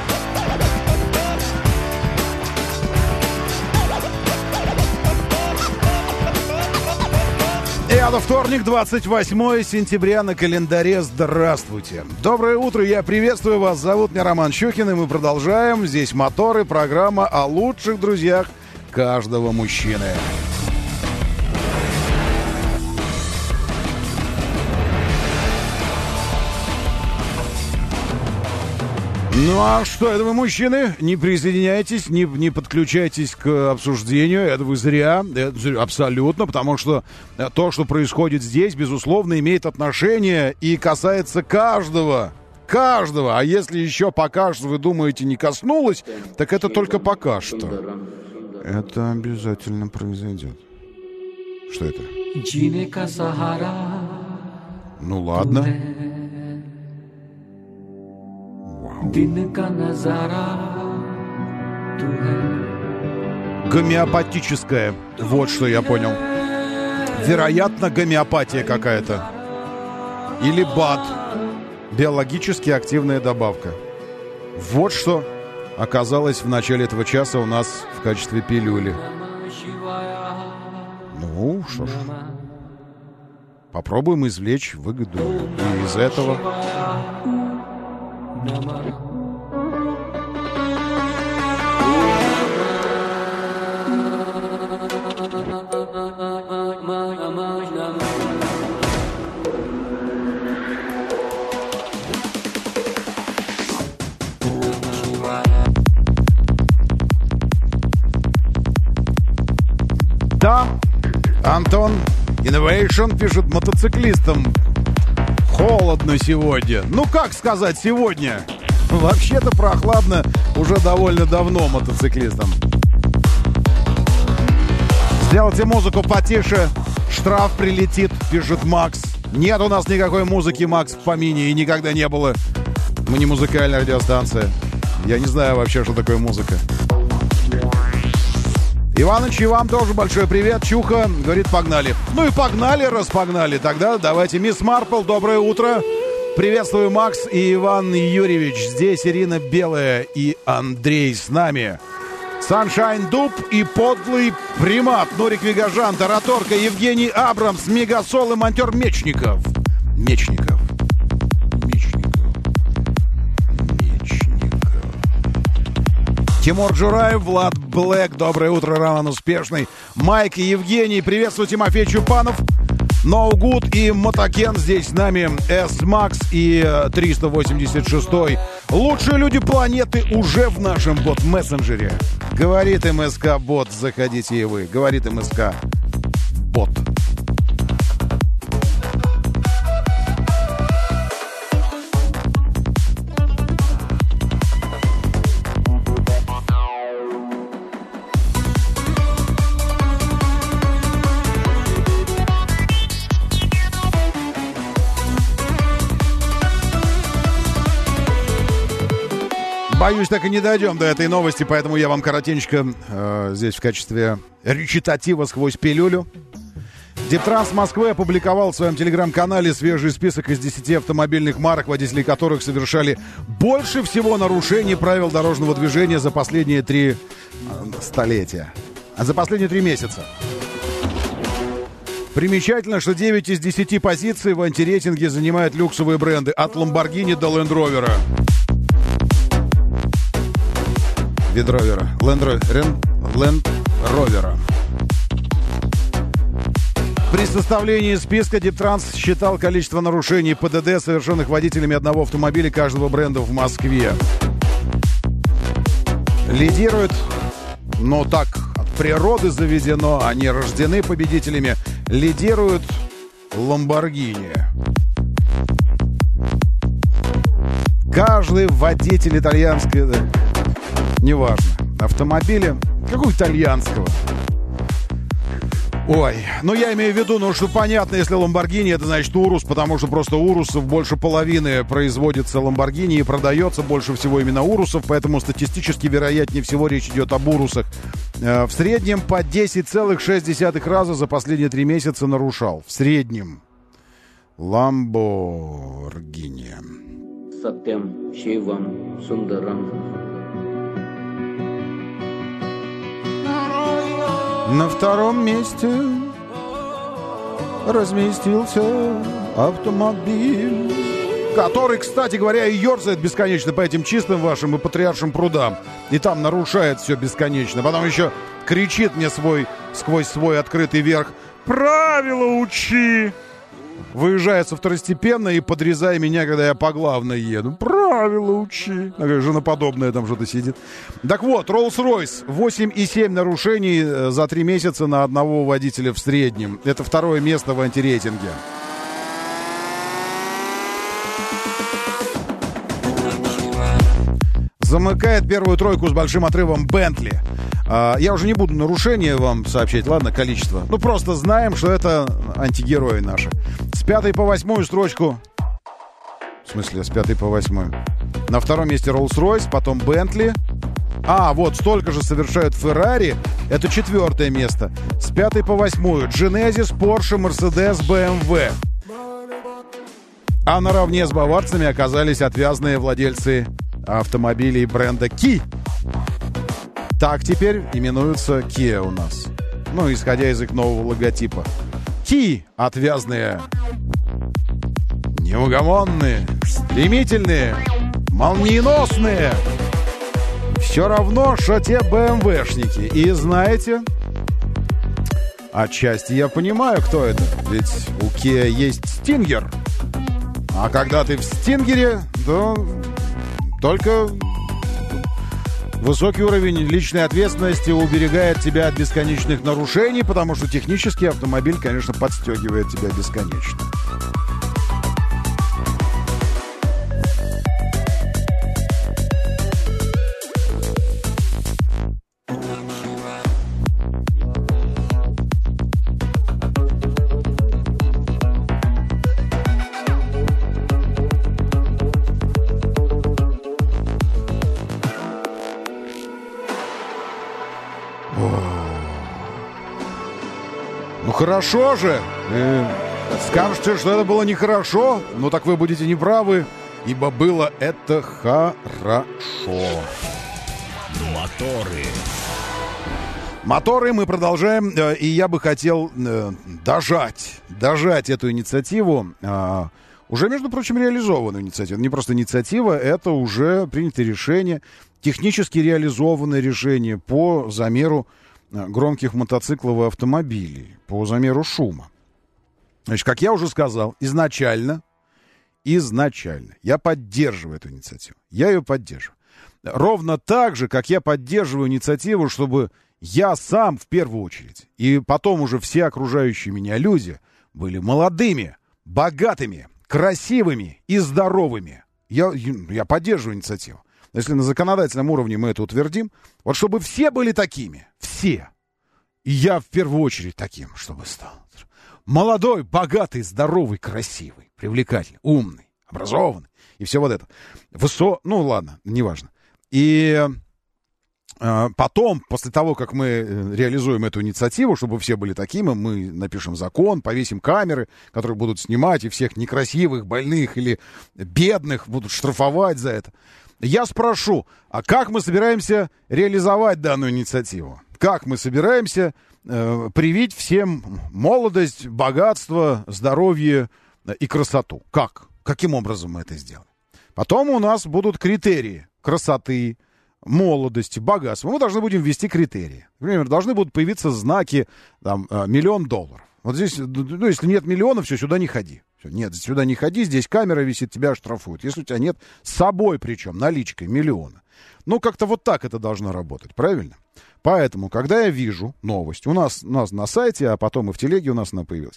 S2: Это вторник, 28 сентября на календаре. Здравствуйте. Доброе утро, я приветствую вас. Зовут меня Роман Щукин, и мы продолжаем. Здесь моторы, программа о лучших друзьях каждого мужчины. Ну а что, это вы, мужчины, не присоединяйтесь, не подключайтесь к обсуждению, это вы зря, абсолютно, потому что то, что происходит здесь, безусловно, имеет отношение и касается каждого, а если еще пока что вы думаете не коснулось, так это только пока что. Это обязательно произойдет. Что это? Ну ладно. Гомеопатическое. Вот что я понял. Вероятно, гомеопатия какая-то. Или БАД. Биологически активная добавка. Вот что оказалось в начале этого часа у нас в качестве пилюли. Ну, что ж. Попробуем извлечь выгоду из этого. Да, Антон Innovation пишет: мотоциклистам холодно сегодня. Ну, как сказать сегодня? Вообще-то прохладно уже довольно давно мотоциклистам. Сделайте музыку потише, штраф прилетит, пишет Макс. Нет у нас никакой музыки, Макс, в помине, и никогда не было. Мы не музыкальная радиостанция. Я не знаю вообще, что такое музыка. Иваныч, и вам тоже большой привет. Чуха говорит, погнали. Ну и погнали, распогнали. Тогда давайте. Мисс Марпл, доброе утро. Приветствую, Макс и Иван Юрьевич. Здесь Ирина Белая и Андрей с нами. Саншайн Дуб и подлый примат. Нурик Вигажан, Тараторка, Евгений Абрамс, Мегасол и монтер Мечников. Тимур Джураев, Влад Блэк, доброе утро, Роман Успешный, Майк и Евгений, приветствую, Тимофей Чупанов, No Good и Мотокен здесь с нами, S-Max и 386-й. Лучшие люди планеты уже в нашем бот-мессенджере. Говорит МСК-бот, заходите и вы. Говорит МСК-бот. Боюсь, так и не дойдем до этой новости, поэтому я вам коротенько здесь в качестве речитатива сквозь пилюлю. Дептранс Москвы опубликовал в своем телеграм-канале свежий список из 10 автомобильных марок, водители которых совершали больше всего нарушений правил дорожного движения за последние 3 столетия. За последние 3 месяца. Примечательно, что 9 из 10 позиций в антирейтинге занимают люксовые бренды от Lamborghini до Land Rover. Land Rover. При составлении списка Дептранс считал количество нарушений ПДД, совершенных водителями одного автомобиля каждого бренда в Москве. Лидирует, но так от природы заведено, они рождены победителями, лидируют Lamborghini. Каждый водитель итальянской... Неважно. Автомобиля. Какого итальянского? Ой, ну я имею в виду, ну что понятно, если Lamborghini, это значит Урус, потому что просто Урусов больше половины производится Lamborghini и продается больше всего именно Урусов, поэтому статистически вероятнее всего речь идет об Урусах. В среднем по 10,6 раза за последние 3 месяца нарушал. В среднем. Lamborghini.
S8: Сатьям Шивам Сундарам.
S2: На втором месте разместился автомобиль, который, кстати говоря, и ерзает бесконечно по этим чистым вашим и патриаршим прудам. И там нарушает все бесконечно. Потом еще кричит мне сквозь свой открытый верх: «Правила учи!» Выезжает со второстепенно и подрезая меня, когда я по главной еду. правила учи. Женоподобная там что-то сидит. Так вот, Rolls-Royce. 8,7 нарушений за 3 месяца на одного водителя в среднем. Это второе место в антирейтинге. Замыкает первую тройку с большим отрывом Бентли. Я уже не буду нарушения вам сообщать, ладно, количество. Ну, просто знаем, что это антигерои наши. С 5 по 8 строчку... В смысле, с 5 по 8? На втором месте Rolls-Royce, потом Бентли. Вот столько же совершают Ferrari. Это 4 место. С 5 по 8 Genesis, Porsche, Mercedes, BMW. А наравне с баварцами оказались отвязные владельцы автомобилей бренда Kia. Так теперь именуются Kia у нас. Ну, исходя из их нового логотипа. Kia отвязные, неугомонные, стремительные, молниеносные. Все равно, что те БМВшники. И знаете, отчасти я понимаю, кто это. Ведь у Kia есть Stinger. А когда ты в Стингере, то только высокий уровень личной ответственности уберегает тебя от бесконечных нарушений, потому что технически автомобиль, конечно, подстегивает тебя бесконечно. Хорошо же. Скажете, что это было нехорошо, но так вы будете неправы, ибо было это хорошо. Моторы мы продолжаем, и я бы хотел дожать эту инициативу. Уже, между прочим, реализованную инициативу. Не просто инициатива, это уже принятое решение, технически реализованное решение по замеру громких мотоциклов и автомобилей, по замеру шума. Значит, как я уже сказал, изначально я поддерживаю эту инициативу. Я ее поддерживаю. Ровно так же, как я поддерживаю инициативу, чтобы я сам в первую очередь, и потом уже все окружающие меня люди были молодыми, богатыми, красивыми и здоровыми. Я поддерживаю инициативу. Если на законодательном уровне мы это утвердим, вот чтобы все были такими, все. И я в первую очередь таким, чтобы стал. Молодой, богатый, здоровый, красивый, привлекательный, умный, образованный. И все вот это. Ну ладно, неважно. И потом, после того, как мы реализуем эту инициативу, чтобы все были такими, мы напишем закон, повесим камеры, которые будут снимать, и всех некрасивых, больных или бедных будут штрафовать за это. Я спрошу, а как мы собираемся реализовать данную инициативу? Как мы собираемся привить всем молодость, богатство, здоровье и красоту? Как? Каким образом мы это сделаем? Потом у нас будут критерии красоты, молодости, богатства. Мы должны будем ввести критерии. Например, должны будут появиться знаки там, $1 миллион. Вот здесь, ну, если нет миллионов, все, сюда не ходи. Все, нет, сюда не ходи, здесь камера висит, тебя оштрафуют. Если у тебя нет с собой, причем, наличкой миллиона. Ну, как-то вот так это должно работать, правильно? Поэтому, когда я вижу новость, у нас на сайте, а потом и в телеге у нас она появилась,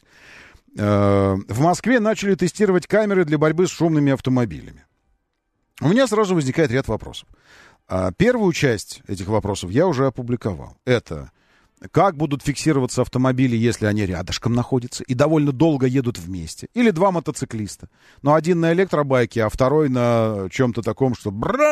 S2: в Москве начали тестировать камеры для борьбы с шумными автомобилями. У меня сразу возникает ряд вопросов. Первую часть этих вопросов я уже опубликовал. Это как будут фиксироваться автомобили, если они рядышком находятся и довольно долго едут вместе. Или два мотоциклиста. Но один на электробайке, а второй на чем-то таком, что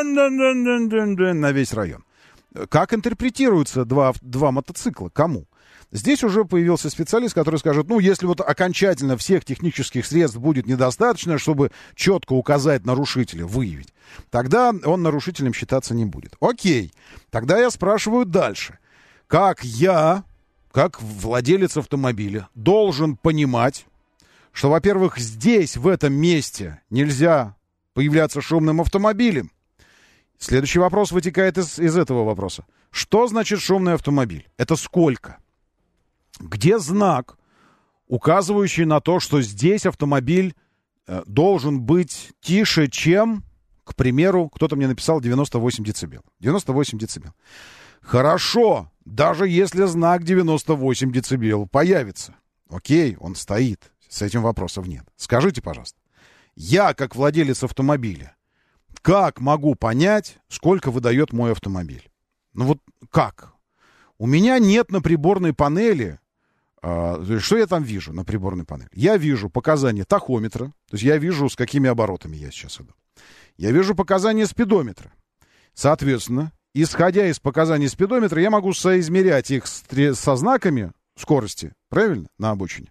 S2: на весь район. Как интерпретируются два мотоцикла? Кому? Здесь уже появился специалист, который скажет, ну, если вот окончательно всех технических средств будет недостаточно, чтобы четко указать нарушителя, выявить, тогда он нарушителем считаться не будет. Окей, тогда я спрашиваю дальше. Как я, как владелец автомобиля, должен понимать, что, во-первых, здесь, в этом месте, нельзя появляться шумным автомобилем? Следующий вопрос вытекает из этого вопроса. Что значит шумный автомобиль? Это сколько? Где знак, указывающий на то, что здесь автомобиль должен быть тише, чем К примеру, кто-то мне написал 98 децибел. 98 децибел. Хорошо, даже если знак 98 децибел появится. Окей, он стоит. С этим вопросов нет. Скажите, пожалуйста, я, как владелец автомобиля, как могу понять, сколько выдает мой автомобиль? Ну вот как? У меня нет на приборной панели... Что я там вижу на приборной панели? Я вижу показания тахометра, то есть я вижу, с какими оборотами я сейчас иду. Я вижу показания спидометра. Соответственно, исходя из показаний спидометра, я могу соизмерять их со знаками скорости, правильно, на обочине,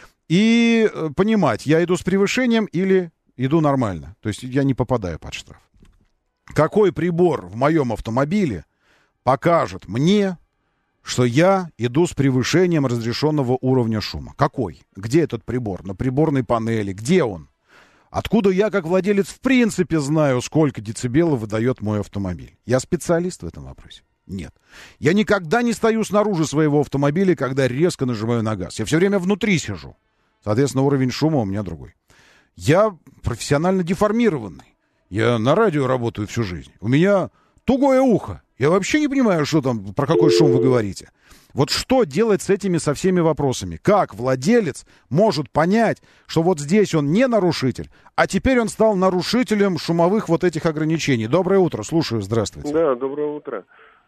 S2: и понимать, я иду с превышением или иду нормально. То есть я не попадаю под штраф. Какой прибор в моем автомобиле покажет мне, что я иду с превышением разрешенного уровня шума? Какой? Где этот прибор? На приборной панели? Где он? Откуда я, как владелец, в принципе знаю, сколько децибелов выдает мой автомобиль? Я специалист в этом вопросе? Нет. Я никогда не стою снаружи своего автомобиля, когда резко нажимаю на газ. Я все время внутри сижу. Соответственно, уровень шума у меня другой. Я профессионально деформированный. Я на радио работаю всю жизнь. У меня тугое ухо. Я вообще не понимаю, что там, про какой шум вы говорите. Вот что делать с этими, со всеми вопросами? Как владелец может понять, что вот здесь он не нарушитель, а теперь он стал нарушителем шумовых вот этих ограничений? Доброе утро, слушаю, здравствуйте.
S9: Да, доброе утро.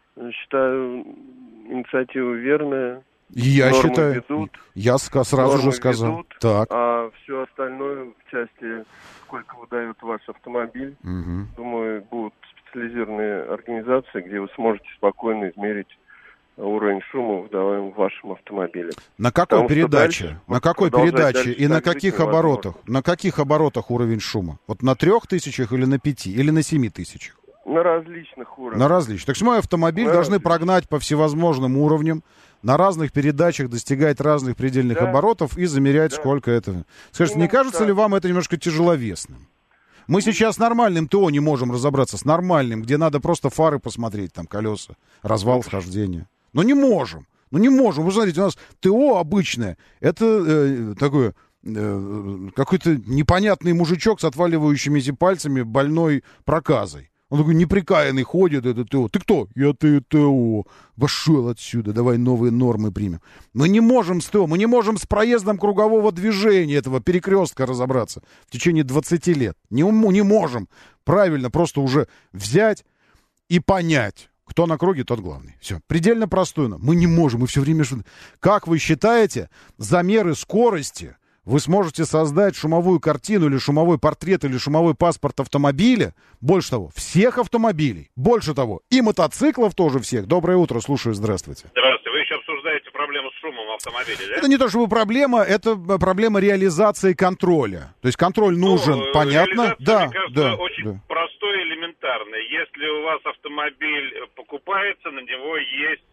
S9: Считаю инициатива верная.
S2: Я
S9: нормы
S2: считаю,
S9: ведут,
S2: я сразу же сказал.
S9: Ведут,
S2: так.
S9: А все остальное в части, сколько выдает ваш автомобиль, думаю, будут специализированные организации, где вы сможете спокойно измерить уровень шума, выдаваемый в вашем автомобиле.
S2: На какой передаче? На какой передаче и на каких оборотах? На каких оборотах уровень шума? Вот на 3000 или на 5 или на 7000?
S9: На различных уровнях.
S2: На различных. Так что мой автомобиль должны прогнать по всевозможным уровням, на разных передачах достигать разных предельных оборотов и замерять, сколько это. Скажите, не кажется ли вам это немножко тяжеловесным? Мы сейчас с нормальным ТО не можем разобраться, с нормальным, где надо просто фары посмотреть, там колеса, развал схождения. Но не можем. Ну не можем. Вы смотрите, у нас ТО обычное. Это такое... какой-то непонятный мужичок с отваливающимися пальцами, больной проказой. Он такой неприкаянный ходит, это ТО. Ты кто? Я ТО. Пошел отсюда, давай новые нормы примем. Мы не можем с ТО, мы не можем с проездом кругового движения этого перекрестка разобраться в течение 20 лет. Не можем. Правильно, просто уже взять и понять, кто на круге, тот главный. Все. Предельно простое. Мы не можем, мы все время... Как вы считаете, замеры скорости вы сможете создать шумовую картину или шумовой портрет или шумовой паспорт автомобиля? Больше того, всех автомобилей. Больше того, и мотоциклов тоже всех. Доброе утро, слушаю, здравствуйте.
S22: Здравствуйте. Вы еще обсуждаете проблему с шумом в автомобиле, да?
S2: Это не то чтобы проблема, это проблема реализации контроля. То есть контроль нужен, понятно? Да,
S22: мне кажется,
S2: да,
S22: очень простой и элементарный. Если у вас автомобиль покупается, на него есть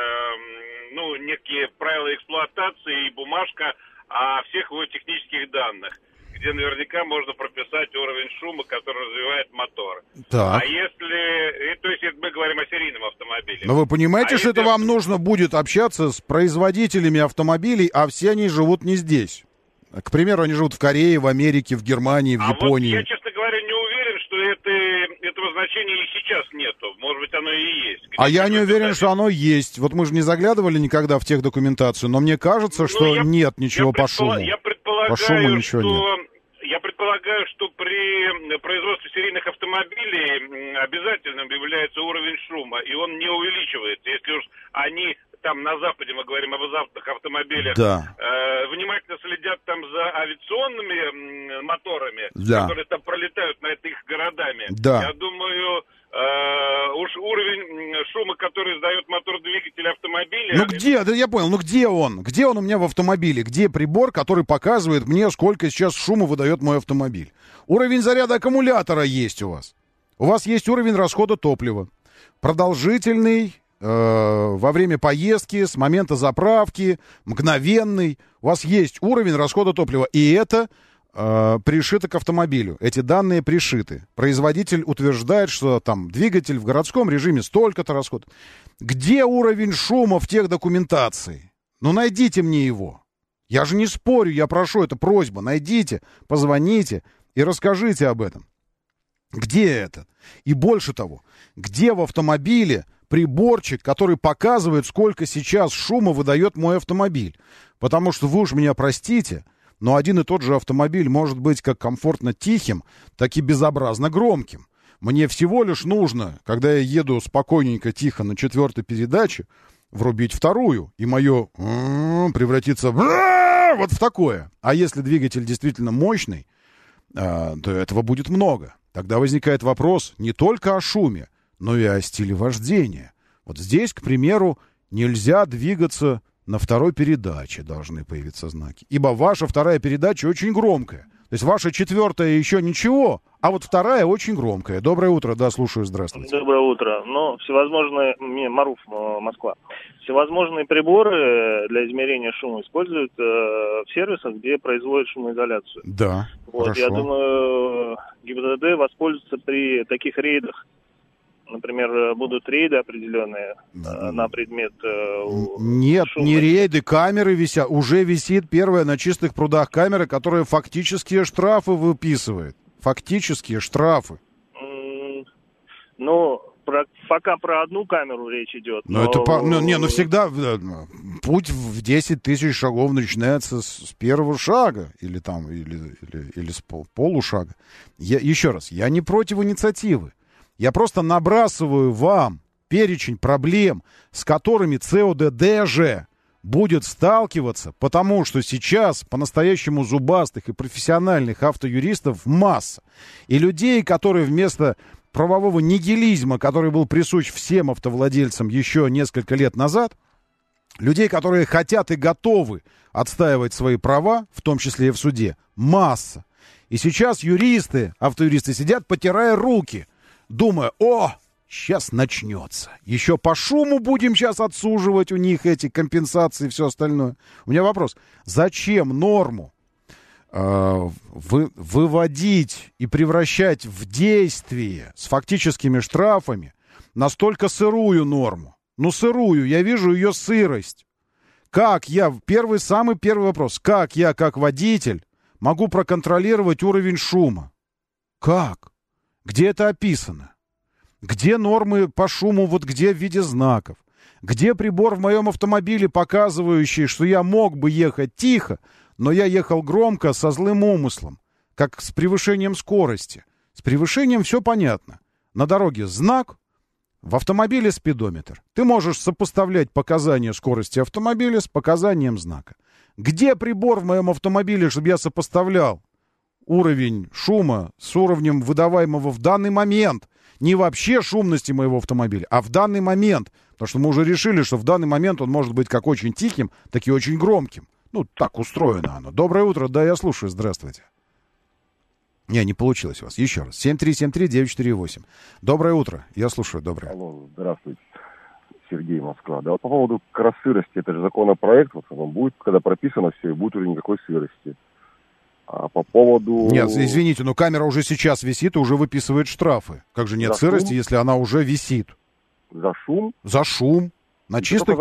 S22: некие правила эксплуатации и бумажка о всех его технических данных, где наверняка можно прописать уровень шума, который развивает мотор.
S2: Так.
S22: А если... То есть мы говорим о серийном автомобиле.
S2: Но вы понимаете, что это вам нужно будет общаться с производителями автомобилей, а все они живут не здесь. К примеру, они живут в Корее, в Америке, в Германии, в Японии.
S22: Вот я, честно говоря, не уверен, что этого значения и сейчас нету. Может быть, оно и есть.
S2: А я не уверен, что оно есть. Вот мы же не заглядывали никогда в техдокументацию, но мне кажется, что нет ничего по шуму. По шуму ничего нет.
S22: Я предполагаю, что при производстве серийных автомобилей обязательным является уровень шума, и он не увеличивается. Если уж они там на Западе, мы говорим об западных автомобилях, внимательно следят там за авиационными моторами, которые там пролетают над их городами. Я думаю, уж уровень шума, который издает мотор-двигатель автомобиля...
S2: Ну где? Да я понял. Ну где он? Где он у меня в автомобиле? Где прибор, который показывает мне, сколько сейчас шума выдает мой автомобиль? Уровень заряда аккумулятора есть у вас. У вас есть уровень расхода топлива. Продолжительный, во время поездки, с момента заправки, мгновенный. У вас есть уровень расхода топлива. И это... пришито к автомобилю. Эти данные пришиты. Производитель утверждает, что там двигатель в городском режиме столько-то расход. Где уровень шума в техдокументации? Ну, найдите мне его. Я же не спорю, я прошу, это просьба. Найдите, позвоните и расскажите об этом. Где это? И больше того, где в автомобиле приборчик, который показывает, сколько сейчас шума выдает мой автомобиль? Потому что вы уж меня простите, но один и тот же автомобиль может быть как комфортно тихим, так и безобразно громким. Мне всего лишь нужно, когда я еду спокойненько, тихо на 4-й передаче, врубить 2-ю, и мое превратится вот в такое. А если двигатель действительно мощный, то этого будет много. Тогда возникает вопрос не только о шуме, но и о стиле вождения. Вот здесь, к примеру, нельзя двигаться на 2-й передаче, должны появиться знаки. Ибо ваша 2-я передача очень громкая. То есть ваша 4-я еще ничего, а вот 2-я очень громкая. Доброе утро, да, слушаю, здравствуйте.
S17: Доброе утро. Ну, всевозможные, Маруф, Москва. Всевозможные приборы для измерения шума используют в сервисах, где производят шумоизоляцию.
S2: Да,
S17: вот,
S2: хорошо.
S17: Я думаю, ГИБДД воспользуется при таких рейдах. Например, будут рейды определенные на предмет
S2: Нет,
S17: шума.
S2: не рейды, камеры висят. Уже висит первая на чистых прудах камера, которая фактические штрафы выписывает. Фактические штрафы.
S17: Ну, пока про одну камеру речь идет.
S2: Но это всегда путь в 10 тысяч шагов начинается с первого шага или с полушага. Еще раз, я не против инициативы. Я просто набрасываю вам перечень проблем, с которыми ЦОДД же будет сталкиваться, потому что сейчас по-настоящему зубастых и профессиональных автоюристов масса. И людей, которые вместо правового нигилизма, который был присущ всем автовладельцам еще несколько лет назад, людей, которые хотят и готовы отстаивать свои права, в том числе и в суде, масса. И сейчас автоюристы сидят, потирая руки, думая, сейчас начнется. Еще по шуму будем сейчас отсуживать у них эти компенсации и все остальное. У меня вопрос. Зачем норму выводить и превращать в действие с фактическими штрафами настолько сырую норму? Ну, сырую. Я вижу ее сырость. Самый первый вопрос. Как я, как водитель, могу проконтролировать уровень шума? Как? Где это описано? Где нормы по шуму, вот где в виде знаков? Где прибор в моем автомобиле, показывающий, что я мог бы ехать тихо, но я ехал громко, со злым умыслом, как с превышением скорости? С превышением все понятно. На дороге знак, в автомобиле спидометр. Ты можешь сопоставлять показания скорости автомобиля с показанием знака. Где прибор в моем автомобиле, чтобы я сопоставлял уровень шума с уровнем выдаваемого в данный момент? Не вообще шумности моего автомобиля, а в данный момент. Потому что мы уже решили, что в данный момент он может быть как очень тихим, так и очень громким. Ну, так устроено оно. Доброе утро, да, я слушаю, здравствуйте. Не получилось у вас. Еще раз. 7373948. Доброе утро, я слушаю, доброе.
S6: Алло, здравствуйте. Сергей, Москва. Да, вот по поводу как раз сырости, это же законопроект, вот он будет, когда прописано все, и будет уже никакой сырости. А по поводу...
S2: Нет, извините, но камера уже сейчас висит и уже выписывает штрафы. Как же нет сырости, если она уже висит?
S6: За шум?
S2: За шум. На чистых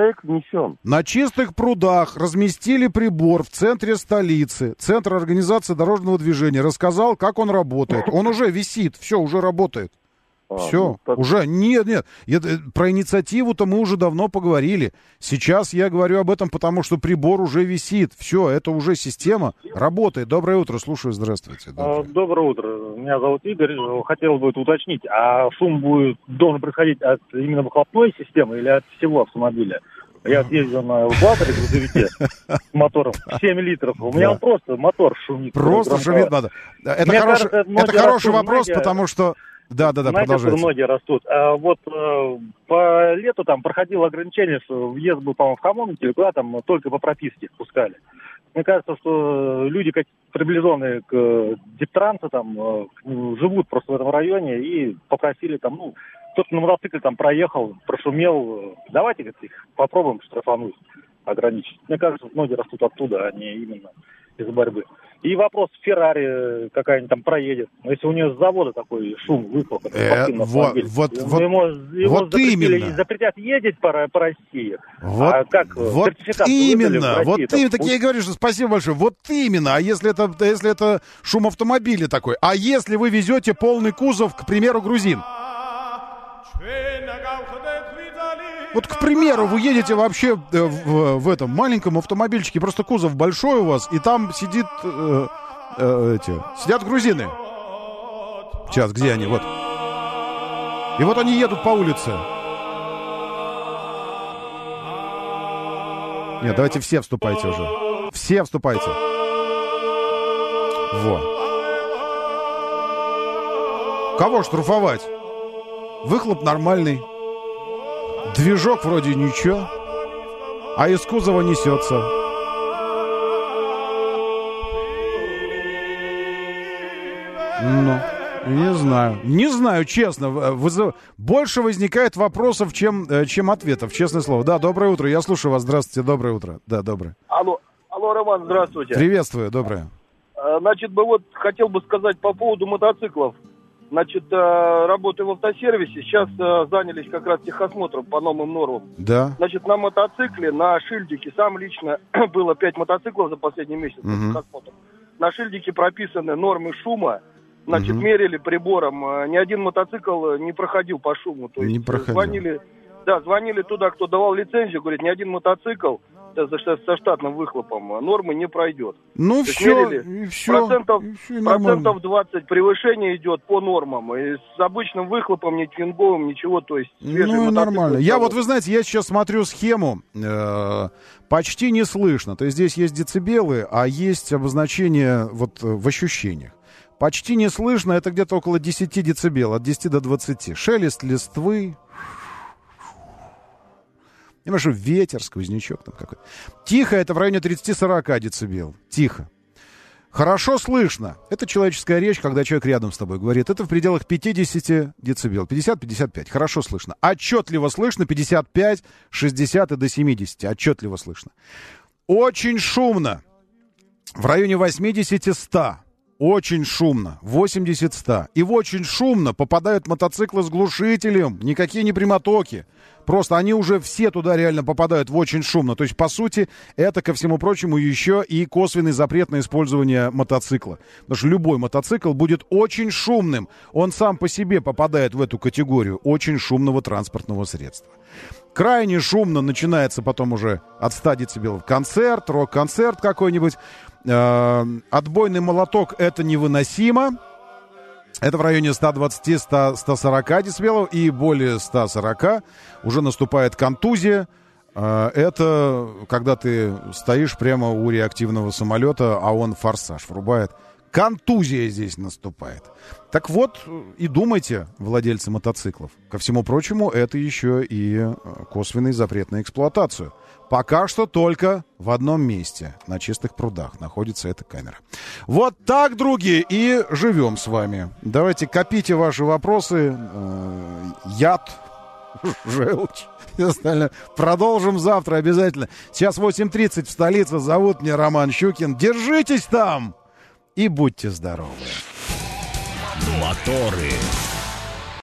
S2: прудах разместили прибор в центре столицы. Центр организации дорожного движения рассказал, как он работает. Он уже висит, все, уже работает. Все, уже, нет, про инициативу-то мы уже давно поговорили. Сейчас я говорю об этом, потому что прибор уже висит. Все, это уже система работает. Доброе утро, слушаю, здравствуйте.
S7: Доброе утро, меня зовут Игорь. Хотел бы уточнить, а шум должен происходить от именно выхлопной системы или от всего автомобиля? Я ездил на эвакуаторе грузовике с мотором 7 литров. У меня просто мотор шумит.
S2: Просто шумит надо. Это хороший вопрос, потому что... Да, продолжайте.
S7: Многие растут. А вот по лету там проходило ограничение, что въезд был, по-моему, в Хамовники или куда там, только по прописке пускали. Мне кажется, что люди, как приближенные к Дептрансу, там, живут просто в этом районе и попросили там, кто-то на мотоцикле там проехал, прошумел. Давайте их попробуем штрафануть, ограничить. Мне кажется, многие растут оттуда, а не именно из борьбы. И вопрос, Феррари какая-нибудь там проедет. Если у нее с завода такой шум, выхлоп.
S2: Вот именно.
S7: Запретят ездить по России.
S2: Вот,
S7: а как
S2: вот именно. Вот именно. Так я и говорю, что спасибо большое. Вот именно. А если это шум автомобиля такой? А если вы везете полный кузов, к примеру, грузин? Вот, к примеру, вы едете вообще в этом маленьком автомобильчике, просто кузов большой у вас, и там сидят грузины. Сейчас, где они? Вот. И вот они едут по улице. Нет, давайте все вступайте уже. Все вступайте. Вот. Кого штрафовать? Выхлоп нормальный. Движок вроде ничего, а из кузова несется. Ну, не знаю, честно. Больше возникает вопросов, чем ответов, честное слово. Да, доброе утро, я слушаю вас. Здравствуйте, доброе утро. Да, доброе.
S10: Алло, Роман, здравствуйте.
S2: Приветствую, доброе.
S10: Значит, хотел бы сказать по поводу мотоциклов. Значит, работаю в автосервисе, сейчас занялись как раз техосмотром по новым нормам.
S2: Да.
S10: Значит, на мотоцикле, на шильдике, сам лично было 5 мотоциклов за последний месяц. На шильдике прописаны нормы шума, значит, мерили прибором. Ни один мотоцикл не проходил по шуму. То есть звонили туда, кто давал лицензию, говорит, ни один мотоцикл со штатным выхлопом нормы не пройдет.
S2: Ну все,
S10: процентов 20 превышение идет по нормам. И с обычным выхлопом, ни твинговым, ничего, то есть свежий мотоцикл.
S2: Нормально. Вы знаете, я сейчас смотрю схему, почти не слышно. То есть здесь есть децибелы, а есть обозначение вот в ощущениях. Почти не слышно, это где-то около 10 децибел, от 10 до 20. Шелест листвы. Немножко ветер, сквознячок там какой-то. Тихо, это в районе 30-40 децибел. Тихо. Хорошо слышно. Это человеческая речь, когда человек рядом с тобой говорит. Это в пределах 50 децибел. 50-55. Хорошо слышно. Отчетливо слышно 55, 60 и до 70. Отчетливо слышно. Очень шумно. В районе 80-100. Очень шумно. 80-100. И в очень шумно попадают мотоциклы с глушителем. Никакие не прямотоки. Просто они уже все туда реально попадают в очень шумно. То есть, по сути, это, ко всему прочему, еще и косвенный запрет на использование мотоцикла. Потому что любой мотоцикл будет очень шумным. Он сам по себе попадает в эту категорию очень шумного транспортного средства. Крайне шумно начинается потом уже от 100 децибелов концерт, рок-концерт какой-нибудь. Отбойный молоток — это невыносимо. Это в районе 120-140 децибелов, и более 140 уже наступает контузия. Это когда ты стоишь прямо у реактивного самолета, а он форсаж врубает. Контузия здесь наступает. Так вот, и думайте, владельцы мотоциклов. Ко всему прочему, это еще и косвенный запрет на эксплуатацию. Пока что только в одном месте, на Чистых прудах, находится эта камера. Вот так, други, и живем с вами. Давайте копите ваши вопросы. Яд, желчь и остальное. Продолжим завтра обязательно. Сейчас 8:30 в столице. Зовут меня Роман Щукин. Держитесь там и будьте здоровы.
S1: Моторы.